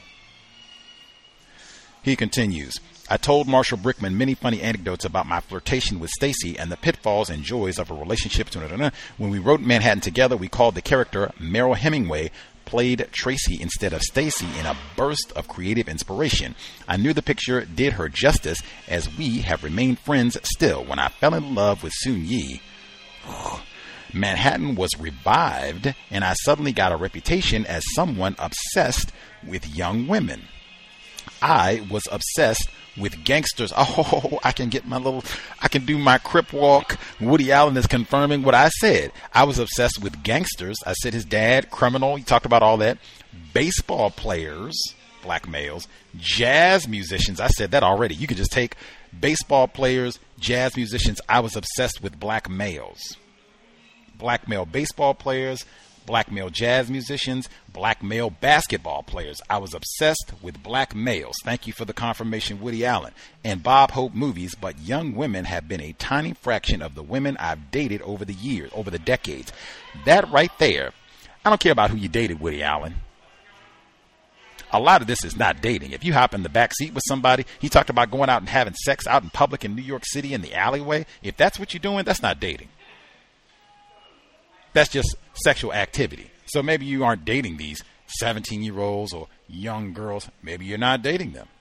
He continues, I told Marshall Brickman many funny anecdotes about my flirtation with Stacy and the pitfalls and joys of a relationship. When we wrote Manhattan together, we called the character Merrill Hemingway, played Tracy instead of Stacy in a burst of creative inspiration. I knew the picture did her justice, as we have remained friends still. When I fell in love with Soon Yi, Manhattan was revived, and I suddenly got a reputation as someone obsessed with young women. I was obsessed with gangsters. Oh, I can get my little, I can do my Crip walk. Woody Allen is confirming what I said. I was obsessed with gangsters. I said his dad, criminal. He talked about all that. Baseball players, black males, jazz musicians. I said that already. You could just take baseball players, jazz musicians. I was obsessed with black males. Black male baseball players, black male jazz musicians, black male basketball players. I was obsessed with black males. Thank you for the confirmation, Woody Allen. And Bob Hope movies, but young women have been a tiny fraction of the women I've dated over the years, over the decades. That right there, I don't care about who you dated, Woody Allen. A lot of this is not dating. If you hop in the back seat with somebody, he talked about going out and having sex out in public in New York City in the alleyway. If that's what you're doing, that's not dating. That's just sexual activity. So maybe you aren't dating these seventeen-year-olds or young girls, maybe you're not dating them.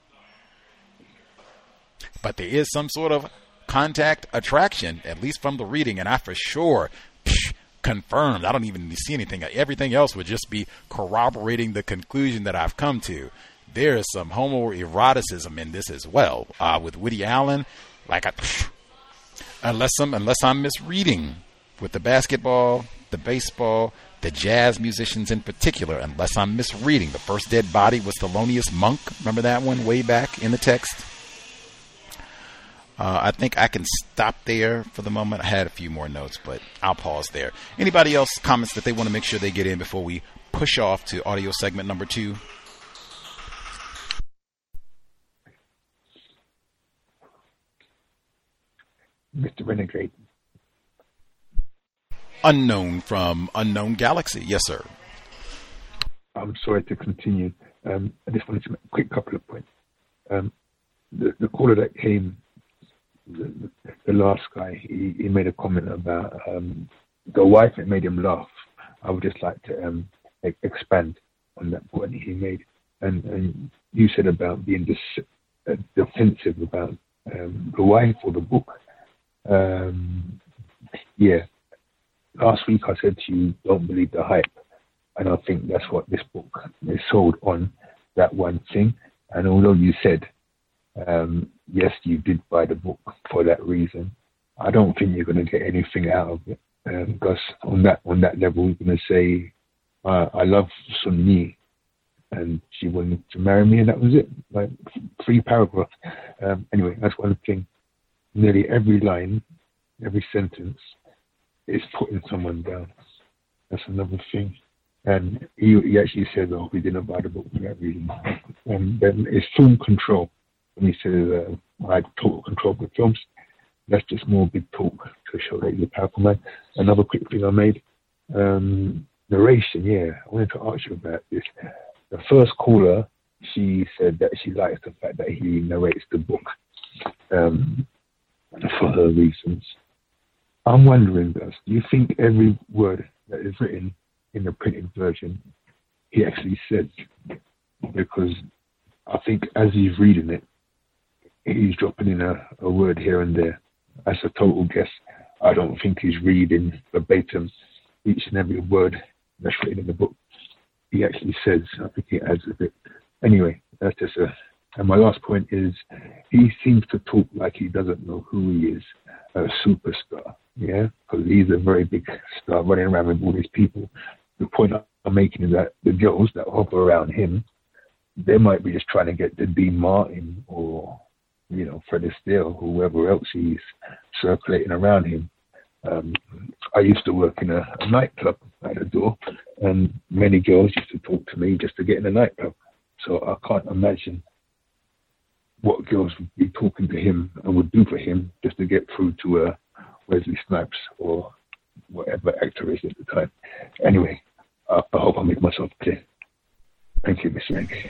But there is some sort of contact attraction, at least from the reading, and I for sure psh, confirmed. I don't even see anything. Everything else would just be corroborating the conclusion that I've come to. There is some homoeroticism in this as well. Uh, with Woody Allen, like I, psh, unless I'm unless I'm misreading with the basketball, the baseball, the jazz musicians in particular, unless I'm misreading. The first dead body was Thelonious Monk. Remember that one way back in the text? Uh, I think I can stop there for the moment. I had a few more notes, but I'll pause there. Anybody else comments that they want to make sure they get in before we push off to audio segment number two? Mister Renegade. Unknown from Unknown Galaxy. Yes, sir. I'm sorry to continue. Um, I just wanted to make a quick couple of points. Um, the, the caller that came, the, the last guy, he, he made a comment about um, the wife that made him laugh. I would just like to um, e- expand on that point he made. And, and you said about being dis- uh, defensive about um, the wife or the book. Um, yeah. Last week I said to you, don't believe the hype. And I think that's what this book is sold on, that one thing. And although you said, um, yes, you did buy the book for that reason, I don't think you're going to get anything out of it. Um, because on that on that level, you're going to say, uh, I love Sun Yi, and she wanted to marry me, and that was it. Like, three paragraphs. Um, anyway, that's one thing. Nearly every line, every sentence is putting someone down. That's another thing. And he, he actually said, oh, we didn't buy the book for that reason. And then it's film control. When he says, uh, I had total control with films, that's just more big talk to show that he's a powerful man. Another quick thing I made, um, narration, yeah. I wanted to ask you about this. The first caller, she said that she likes the fact that he narrates the book um, for her reasons. I'm wondering, Gus, do you think every word that is written in the printed version, he actually said? Because I think as he's reading it, he's dropping in a, a word here and there. That's a total guess. I don't think he's reading verbatim each and every word that's written in the book. He actually says, I think he adds a bit. Anyway, that's just a... And my last point is, he seems to talk like he doesn't know who he is, a superstar, yeah? Because he's a very big star running around with all these people. The point I'm making is that the girls that hover around him, they might be just trying to get to Dean Martin or, you know, Fred Astaire, whoever else he's circulating around him. Um, I used to work in a, a nightclub at the door, and many girls used to talk to me just to get in the nightclub. So I can't imagine what girls would be talking to him and would do for him just to get through to uh, Wesley Snipes or whatever actor is at the time. Anyway, I, I hope I made myself clear. Thank you, Mister Rankin.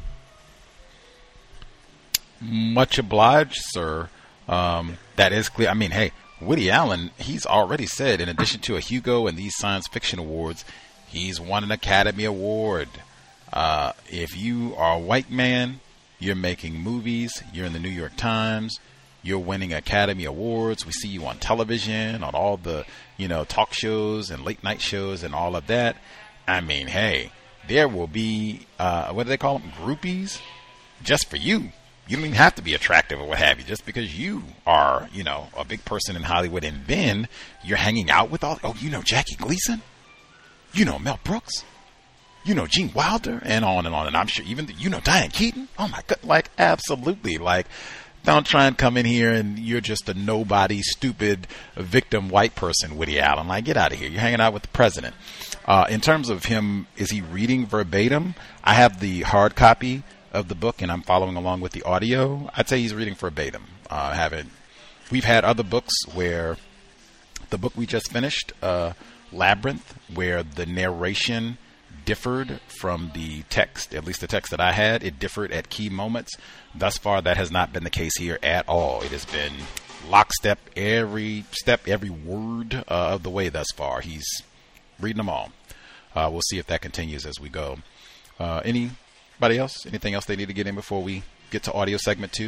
Much obliged, sir. Um, that is clear. I mean, hey, Woody Allen, he's already said, in addition to a Hugo and these science fiction awards, he's won an Academy Award. Uh, if you are a white man, you're making movies, you're in the New York Times, you're winning Academy Awards. We see you on television, on all the, you know, talk shows and late night shows and all of that. I mean, hey, there will be, uh, what do they call them? Groupies just for you. You don't even have to be attractive or what have you, just because you are, you know, a big person in Hollywood. And then you're hanging out with all, oh, you know, Jackie Gleason, you know, Mel Brooks, you know, Gene Wilder, and on and on. And I'm sure even, you know, Diane Keaton. Oh my God. Like, absolutely. Like, don't try and come in here and you're just a nobody, stupid victim white person, Woody Allen. Like, get out of here. You're hanging out with the president. Uh, in terms of him, is he reading verbatim? I have the hard copy of the book and I'm following along with the audio. I'd say he's reading verbatim. Uh, haven't, we've had other books where the book we just finished, uh, Labyrinth, where the narration differed from the text, at least the text that I had, it differed at key moments. Thus far, that has not been the case here at all. It has been lockstep every step, every word uh, of the way thus far. He's reading them all. uh, we'll see if that continues as we go. Uh, anybody else? Anything else they need to get in before we get to audio segment two?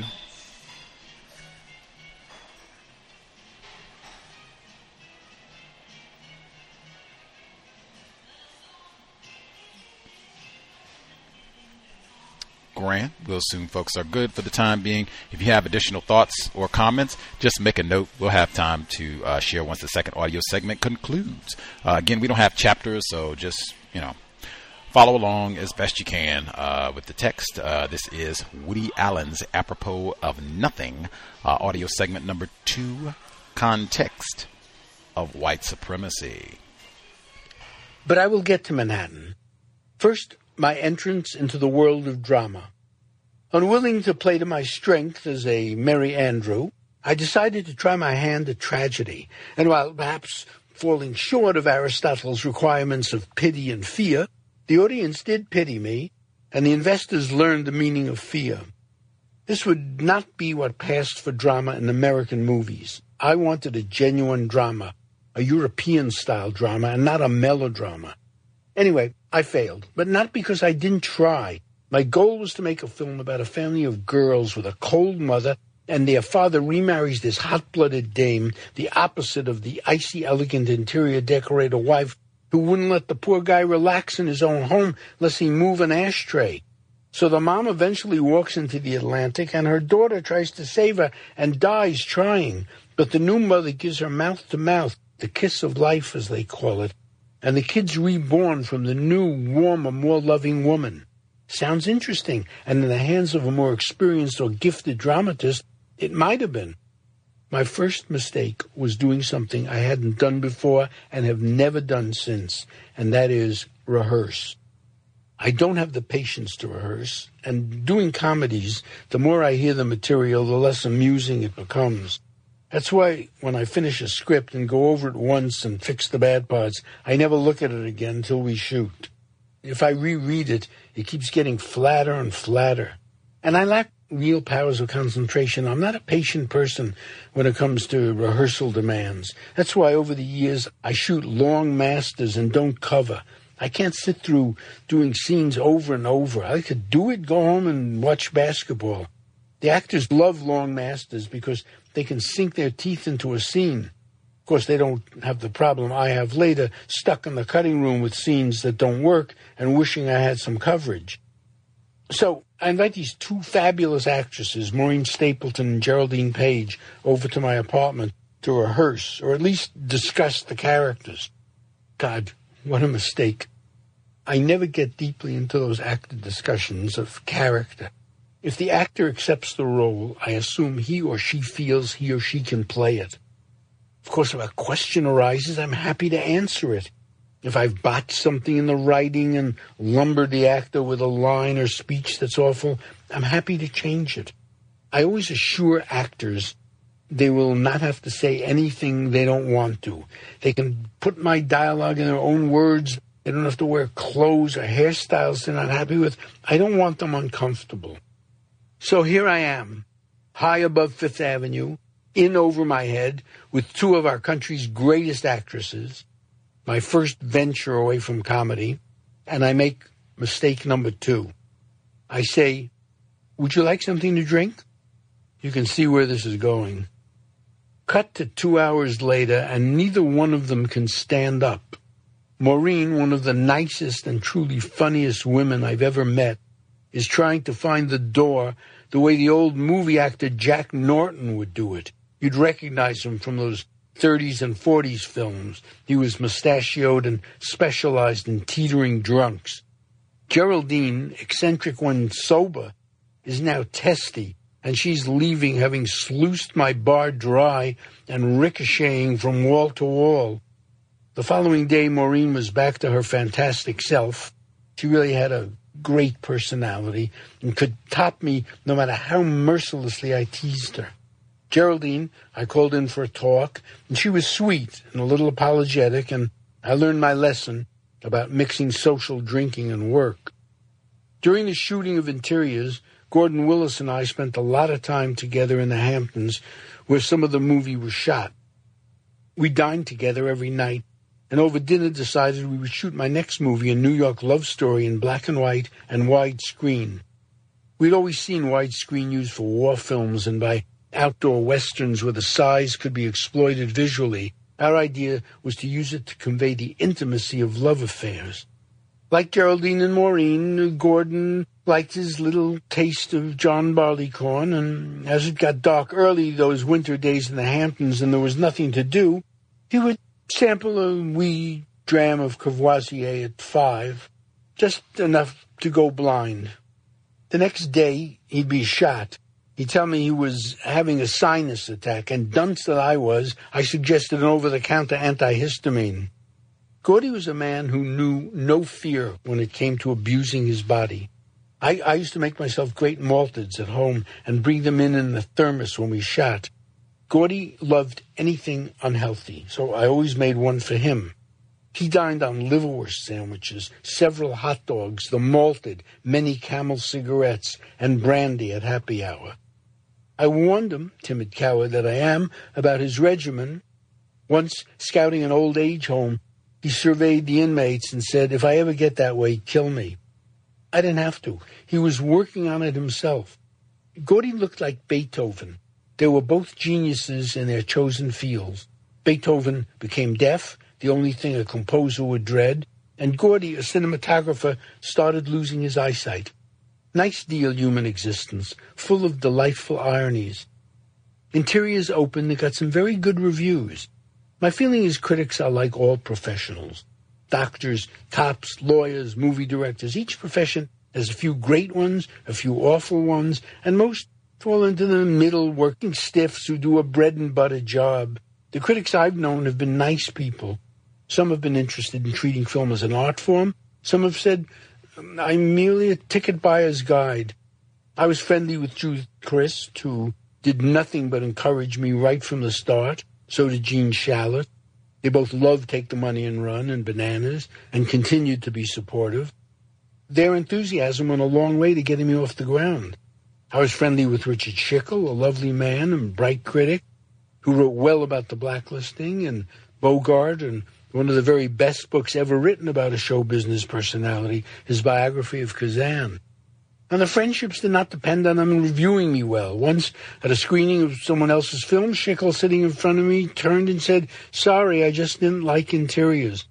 Grant, we'll assume folks are good for the time being. If you have additional thoughts or comments, just make a note. We'll have time to uh, share once the second audio segment concludes. Uh, again, we don't have chapters, so just, you know, follow along as best you can uh, with the text. Uh, this is Woody Allen's Apropos of Nothing, uh, audio segment number two, Context of White Supremacy. But I will get to Manhattan. First, my entrance into the world of drama. Unwilling to play to my strength as a Merry Andrew, I decided to try my hand at tragedy, and while perhaps falling short of Aristotle's requirements of pity and fear, the audience did pity me, and the investors learned the meaning of fear. This would not be what passed for drama in American movies. I wanted a genuine drama, a European-style drama, and not a melodrama. Anyway, I failed, but not because I didn't try. My goal was to make a film about a family of girls with a cold mother, and their father remarries this hot-blooded dame, the opposite of the icy, elegant interior decorator wife who wouldn't let the poor guy relax in his own home lest he move an ashtray. So the mom eventually walks into the Atlantic, and her daughter tries to save her and dies trying. But the new mother gives her mouth-to-mouth, the kiss of life, as they call it, and the kid's reborn from the new, warmer, more loving woman. Sounds interesting, and in the hands of a more experienced or gifted dramatist, it might have been. My first mistake was doing something I hadn't done before and have never done since, and that is rehearse. I don't have the patience to rehearse, and doing comedies, the more I hear the material, the less amusing it becomes. That's why when I finish a script and go over it once and fix the bad parts, I never look at it again until we shoot. If I reread it, it keeps getting flatter and flatter. And I lack real powers of concentration. I'm not a patient person when it comes to rehearsal demands. That's why over the years I shoot long masters and don't cover. I can't sit through doing scenes over and over. I like to do it, go home and watch basketball. The actors love long masters because they can sink their teeth into a scene. Of course, they don't have the problem I have later, stuck in the cutting room with scenes that don't work and wishing I had some coverage. So I invite these two fabulous actresses, Maureen Stapleton and Geraldine Page, over to my apartment to rehearse, or at least discuss the characters. God, what a mistake. I never get deeply into those actor discussions of character. If the actor accepts the role, I assume he or she feels he or she can play it. Of course, if a question arises, I'm happy to answer it. If I've botched something in the writing and lumbered the actor with a line or speech that's awful, I'm happy to change it. I always assure actors they will not have to say anything they don't want to. They can put my dialogue in their own words. They don't have to wear clothes or hairstyles they're not happy with. I don't want them uncomfortable. So here I am, high above Fifth Avenue, in over my head, with two of our country's greatest actresses, my first venture away from comedy, and I make mistake number two. I say, would you like something to drink? You can see where this is going. Cut to two hours later, and neither one of them can stand up. Maureen, one of the nicest and truly funniest women I've ever met, is trying to find the door the way the old movie actor Jack Norton would do it. You'd recognize him from those thirties and forties films. He was mustachioed and specialized in teetering drunks. Geraldine, eccentric when sober, is now testy, and she's leaving having sluiced my bar dry and ricocheting from wall to wall. The following day, Maureen was back to her fantastic self. She really had a great personality and could top me no matter how mercilessly I teased her. Geraldine, I called in for a talk, and she was sweet and a little apologetic, and I learned my lesson about mixing social drinking and work. During the shooting of Interiors, Gordon Willis and I spent a lot of time together in the Hamptons, where some of the movie was shot. We dined together every night, and over dinner decided we would shoot my next movie, a New York love story in black and white and widescreen. We'd always seen widescreen used for war films and by outdoor westerns where the size could be exploited visually. Our idea was to use it to convey the intimacy of love affairs. Like Geraldine and Maureen, Gordon liked his little taste of John Barleycorn, and as it got dark early those winter days in the Hamptons and there was nothing to do, he would sample a wee dram of Courvoisier at five, just enough to go blind. The next day, he'd be shot. He'd tell me he was having a sinus attack, and dunce that I was, I suggested an over-the-counter antihistamine. Gordy was a man who knew no fear when it came to abusing his body. I, I used to make myself great malteds at home and bring them in in the thermos when we shot. Gordy loved anything unhealthy, so I always made one for him. He dined on liverwurst sandwiches, several hot dogs, the malted, many Camel cigarettes, and brandy at happy hour. I warned him, timid coward that I am, about his regimen. Once, scouting an old age home, he surveyed the inmates and said, if I ever get that way, kill me. I didn't have to. He was working on it himself. Gordy looked like Beethoven. They were both geniuses in their chosen fields. Beethoven became deaf, the only thing a composer would dread, and Gordy, a cinematographer, started losing his eyesight. Nice deal, human existence, full of delightful ironies. Interiors opened and got some very good reviews. My feeling is critics are like all professionals. Doctors, cops, lawyers, movie directors, each profession has a few great ones, a few awful ones, and most fall into the middle working stiffs who do a bread-and-butter job. The critics I've known have been nice people. Some have been interested in treating film as an art form. Some have said, I'm merely a ticket buyer's guide. I was friendly with Judith Crist, who did nothing but encourage me right from the start. So did Gene Shalit. They both loved Take the Money and Run and Bananas and continued to be supportive. Their enthusiasm went a long way to getting me off the ground. I was friendly with Richard Schickel, a lovely man and bright critic who wrote well about the blacklisting, and Bogart, and one of the very best books ever written about a show business personality, his biography of Kazan. And the friendships did not depend on them reviewing me well. Once, at a screening of someone else's film, Schickel, sitting in front of me, turned and said, sorry, I just didn't like interiors.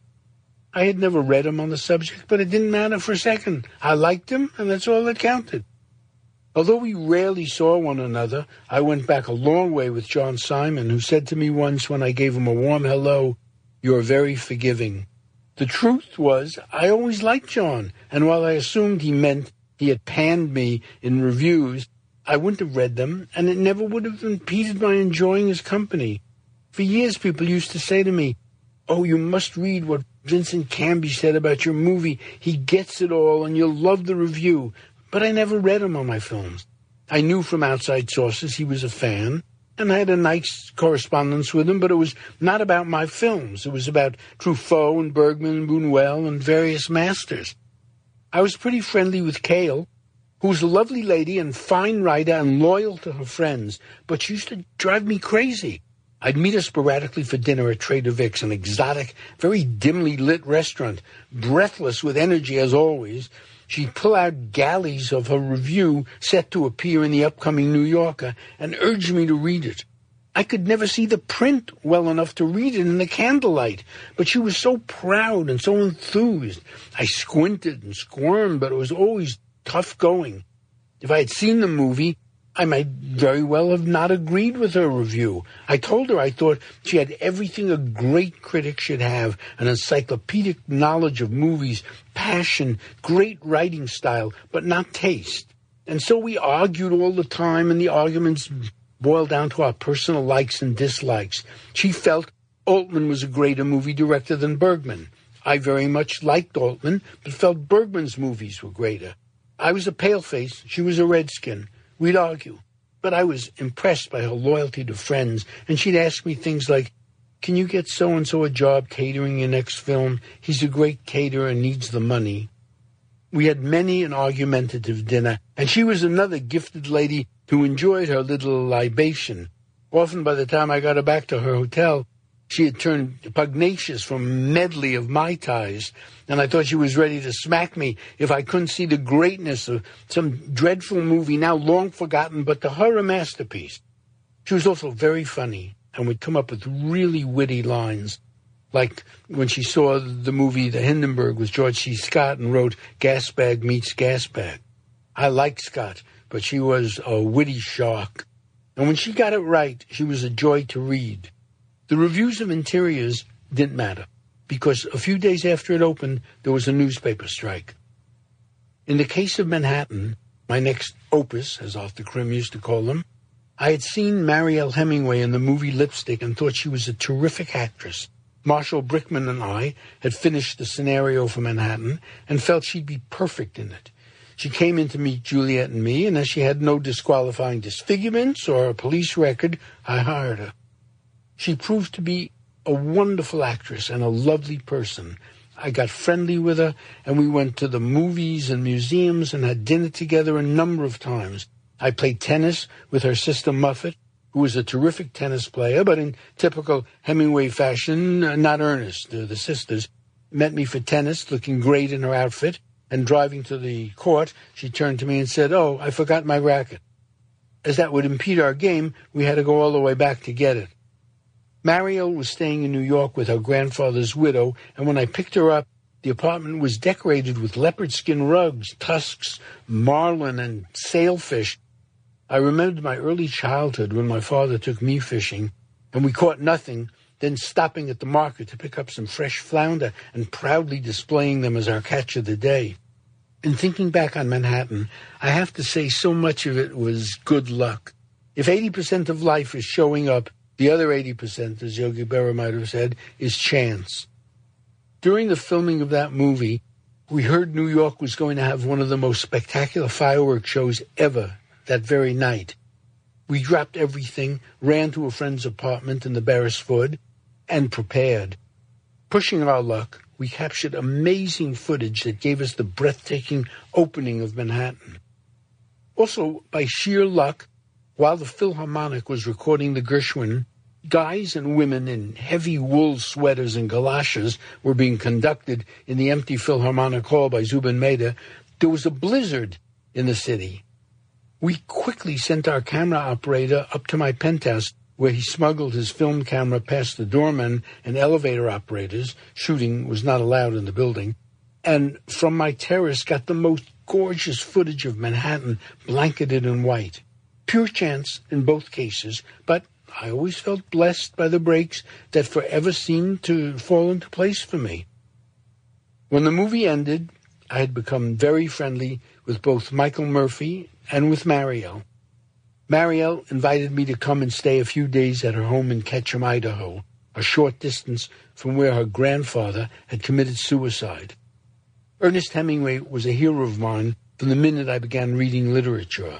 I had never read him on the subject, but it didn't matter for a second. I liked him, and that's all that counted. Although we rarely saw one another, I went back a long way with John Simon, who said to me once when I gave him a warm hello, you're very forgiving. The truth was, I always liked John, and while I assumed he meant he had panned me in reviews, I wouldn't have read them, and it never would have impeded my enjoying his company. For years, people used to say to me, oh, you must read what Vincent Canby said about your movie. He gets it all, and you'll love the review. But I never read him on my films. I knew from outside sources he was a fan, and I had a nice correspondence with him, but it was not about my films. It was about Truffaut and Bergman and Buñuel and various masters. I was pretty friendly with Cale, who was a lovely lady and fine writer and loyal to her friends, but she used to drive me crazy. I'd meet her sporadically for dinner at Trader Vic's, an exotic, very dimly lit restaurant, breathless with energy as always. She'd pull out galleys of her review set to appear in the upcoming New Yorker and urge me to read it. I could never see the print well enough to read it in the candlelight, but she was so proud and so enthused. I squinted and squirmed, but it was always tough going. If I had seen the movie, I might very well have not agreed with her review. I told her I thought she had everything a great critic should have, an encyclopedic knowledge of movies, passion, great writing style, but not taste. And so we argued all the time, and the arguments boiled down to our personal likes and dislikes. She felt Altman was a greater movie director than Bergman. I very much liked Altman, but felt Bergman's movies were greater. I was a paleface, she was a redskin. We'd argue, but I was impressed by her loyalty to friends, and she'd ask me things like, can you get so-and-so a job catering your next film? He's a great caterer and needs the money. We had many an argumentative dinner, and she was another gifted lady who enjoyed her little libation. Often by the time I got her back to her hotel, She had turned pugnacious from a medley of Mai Tais, and I thought she was ready to smack me if I couldn't see the greatness of some dreadful movie now long forgotten, but to her a masterpiece. She was also very funny and would come up with really witty lines, like when she saw the movie The Hindenburg with George C. Scott and wrote Gasbag meets Gasbag. I liked Scott, but she was a witty shark. And when she got it right, she was a joy to read. The reviews of Interiors didn't matter, because a few days after it opened, there was a newspaper strike. In the case of Manhattan, my next opus, as Arthur Krim used to call them, I had seen Marielle Hemingway in the movie Lipstick and thought she was a terrific actress. Marshall Brickman and I had finished the scenario for Manhattan and felt she'd be perfect in it. She came in to meet Juliet and me, and as she had no disqualifying disfigurements or a police record, I hired her. She proved to be a wonderful actress and a lovely person. I got friendly with her, and we went to the movies and museums and had dinner together a number of times. I played tennis with her sister Muffet, who was a terrific tennis player, but in typical Hemingway fashion, uh, not earnest. Uh, the sisters met me for tennis, looking great in her outfit, and driving to the court, she turned to me and said, "Oh, I forgot my racket." As that would impede our game, we had to go all the way back to get it. Marielle was staying in New York with her grandfather's widow, and when I picked her up, the apartment was decorated with leopard skin rugs, tusks, marlin, and sailfish. I remembered my early childhood when my father took me fishing, and we caught nothing, then stopping at the market to pick up some fresh flounder and proudly displaying them as our catch of the day. In thinking back on Manhattan, I have to say so much of it was good luck. If eighty percent of life is showing up, the other eighty percent, as Yogi Berra might have said, is chance. During the filming of that movie, we heard New York was going to have one of the most spectacular fireworks shows ever that very night. We dropped everything, ran to a friend's apartment in the Beresford, and prepared. Pushing our luck, we captured amazing footage that gave us the breathtaking opening of Manhattan. Also, by sheer luck, while the Philharmonic was recording the Gershwin, guys and women in heavy wool sweaters and galoshes were being conducted in the empty Philharmonic Hall by Zubin Mehta. There was a blizzard in the city. We quickly sent our camera operator up to my penthouse, where he smuggled his film camera past the doorman and elevator operators. Shooting was not allowed in the building. And from my terrace got the most gorgeous footage of Manhattan blanketed in white. Pure chance in both cases, but I always felt blessed by the breaks that forever seemed to fall into place for me. When the movie ended, I had become very friendly with both Michael Murphy and with Marielle. Marielle invited me to come and stay a few days at her home in Ketchum, Idaho, a short distance from where her grandfather had committed suicide. Ernest Hemingway was a hero of mine from the minute I began reading literature.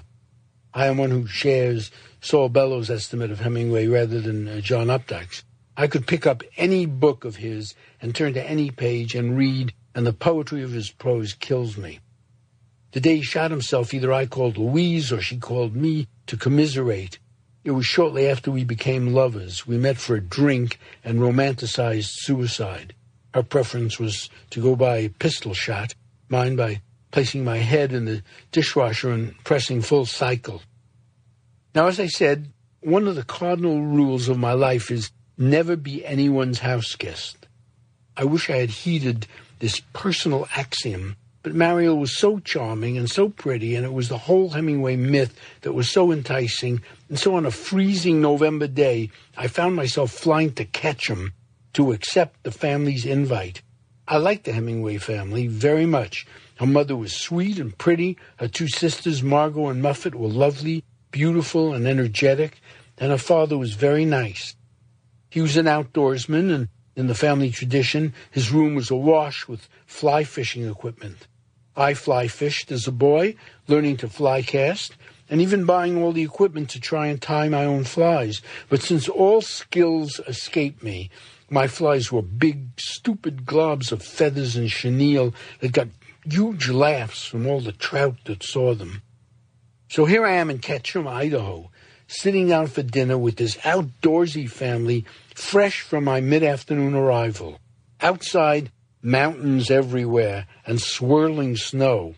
I am one who shares Saul Bellows' estimate of Hemingway rather than uh, John Updike's. I could pick up any book of his and turn to any page and read, and the poetry of his prose kills me. The day he shot himself, either I called Louise or she called me to commiserate. It was shortly after we became lovers. We met for a drink and romanticized suicide. Her preference was to go by pistol shot, mine by placing my head in the dishwasher and pressing full cycle. Now, as I said, one of the cardinal rules of my life is never be anyone's house guest. I wish I had heeded this personal axiom, but Marielle was so charming and so pretty, and it was the whole Hemingway myth that was so enticing, and so on a freezing November day, I found myself flying to Ketchum to accept the family's invite. I liked the Hemingway family very much. Her mother was sweet and pretty. Her two sisters, Margot and Muffet, were lovely, beautiful, and energetic, and her father was very nice. He was an outdoorsman, and in the family tradition, his room was awash with fly fishing equipment. I fly fished as a boy, learning to fly cast, and even buying all the equipment to try and tie my own flies. But since all skills escaped me, my flies were big, stupid globs of feathers and chenille that got huge laughs from all the trout that saw them. So here I am in Ketchum, Idaho, sitting down for dinner with this outdoorsy family fresh from my mid-afternoon arrival. Outside, mountains everywhere and swirling snow.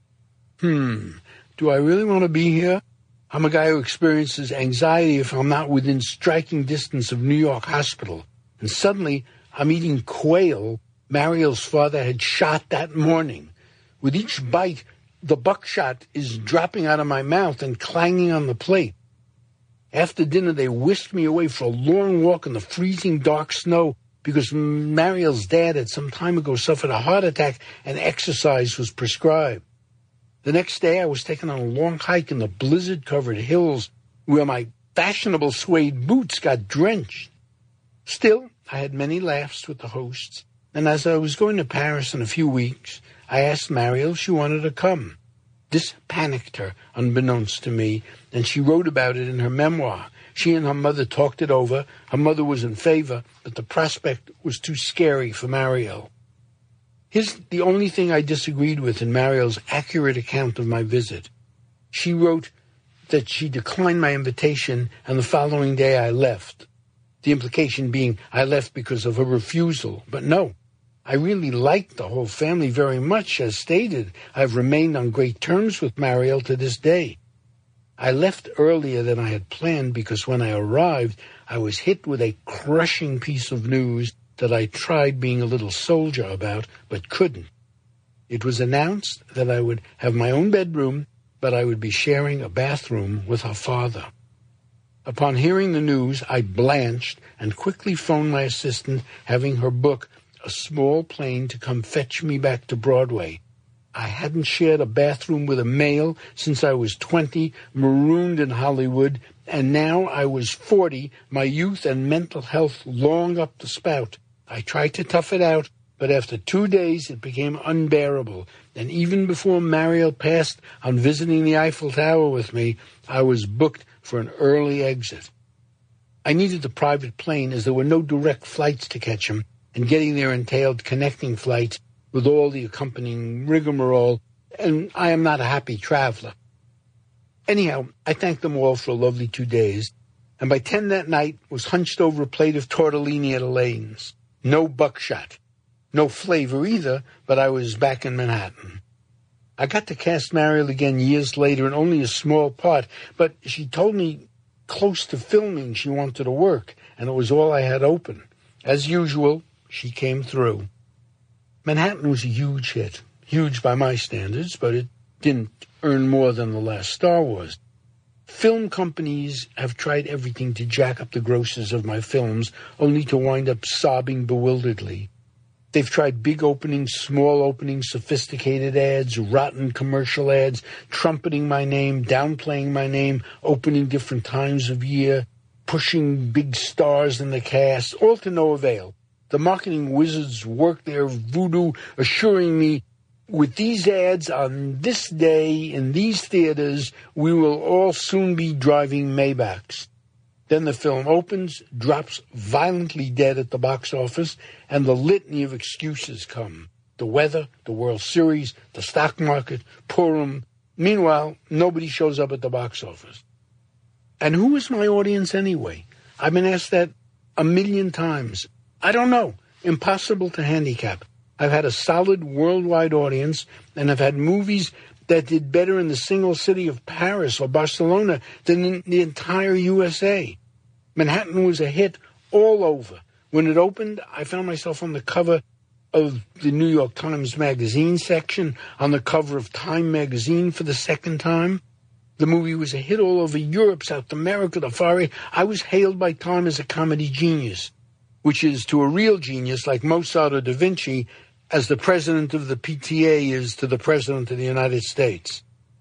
Hmm, do I really want to be here? I'm a guy who experiences anxiety if I'm not within striking distance of New York Hospital. And suddenly, I'm eating quail Mariel's father had shot that morning. With each bite, the buckshot is dropping out of my mouth and clanging on the plate. After dinner, they whisked me away for a long walk in the freezing dark snow because Mariel's dad had some time ago suffered a heart attack and exercise was prescribed. The next day, I was taken on a long hike in the blizzard-covered hills where my fashionable suede boots got drenched. Still, I had many laughs with the hosts, and as I was going to Paris in a few weeks, I asked Mariel if she wanted to come. This panicked her, unbeknownst to me, and she wrote about it in her memoir. She and her mother talked it over. Her mother was in favor, but the prospect was too scary for Mariel. Here's the only thing I disagreed with in Mariel's accurate account of my visit. She wrote that she declined my invitation, and the following day I left. The implication being I left because of her refusal. But no, I really liked the whole family very much. As stated, I've remained on great terms with Mariel to this day. I left earlier than I had planned because when I arrived, I was hit with a crushing piece of news that I tried being a little soldier about, but couldn't. It was announced that I would have my own bedroom, but I would be sharing a bathroom with her father. Upon hearing the news, I blanched and quickly phoned my assistant, having her book a small plane to come fetch me back to Broadway. I hadn't shared a bathroom with a male since I was twenty, marooned in Hollywood, and now I was forty, my youth and mental health long up the spout. I tried to tough it out, but after two days it became unbearable, and even before Mariel passed on visiting the Eiffel Tower with me, I was booked for an early exit. I needed the private plane as there were no direct flights to catch him, and getting there entailed connecting flights with all the accompanying rigmarole, and I am not a happy traveler. Anyhow, I thanked them all for a lovely two days, and by ten that night was hunched over a plate of tortellini at Elaine's. No buckshot. No flavor either, but I was back in Manhattan. I got to cast Mariel again years later in only a small part, but she told me close to filming she wanted to work, and it was all I had open. As usual, she came through. Manhattan was a huge hit, huge by my standards, but it didn't earn more than The Last Star was. Film companies have tried everything to jack up the grosses of my films, only to wind up sobbing bewilderedly. They've tried big openings, small openings, sophisticated ads, rotten commercial ads, trumpeting my name, downplaying my name, opening different times of year, pushing big stars in the cast, all to no avail. The marketing wizards work their voodoo, assuring me, with these ads on this day in these theaters, we will all soon be driving Maybachs. Then the film opens, drops violently dead at the box office, and the litany of excuses come. The weather, the World Series, the stock market, Purim. Meanwhile, nobody shows up at the box office. And who is my audience anyway? I've been asked that a million times. I don't know. Impossible to handicap. I've had a solid worldwide audience, and I've had movies that did better in the single city of Paris or Barcelona than in the entire U S A. Manhattan was a hit all over. When it opened, I found myself on the cover of the New York Times Magazine section, on the cover of Time Magazine for the second time. The movie was a hit all over Europe, South America, the Far East. I was hailed by Time as a comedy genius, which is to a real genius like Mozart or Da Vinci, as the president of the P T A is to the president of the United States.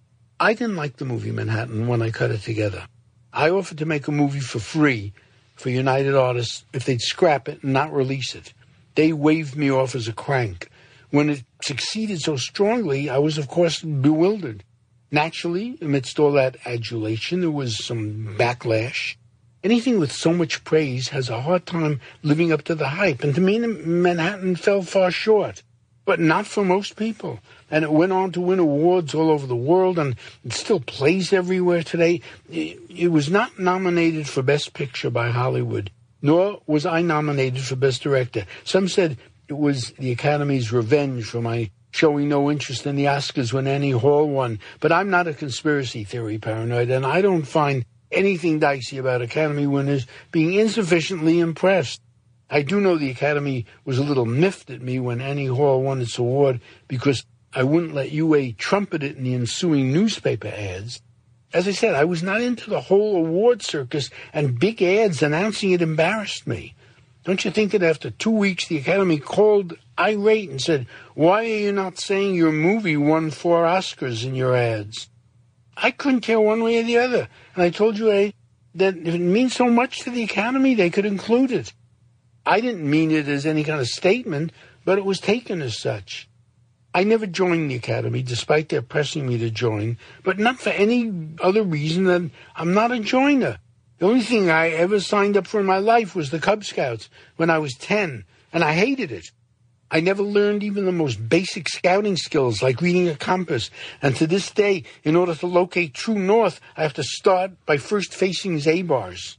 I didn't like the movie Manhattan when I cut it together. I offered to make a movie for free for United Artists if they'd scrap it and not release it. They waved me off as a crank. When it succeeded so strongly, I was, of course, bewildered. Naturally, amidst all that adulation, there was some backlash. Anything with so much praise has a hard time living up to the hype, and to me, Manhattan fell far short. but not for most people. And it went on to win awards all over the world, and it still plays everywhere today. It was not nominated for Best Picture by Hollywood, nor was I nominated for Best Director. Some said it was the Academy's revenge for my showing no interest in the Oscars when Annie Hall won. But I'm not a conspiracy theory paranoid, and I don't find anything dicey about Academy winners being insufficiently impressed. I do know the Academy was a little miffed at me when Annie Hall won its award because I wouldn't let U A trumpet it in the ensuing newspaper ads. As I said, I was not into the whole award circus, and big ads announcing it embarrassed me. Don't you think that after two weeks the Academy called irate and said, "Why are you not saying your movie won four Oscars in your ads?" I couldn't care one way or the other, and I told you I, that if it means so much to the Academy, they could include it. I didn't mean it as any kind of statement, but it was taken as such. I never joined the Academy, despite their pressing me to join, but not for any other reason than I'm not a joiner. The only thing I ever signed up for in my life was the Cub Scouts when I was ten, and I hated it. I never learned even the most basic scouting skills, like reading a compass, and to this day, in order to locate true north, I have to start by first facing Z-bars.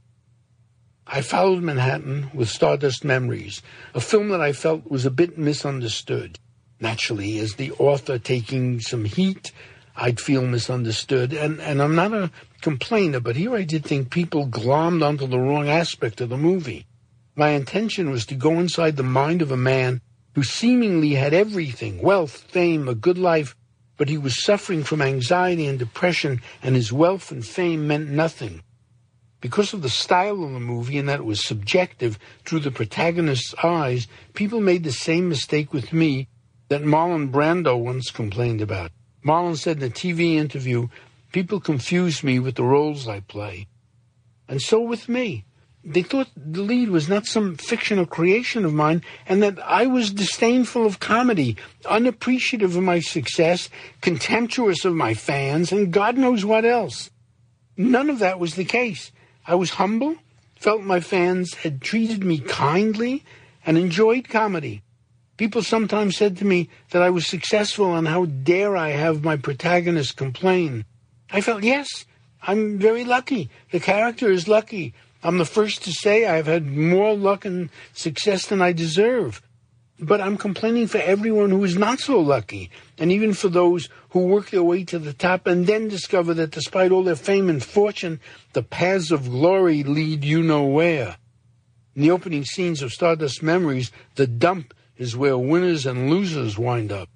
I followed Manhattan with Stardust Memories, a film that I felt was a bit misunderstood. Naturally, as the author taking some heat, I'd feel misunderstood, and, and I'm not a complainer, but here I did think people glommed onto the wrong aspect of the movie. My intention was to go inside the mind of a man who seemingly had everything, wealth, fame, a good life, but he was suffering from anxiety and depression, and his wealth and fame meant nothing. Because of the style of the movie and that it was subjective through the protagonist's eyes, people made the same mistake with me that Marlon Brando once complained about. Marlon said in a T V interview, "People confuse me with the roles I play." And so with me. They thought the lead was not some fictional creation of mine, and that I was disdainful of comedy, unappreciative of my success, contemptuous of my fans, and God knows what else. None of that was the case. I was humble, felt my fans had treated me kindly, and enjoyed comedy. People sometimes said to me that I was successful, and how dare I have my protagonist complain. I felt, yes, I'm very lucky. The character is lucky. I'm the first to say I've had more luck and success than I deserve. But I'm complaining for everyone who is not so lucky, and even for those who work their way to the top and then discover that despite all their fame and fortune, the paths of glory lead you nowhere. In the opening scenes of Stardust Memories, the dump is where winners and losers wind up.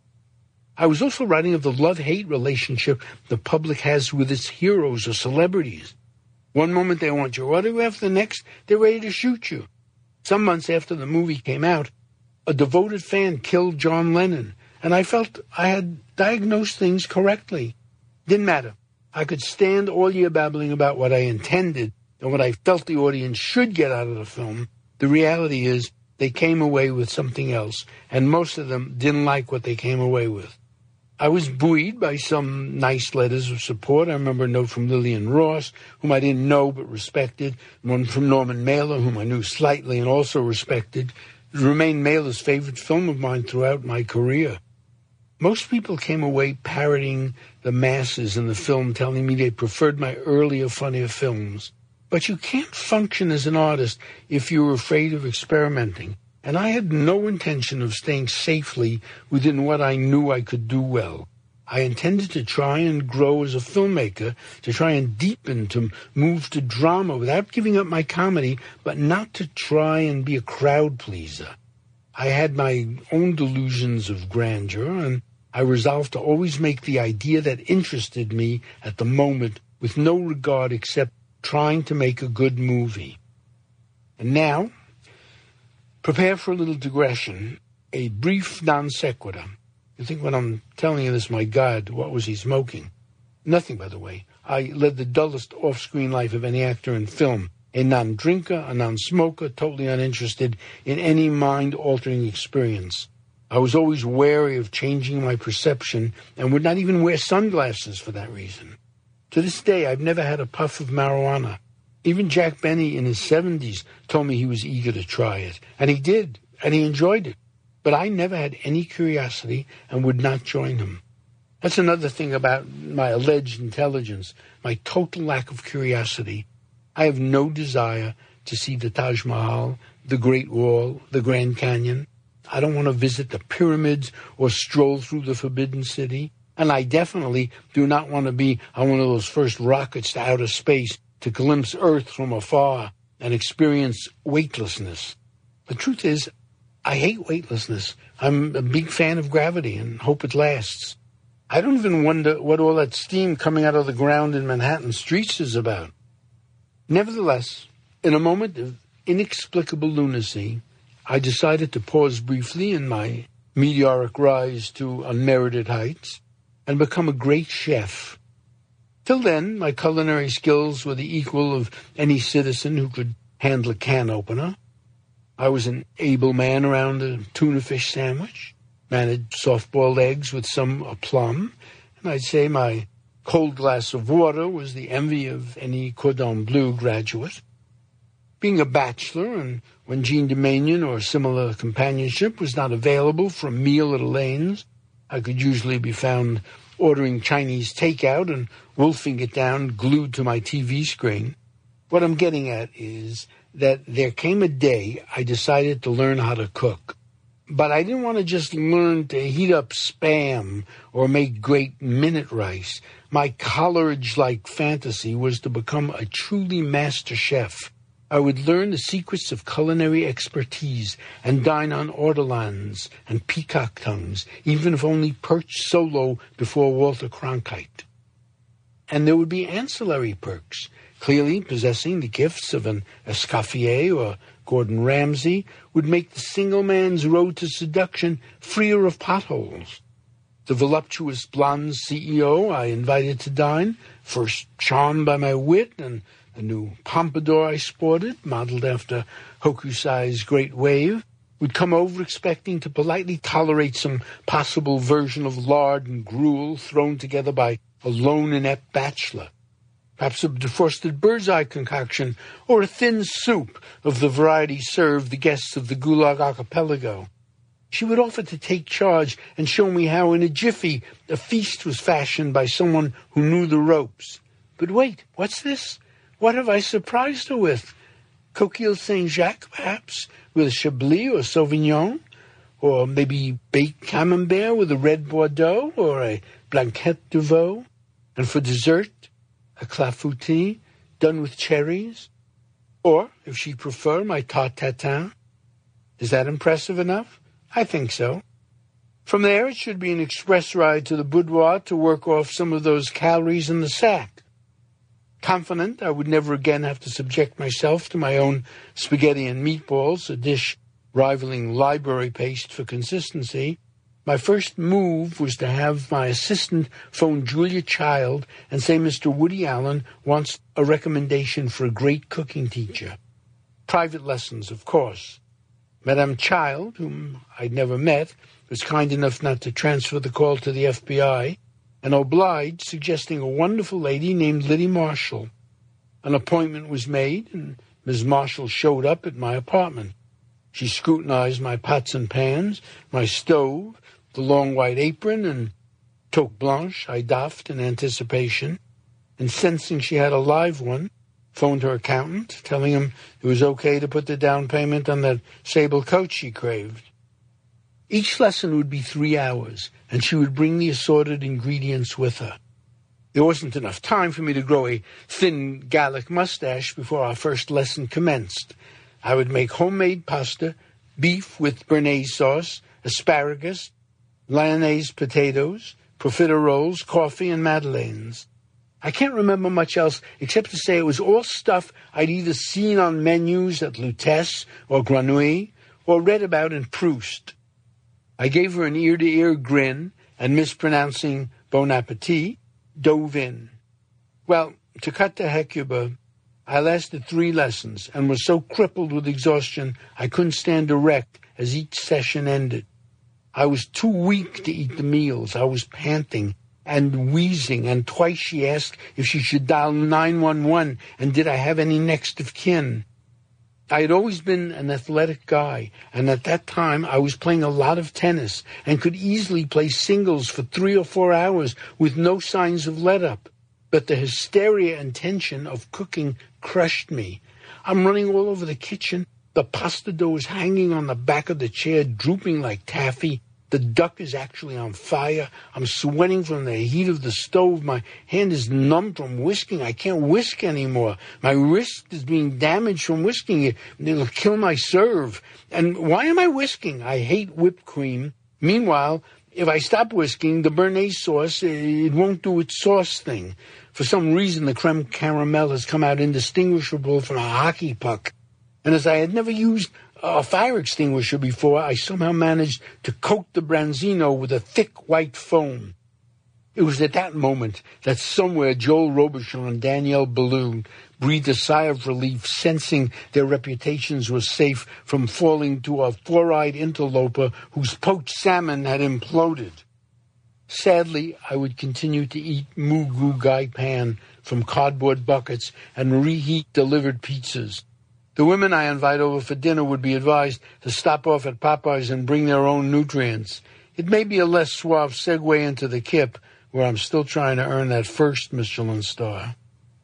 I was also writing of the love-hate relationship the public has with its heroes or celebrities. One moment they want your autograph, the next they're ready to shoot you. Some months after the movie came out, a devoted fan killed John Lennon, and I felt I had diagnosed things correctly. Didn't matter. I could stand all year babbling about what I intended and what I felt the audience should get out of the film. The reality is they came away with something else, and most of them didn't like what they came away with. I was buoyed by some nice letters of support. I remember a note from Lillian Ross, whom I didn't know but respected, one from Norman Mailer, whom I knew slightly and also respected. It remained Mailer's favorite film of mine throughout my career. Most people came away parroting the masses in the film, telling me they preferred my earlier, funnier films. But you can't function as an artist if you're afraid of experimenting. And I had no intention of staying safely within what I knew I could do well. I intended to try and grow as a filmmaker, to try and deepen, to move to drama without giving up my comedy, but not to try and be a crowd pleaser. I had my own delusions of grandeur, and I resolved to always make the idea that interested me at the moment with no regard except trying to make a good movie. And now, prepare for a little digression, a brief non sequitur. You think when I'm telling you this, my God, what was he smoking? Nothing, by the way. I led the dullest off-screen life of any actor in film. A non-drinker, a non-smoker, totally uninterested in any mind-altering experience. I was always wary of changing my perception and would not even wear sunglasses for that reason. To this day, I've never had a puff of marijuana. Even Jack Benny in his seventies told me he was eager to try it. And he did, and he enjoyed it. but I never had any curiosity and would not join him. That's another thing about my alleged intelligence, my total lack of curiosity. I have no desire to see the Taj Mahal, the Great Wall, the Grand Canyon. I don't want to visit the pyramids or stroll through the Forbidden City. And I definitely do not want to be on one of those first rockets to outer space to glimpse Earth from afar and experience weightlessness. The truth is, I hate weightlessness. I'm a big fan of gravity and hope it lasts. I don't even wonder what all that steam coming out of the ground in Manhattan streets is about. Nevertheless, in a moment of inexplicable lunacy, I decided to pause briefly in my meteoric rise to unmerited heights and become a great chef. Till then, my culinary skills were the equal of any citizen who could handle a can opener. I was an able man around a tuna fish sandwich, managed soft-boiled eggs with some aplomb, and I'd say my cold glass of water was the envy of any cordon bleu graduate. Being a bachelor, and when Jean Domanion or similar companionship was not available for a meal at Elaine's, I could usually be found ordering Chinese takeout and wolfing it down glued to my T V screen. What I'm getting at is that there came a day I decided to learn how to cook. But I didn't want to just learn to heat up Spam or make great minute rice. My college-like fantasy was to become a truly master chef. I would learn the secrets of culinary expertise and dine on ortolans and peacock tongues, even if only perched solo before Walter Cronkite. And there would be ancillary perks. Clearly, possessing the gifts of an Escoffier or Gordon Ramsay would make the single man's road to seduction freer of potholes. The voluptuous blonde C E O I invited to dine, first charmed by my wit and the new pompadour I sported, modeled after Hokusai's Great Wave, would come over expecting to politely tolerate some possible version of lard and gruel thrown together by a lone inept bachelor. Perhaps a defrosted bird's eye concoction, or a thin soup of the variety served the guests of the Gulag Archipelago. She would offer to take charge and show me how in a jiffy a feast was fashioned by someone who knew the ropes. But wait, what's this? What have I surprised her with? Coquille Saint-Jacques, perhaps, with a Chablis or Sauvignon? Or maybe baked camembert with a red Bordeaux, or a Blanquette de Veau? And for dessert, a clafoutis done with cherries? Or, if she'd prefer, my tarte tatin? Is that impressive enough? I think so. From there, it should be an express ride to the boudoir to work off some of those calories in the sack. Confident I would never again have to subject myself to my own spaghetti and meatballs, a dish rivaling library paste for consistency, my first move was to have my assistant phone Julia Child and say Mister Woody Allen wants a recommendation for a great cooking teacher. Private lessons, of course. Madame Child, whom I'd never met, was kind enough not to transfer the call to the F B I, and obliged, suggesting a wonderful lady named Liddy Marshall. An appointment was made, and Miz Marshall showed up at my apartment. She scrutinized my pots and pans, my stove, the long white apron and toque blanche I doffed in anticipation, and sensing she had a live one, phoned her accountant, telling him it was okay to put the down payment on that sable coat she craved. Each lesson would be three hours, and she would bring the assorted ingredients with her. There wasn't enough time for me to grow a thin Gallic mustache before our first lesson commenced. I would make homemade pasta, beef with béarnaise sauce, asparagus, lyonnaise potatoes, profiteroles, coffee, and madeleines. I can't remember much else except to say it was all stuff I'd either seen on menus at Lutèce or Grenouille or read about in Proust. I gave her an ear-to-ear grin and, mispronouncing bon appetit, dove in. Well, to cut to Hecuba, I lasted three lessons and was so crippled with exhaustion I couldn't stand erect as each session ended. I was too weak to eat the meals. I was panting and wheezing, and twice she asked if she should dial nine one one and did I have any next of kin. I had always been an athletic guy, and at that time I was playing a lot of tennis and could easily play singles for three or four hours with no signs of let-up. But the hysteria and tension of cooking crushed me. I'm running all over the kitchen. The pasta dough is hanging on the back of the chair, drooping like taffy. The duck is actually on fire. I'm sweating from the heat of the stove. My hand is numb from whisking. I can't whisk anymore. My wrist is being damaged from whisking. It, it'll kill my serve. And why am I whisking? I hate whipped cream. Meanwhile, if I stop whisking, the béarnaise sauce, it won't do its sauce thing. For some reason, the creme caramel has come out indistinguishable from a hockey puck. And as I had never used a fire extinguisher before, I somehow managed to coat the branzino with a thick white foam. It was at that moment that somewhere Joel Robuchon and Danielle Ballou breathed a sigh of relief, sensing their reputations were safe from falling to a four-eyed interloper whose poached salmon had imploded. Sadly, I would continue to eat moo goo gai pan from cardboard buckets and reheat delivered pizzas. The women I invite over for dinner would be advised to stop off at Popeyes and bring their own nutrients. It may be a less suave segue into the Kip, where I'm still trying to earn that first Michelin star.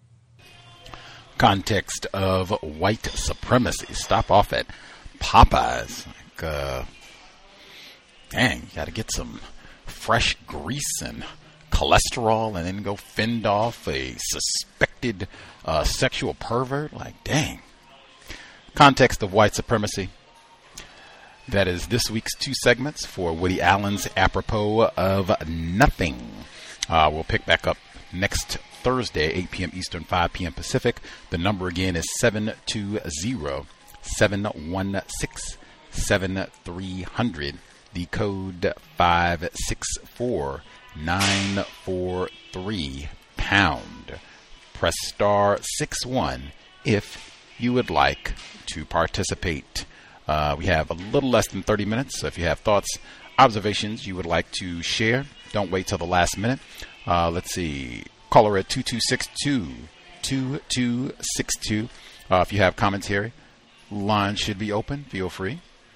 Context of white supremacy. Stop off at Popeyes. Like, uh, dang, you got to get some fresh grease and cholesterol and then go fend off a suspected uh, sexual pervert. Like, dang. Context of white supremacy. That is this week's two segments for Woody Allen's Apropos of Nothing. Uh, we'll pick back up next Thursday, eight p.m. Eastern, five p.m. Pacific. The number again is seven two zero, seven one six, seven three zero zero. The code five six four, nine four three, pound. Press star six one if you would like to participate. Uh, we have a little less than thirty minutes, so if you have thoughts, observations you would like to share, don't wait till the last minute. Uh, let's see, caller at two two six two, two two six two. Uh, if you have commentary, line should be open. Feel free.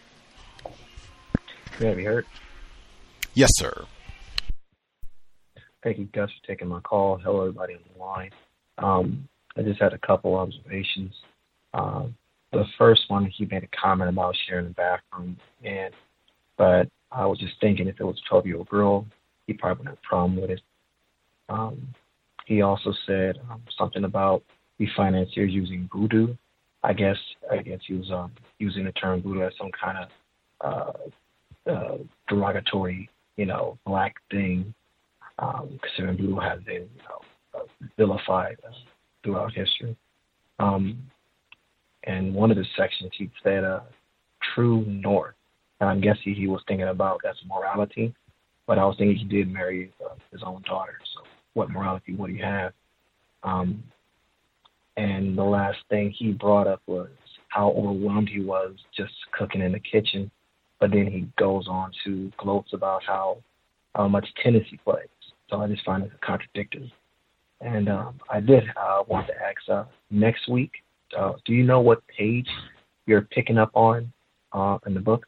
Can I be heard? Yes, sir. Thank you, Gus, for taking my call. Hello, everybody on the line. Um, I just had a couple observations. Uh, the first one, he made a comment about sharing the bathroom, and but I was just thinking if it was a twelve-year-old girl, he probably wouldn't have a problem with it. Um, he also said um, something about the financiers using voodoo. I guess I guess he was um, using the term voodoo as some kind of uh, uh, derogatory, you know, black thing, um, considering voodoo has been, you know, uh, vilified uh, throughout history. Um, and one of the sections he said, uh, true north. And I'm guessing he was thinking about that's morality, but I was thinking he did marry uh, his own daughter. So what morality would he have? Um, and the last thing he brought up was how overwhelmed he was just cooking in the kitchen. But then he goes on to gloats about how, how much tennis he plays. So I just find it contradictory. And um, I did uh, want to ask uh, next week, uh, do you know what page you're picking up on uh, in the book?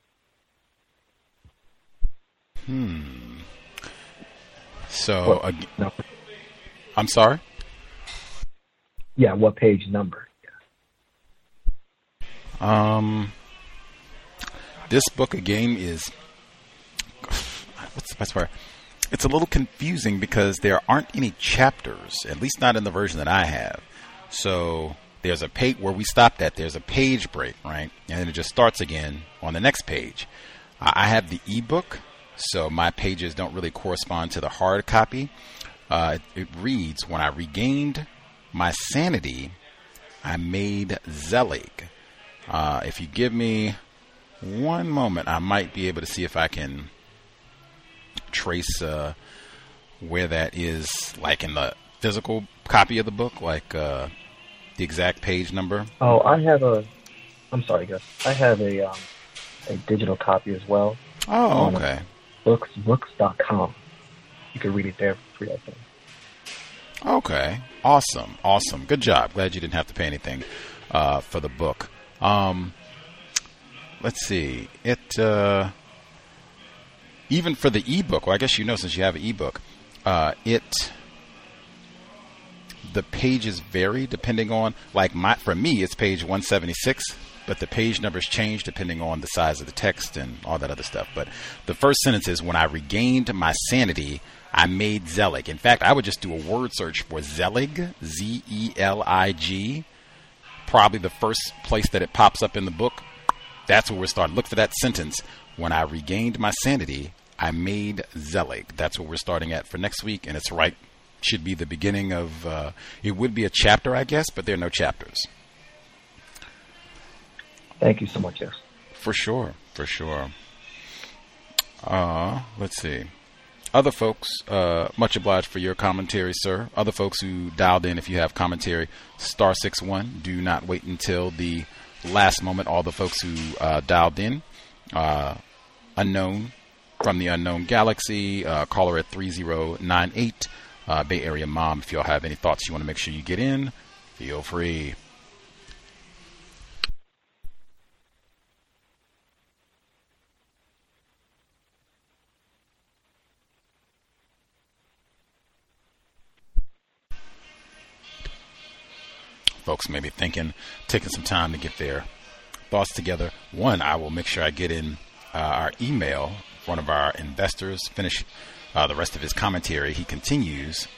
Hmm. So, uh, no. I'm sorry? Yeah, what page number? Yeah. Um, this book again is, what's the best word? It's a little confusing because there aren't any chapters, at least not in the version that I have. So there's a page where we stopped at, there's a page break, right? And then it just starts again on the next page. I have the ebook, so my pages don't really correspond to the hard copy. Uh, it, it reads, when I regained my sanity, I made Zelig. Uh, if you give me one moment, I might be able to see if I can trace uh, where that is, like in the physical copy of the book, like uh, the exact page number. Oh, I have a, I'm sorry, Gus. I have a um, a digital copy as well. Oh, okay. Books, books dot com. You can read it there for free, I think. Okay. Awesome. Awesome. Good job. Glad you didn't have to pay anything uh, for the book. Um, let's see. It uh, even for the ebook. Well, I guess you know since you have an ebook. Uh, it the pages vary depending on like my for me it's page one seventy-six, but the page numbers change depending on the size of the text and all that other stuff. But the first sentence is, when I regained my sanity, I made Zelig. In fact, I would just do a word search for Zelig, Z E L I G. Probably the first place that it pops up in the book. That's where we're starting. Look for that sentence. When I regained my sanity, I made Zelig. That's what we're starting at for next week. And it's right. Should be the beginning of, uh, it would be a chapter, I guess, but there are no chapters. Thank you so much, yes. For sure. For sure. Uh, let's see. Other folks, uh, much obliged for your commentary, sir. Other folks who dialed in, if you have commentary, star six one. Do not wait until the last moment. All the folks who uh, dialed in, uh, unknown from the unknown galaxy, uh, caller at three zero nine eight, uh, Bay Area Mom. If y'all have any thoughts you want to make sure you get in, feel free. Folks may be thinking, taking some time to get their thoughts together. One, I will make sure I get in uh, our email. One of our investors finish uh, the rest of his commentary. He continues.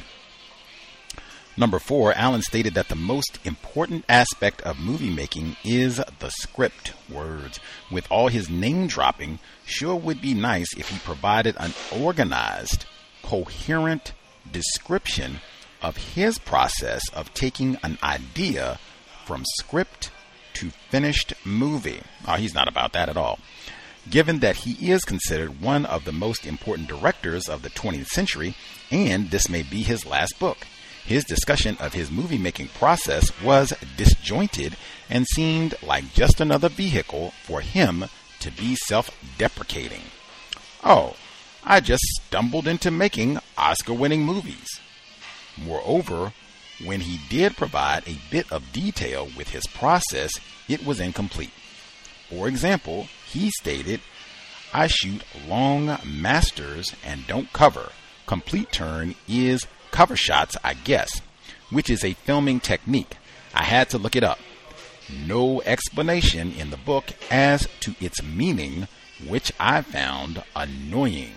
Number four, Alan stated that the most important aspect of movie making is the script. Words. With all his name dropping, sure would be nice if he provided an organized, coherent description of his process of taking an idea from script to finished movie. Oh, he's not about that at all. Given that he is considered one of the most important directors of the twentieth century, and this may be his last book, his discussion of his movie-making process was disjointed and seemed like just another vehicle for him to be self-deprecating. Oh, I just stumbled into making Oscar-winning movies. Moreover, when he did provide a bit of detail with his process, it was incomplete. For example, he stated, I shoot long masters and don't cover. Complete turn is cover shots, I guess, which is a filming technique. I had to look it up. No explanation in the book as to its meaning, which I found annoying.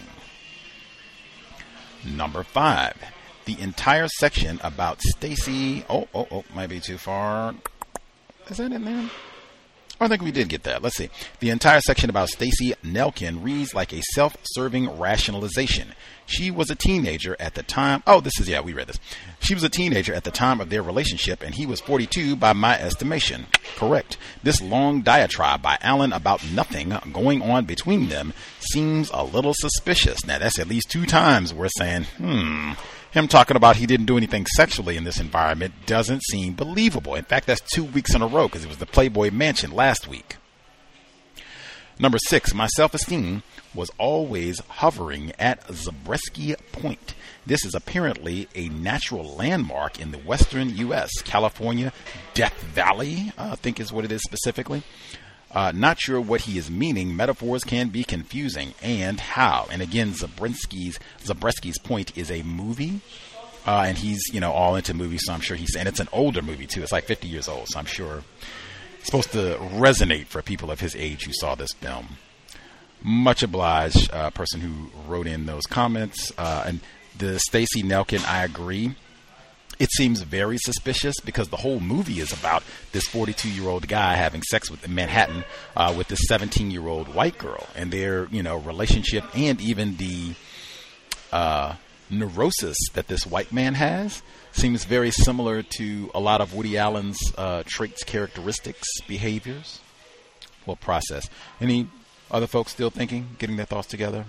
Number five. The entire section about Stacy. Oh, oh, oh, might be too far. Is that in there? I think we did get that. Let's see. The entire section about Stacy Nelkin reads like a self-serving rationalization. She was a teenager at the time. Oh, this is, yeah, we read this. She was a teenager at the time of their relationship, and he was forty-two by my estimation. Correct. This long diatribe by Alan about nothing going on between them seems a little suspicious. Now, that's at least two times we're saying, hmm... Him talking about he didn't do anything sexually in this environment doesn't seem believable. In fact, that's two weeks in a row because it was the Playboy Mansion last week. Number six, my self-esteem was always hovering at Zabriskie Point. This is apparently a natural landmark in the western U S California, Death Valley, I think is what it is specifically. Uh, not sure what he is meaning. Metaphors can be confusing, and how. And again, Zabriskie's Zabriskie's Point is a movie, uh, and he's you know all into movies, so I'm sure he's and it's an older movie too. It's like fifty years old, so I'm sure it's supposed to resonate for people of his age who saw this film. Much obliged, uh, person who wrote in those comments. Uh, and the Stacy Nelkin, I agree. It seems very suspicious because the whole movie is about this forty-two-year-old guy having sex with in Manhattan uh, with this seventeen-year-old white girl, and their you know relationship, and even the uh, neurosis that this white man has seems very similar to a lot of Woody Allen's uh, traits, characteristics, behaviors. Well, process. Any other folks still thinking, getting their thoughts together?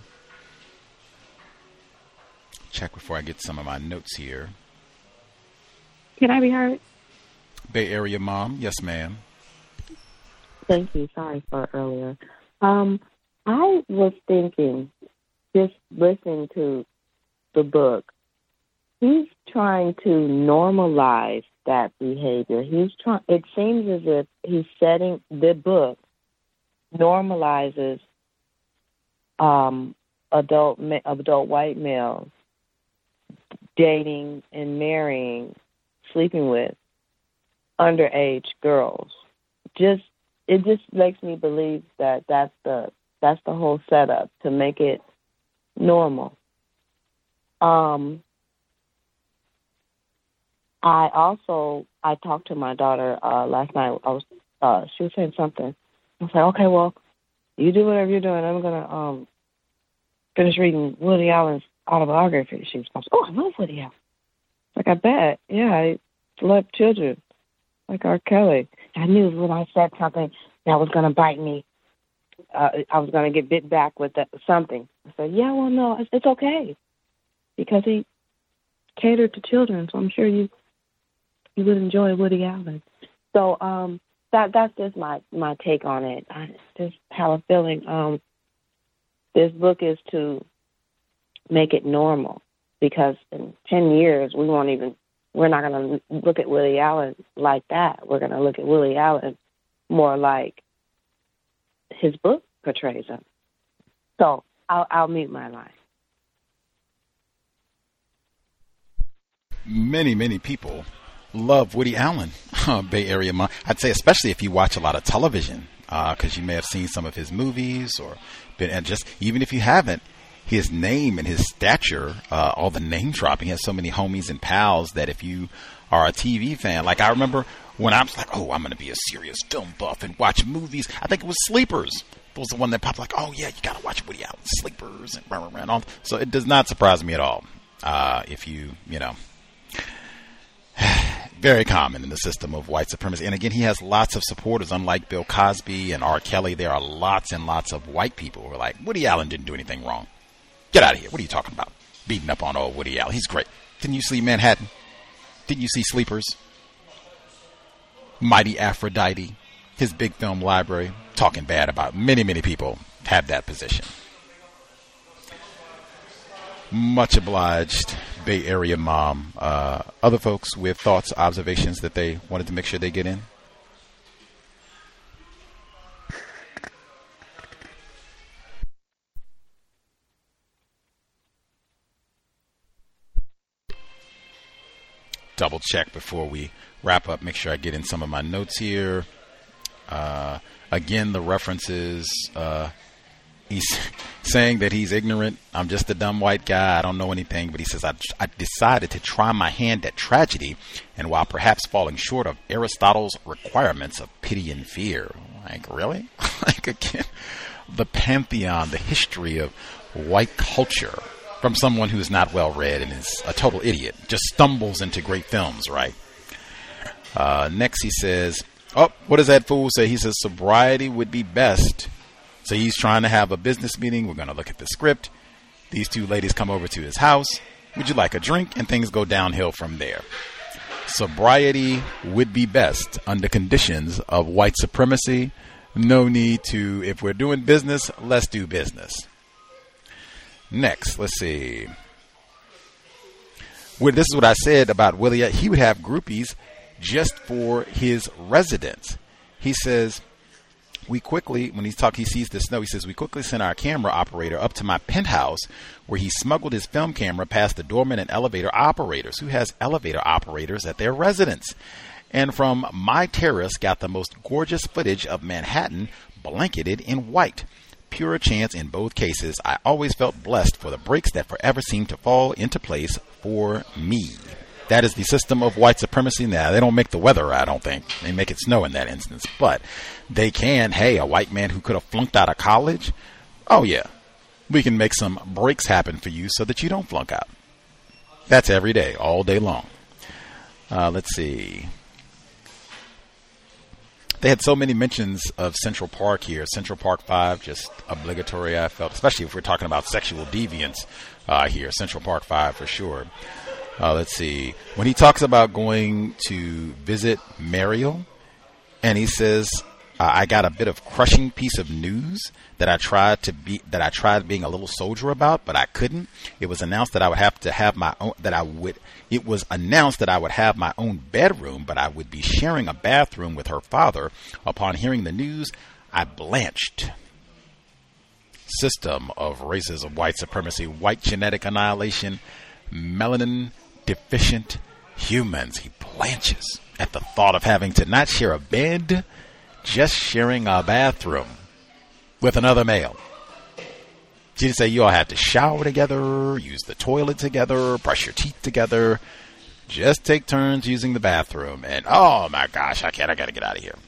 Check before I get some of my notes here. Can I be heard? Bay Area Mom, yes, ma'am. Thank you. Sorry for earlier. Um, I was thinking, just listening to the book, he's trying to normalize that behavior. He's trying. It seems as if he's setting the book normalizes um, adult adult white males dating and marrying, sleeping with underage girls. Just it just makes me believe that that's the that's the whole setup to make it normal. Um, I also I talked to my daughter uh, last night. I was uh, she was saying something. I was like, okay, well, you do whatever you're doing. I'm gonna um, finish reading Woody Allen's autobiography. She was like, oh, I love Woody Allen. Like, I bet, yeah, I love children like R. Kelly. I knew when I said something that was gonna bite me, uh, I was gonna get bit back with that, something. I said, yeah, well, no, it's, it's okay because he catered to children, so I'm sure you you would enjoy Woody Allen. So um, that that's just my, my take on it. I just have a feeling um, this book is to make it normal because in ten years we won't even we're not going to look at Woody Allen like that. We're going to look at Woody Allen more like his book portrays him. So I'll, I'll mute my line. Many, many people love Woody Allen, Bay Area. I'd say especially if you watch a lot of television, because uh, you may have seen some of his movies or been, and just even if you haven't, his name and his stature, uh, all the name dropping. He has so many homies and pals that if you are a T V fan, like I remember when I was like, oh, I'm going to be a serious film buff and watch movies. I think it was Sleepers. It was the one that popped like, oh yeah, you got to watch Woody Allen, Sleepers, and run around. All. So it does not surprise me at all. Uh, if you, you know, very common in the system of white supremacy. And again, he has lots of supporters. Unlike Bill Cosby and R. Kelly, there are lots and lots of white people who are like, Woody Allen didn't do anything wrong. Get out of here. What are you talking about? Beating up on old Woody Allen. He's great. Didn't you see Manhattan? Didn't you see Sleepers? Mighty Aphrodite. His big film library. Talking bad about many, many people have that position. Much obliged, Bay Area mom. Uh, other folks with thoughts, observations that they wanted to make sure they get in? Double check before we wrap up. Make sure I get in some of my notes here. Uh, again, the references. Uh, he's saying that he's ignorant. I'm just a dumb white guy. I don't know anything. But he says, I, I decided to try my hand at tragedy, and while perhaps falling short of Aristotle's requirements of pity and fear. Like, really? Like, again, the pantheon, the history of white culture from someone who is not well read and is a total idiot, just stumbles into great films, right? Uh, next he says, oh, what does that fool say? He says sobriety would be best. So he's trying to have a business meeting. We're going to look at the script. These two ladies come over to his house. Would you like a drink? And things go downhill from there. Sobriety would be best under conditions of white supremacy. No need to, if we're doing business, let's do business. Next, let's see. Well, this is what I said about Willie. He would have groupies just for his residence. He says, we quickly, when he's talking, he sees the snow, he says, we quickly sent our camera operator up to my penthouse where he smuggled his film camera past the doorman and elevator operators. Who has elevator operators at their residence? And from my terrace got the most gorgeous footage of Manhattan blanketed in white. Pure chance in both cases. I always felt blessed for the breaks that forever seemed to fall into place for me. That is the system of white supremacy. Now, they don't make the weather, I don't think. They make it snow in that instance. But they can, hey, a white man who could have flunked out of college, oh, yeah, we can make some breaks happen for you so that you don't flunk out. That's every day, all day long. Uh, let's see. They had so many mentions of Central Park here. Central Park five, just obligatory, I felt, especially if we're talking about sexual deviance uh, here. Central Park five for sure. Uh, let's see. When he talks about going to visit Mariel, and he says, Uh, I got a bit of crushing piece of news that I tried to be that I tried being a little soldier about, but I couldn't. It was announced that I would have to have my own that I would. It was announced that I would have my own bedroom, but I would be sharing a bathroom with her father. Upon hearing the news, I blanched. System of racism, white supremacy, white genetic annihilation, melanin deficient humans. He blanches at the thought of having to not share a bed, just sharing a bathroom with another male. She didn't say you all have to shower together, use the toilet together, brush your teeth together. Just take turns using the bathroom. And oh my gosh, I can't, I gotta get out of here.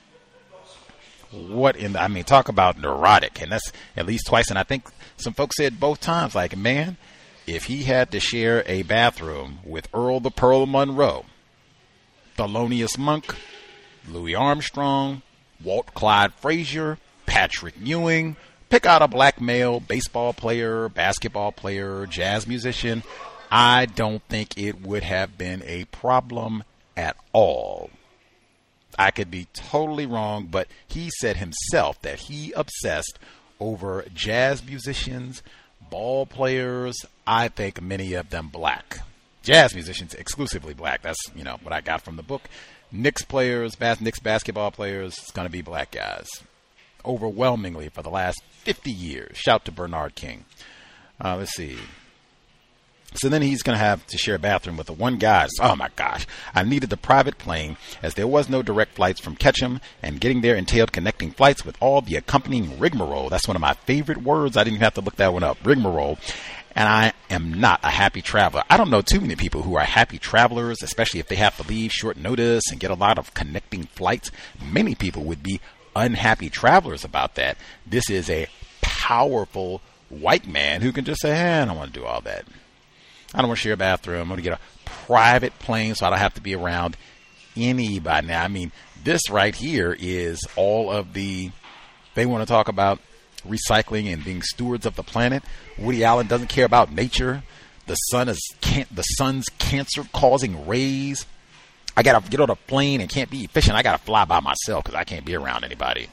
What in the, I mean, talk about neurotic. And that's at least twice. And I think some folks said both times, like, man, if he had to share a bathroom with Earl the Pearl Monroe, Thelonious Monk, Louis Armstrong, Walt Clyde Frazier, Patrick Ewing, pick out a black male baseball player, basketball player, jazz musician, I don't think it would have been a problem at all. I could be totally wrong, but he said himself that he obsessed over jazz musicians, ball players, I think many of them black. Jazz musicians exclusively black. That's, you know, what I got from the book. Knicks players, bas- Knicks basketball players, it's going to be black guys. Overwhelmingly for the last fifty years. Shout to Bernard King. Uh, let's see. So then he's going to have to share a bathroom with the one guy. Oh, my gosh. I needed the private plane as there was no direct flights from Ketchum, and getting there entailed connecting flights with all the accompanying rigmarole. That's one of my favorite words. I didn't even have to look that one up. Rigmarole. And I am not a happy traveler. I don't know too many people who are happy travelers, especially if they have to leave short notice and get a lot of connecting flights. Many people would be unhappy travelers about that. This is a powerful white man who can just say, hey, I don't want to do all that. I don't want to share a bathroom. I'm going to get a private plane so I don't have to be around anybody. Now, I mean, this right here is all of the, they want to talk about recycling and being stewards of the planet. Woody Allen doesn't care about nature. The sun is can't, the sun's cancer-causing rays. I got to get on a plane and can't be efficient. I got to fly by myself because I can't be around anybody.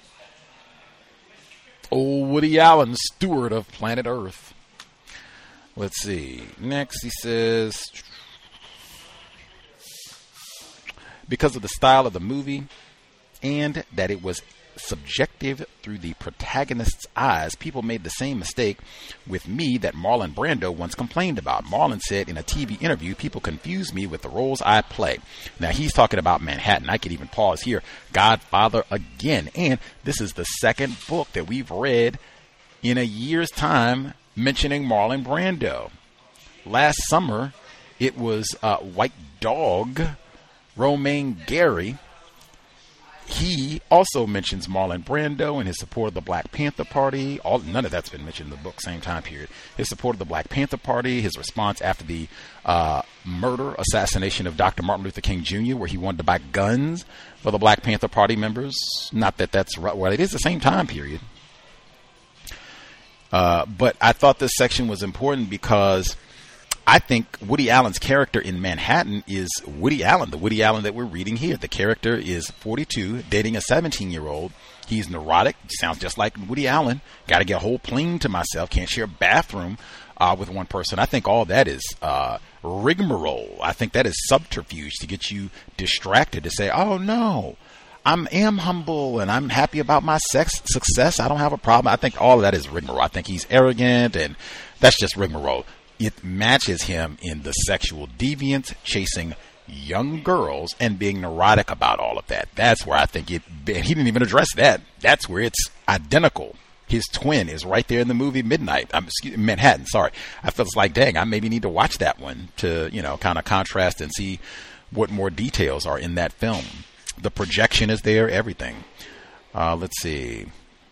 Oh, Woody Allen, steward of planet Earth. Let's see. Next, he says, because of the style of the movie and that it was subjective through the protagonist's eyes, people made the same mistake with me that Marlon Brando once complained about. Marlon said in a T V interview, people confuse me with the roles I play. Now, he's talking about Manhattan. I could even pause here. Godfather again. And this is the second book that we've read in a year's time mentioning Marlon Brando. Last summer, it was uh, White Dog, Romain Gary. He also mentions Marlon Brando and his support of the Black Panther Party. All none of that's been mentioned in the book, same time period. His support of the Black Panther Party, his response after the uh, murder, assassination of Doctor Martin Luther King Junior, where he wanted to buy guns for the Black Panther Party members. Not that that's right. Well, it is the same time period. Uh, but I thought this section was important because I think Woody Allen's character in Manhattan is Woody Allen, the Woody Allen that we're reading here. The character is forty-two, dating a seventeen-year-old. He's neurotic. Sounds just like Woody Allen. Got to get a whole plane to myself. Can't share a bathroom uh, with one person. I think all that is uh, rigmarole. I think that is subterfuge to get you distracted to say, oh, no. I am humble and I'm happy about my sex success. I don't have a problem. I think all of that is rigmarole. I think he's arrogant, and that's just rigmarole. It matches him in the sexual deviance, chasing young girls and being neurotic about all of that. That's where I think it, and he didn't even address that. That's where it's identical. His twin is right there in the movie Midnight. I'm excuse, Manhattan. Sorry. I feel it's like, dang, I maybe need to watch that one to, you know, kind of contrast and see what more details are in that film. The projection is there, everything. Uh, let's see.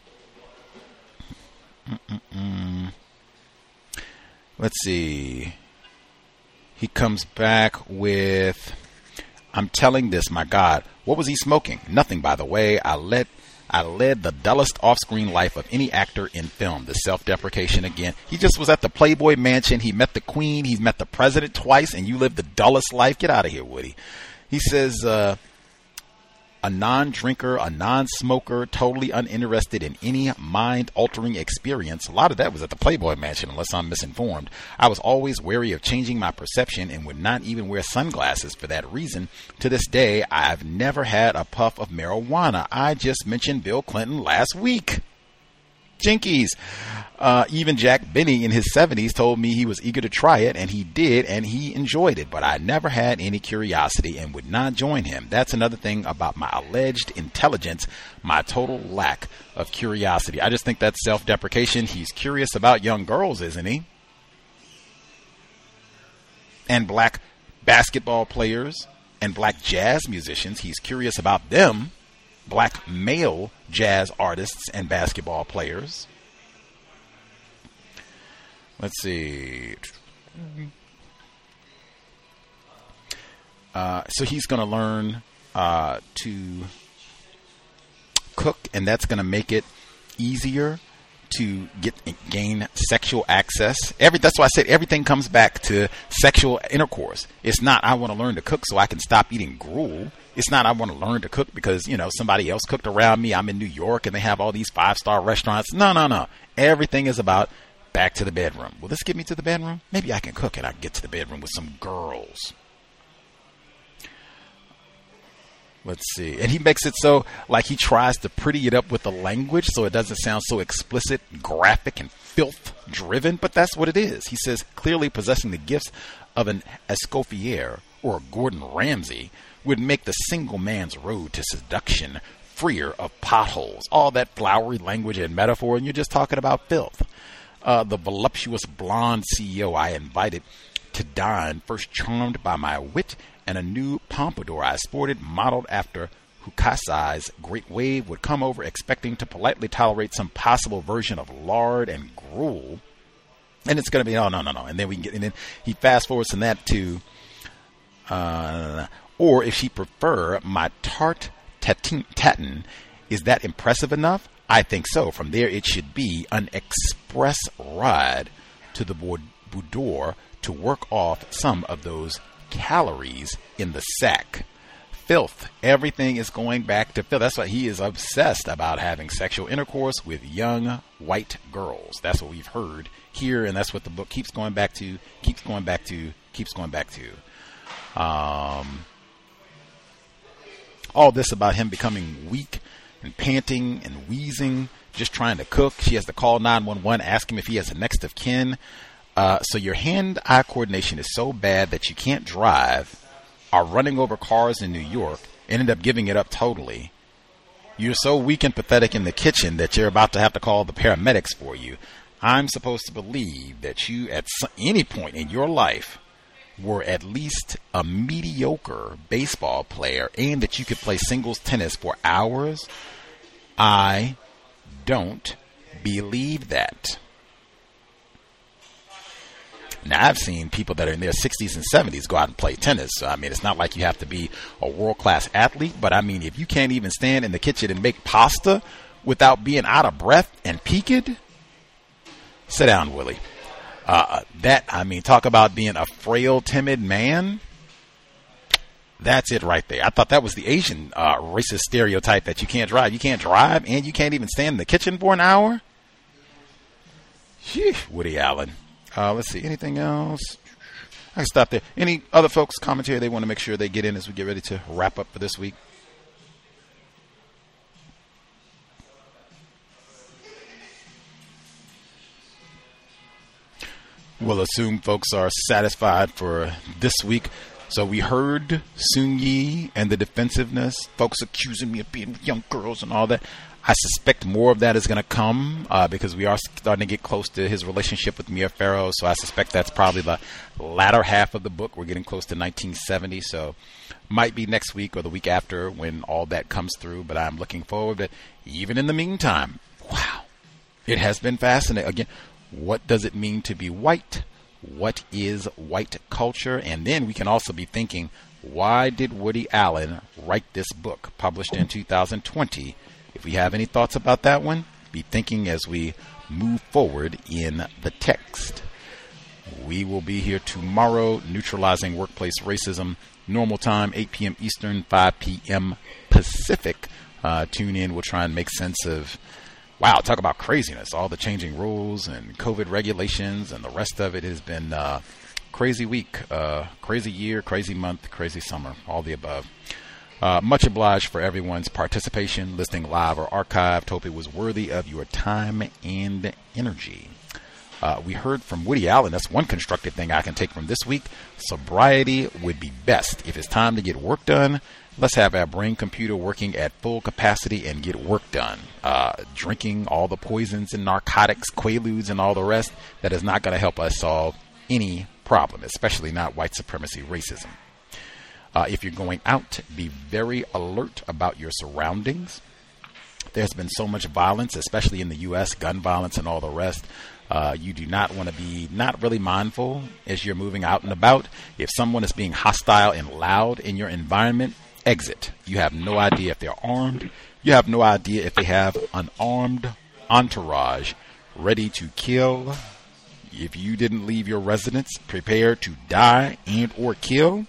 Mm-mm-mm. Let's see. He comes back with, I'm telling this, my God, what was he smoking? Nothing, by the way. I let I led the dullest off-screen life of any actor in film. The self-deprecation again. He just was at the Playboy Mansion. He met the Queen. He's met the President twice, and you lived the dullest life. Get out of here, Woody. He says, uh, a non-drinker, a non-smoker, totally uninterested in any mind-altering experience. A lot of that was at the Playboy Mansion, unless I'm misinformed. I was always wary of changing my perception and would not even wear sunglasses for that reason. To this day, I've never had a puff of marijuana. I just mentioned Bill Clinton last week. Jinkies. Uh, even Jack Benny in his seventies told me he was eager to try it, and he did, and he enjoyed it, but I never had any curiosity and would not join him. That's another thing about my alleged intelligence, my total lack of curiosity. I just think that's self-deprecation. He's curious about young girls, isn't he? And black basketball players and black jazz musicians. He's curious about them. Black male jazz artists and basketball players. Let's see. Uh, so he's going to learn uh, to cook, and that's going to make it easier to get gain sexual access. Every that's why I said everything comes back to sexual intercourse. It's not I want to learn to cook so I can stop eating gruel. It's not I want to learn to cook because, you know, somebody else cooked around me. I'm in New York and they have all these five-star restaurants. No, no, no. Everything is about back to the bedroom. Will this get me to the bedroom? Maybe I can cook and I can get to the bedroom with some girls. Let's see. And he makes it so like he tries to pretty it up with the language so it doesn't sound so explicit, graphic, and filth-driven. But that's what it is. He says clearly possessing the gifts of an Escoffier or a Gordon Ramsay would make the single man's road to seduction freer of potholes. All that flowery language and metaphor, and you're just talking about filth. Uh, the voluptuous blonde C E O I invited to dine, first charmed by my wit and a new pompadour I sported, modeled after Hukasai's great wave, would come over expecting to politely tolerate some possible version of lard and gruel. And it's going to be, oh, no, no, no. And then we can get, and then he fast forwards from that to, uh, or if she prefer, my tart tatin, tatin, is that impressive enough? I think so. From there, it should be an express ride to the boudoir to work off some of those calories in the sack. Filth. Everything is going back to filth. That's why he is obsessed about having sexual intercourse with young white girls. That's what we've heard here, and that's what the book keeps going back to, keeps going back to, keeps going back to. Um, all this about him becoming weak and panting and wheezing, just trying to cook. She has to call nine one one, ask him if he has a next of kin. Uh, so your hand-eye coordination is so bad that you can't drive, are running over cars in New York, ended up giving it up totally. You're so weak and pathetic in the kitchen that you're about to have to call the paramedics for you. I'm supposed to believe that you, at any point in your life, were at least a mediocre baseball player and that you could play singles tennis for hours. I don't believe that. Now, I've seen people that are in their sixties and seventies go out and play tennis. So, I mean, it's not like you have to be a world-class athlete. But, I mean, if you can't even stand in the kitchen and make pasta without being out of breath and peaked, sit down, Willie. Uh, that, I mean, talk about being a frail, timid man. That's it right there. I thought that was the Asian uh, racist stereotype that you can't drive. You can't drive and you can't even stand in the kitchen for an hour. Sheesh, Woody Allen. Uh, let's see. Anything else? I can stop there. Any other folks' commentary they want to make sure they get in as we get ready to wrap up for this week? We'll assume folks are satisfied for this week. So we heard Soon Yi and the defensiveness, folks accusing me of being with young girls and all that. I suspect more of that is going to come uh, because we are starting to get close to his relationship with Mia Farrow. So I suspect that's probably the latter half of the book. We're getting close to nineteen seventy. So might be next week or the week after when all that comes through. But I'm looking forward to, even in the meantime, wow, it has been fascinating. Again, what does it mean to be white? What is white culture? And then we can also be thinking, why did Woody Allen write this book published in two thousand twenty? If we have any thoughts about that one, be thinking as we move forward in the text. We will be here tomorrow, neutralizing workplace racism, normal time, eight p.m. Eastern, five p.m. Pacific uh, tune in. We'll try and make sense of, wow, talk about craziness, all the changing rules and COVID regulations and the rest of it. Has been uh, crazy week, uh, crazy year, crazy month, crazy summer, all the above. Uh, much obliged for everyone's participation, listening live or archived. Hope it was worthy of your time and energy. Uh, we heard from Woody Allen. That's one constructive thing I can take from this week. Sobriety would be best. If it's time to get work done, let's have our brain computer working at full capacity and get work done. Uh, drinking all the poisons and narcotics, quaaludes, and all the rest, that is not going to help us solve any problem, especially not white supremacy racism. Uh, if you're going out, be very alert about your surroundings. There's been so much violence, especially in the U S, gun violence and all the rest. Uh, you do not want to be not really mindful as you're moving out and about. If someone is being hostile and loud in your environment, exit. You have no idea if they're armed. You have no idea if they have an armed entourage ready to kill. If you didn't leave your residence prepared to die and or kill,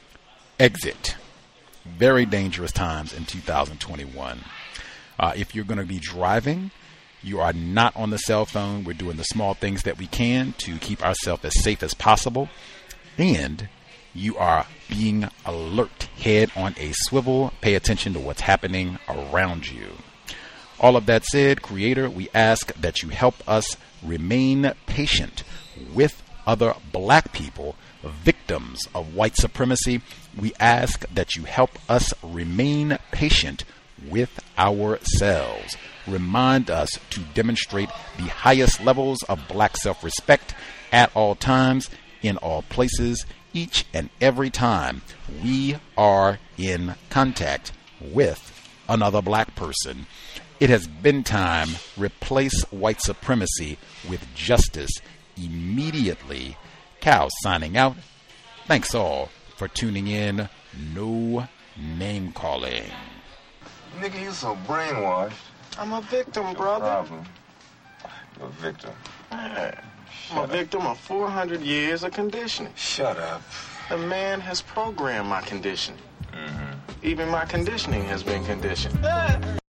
exit. Very dangerous times in two thousand twenty-one. Uh, if you're going to be driving, you are not on the cell phone. We're doing the small things that we can to keep ourselves as safe as possible. And you are being alert, head on a swivel. Pay attention to what's happening around you. All of that said, Creator, we ask that you help us remain patient with other black people, victims of white supremacy. We ask that you help us remain patient with ourselves. Remind us to demonstrate the highest levels of black self-respect at all times, in all places, each and every time we are in contact with another black person. It has been time. Replace white supremacy with justice immediately. Cal signing out. Thanks all for tuning in. No name calling. Nigga, you so brainwashed. I'm a victim, brother. No problem. You're a victim. Man, I'm a victim of four hundred years of conditioning. Shut up. The man has programmed my conditioning. Mm-hmm. Even my conditioning has been conditioned.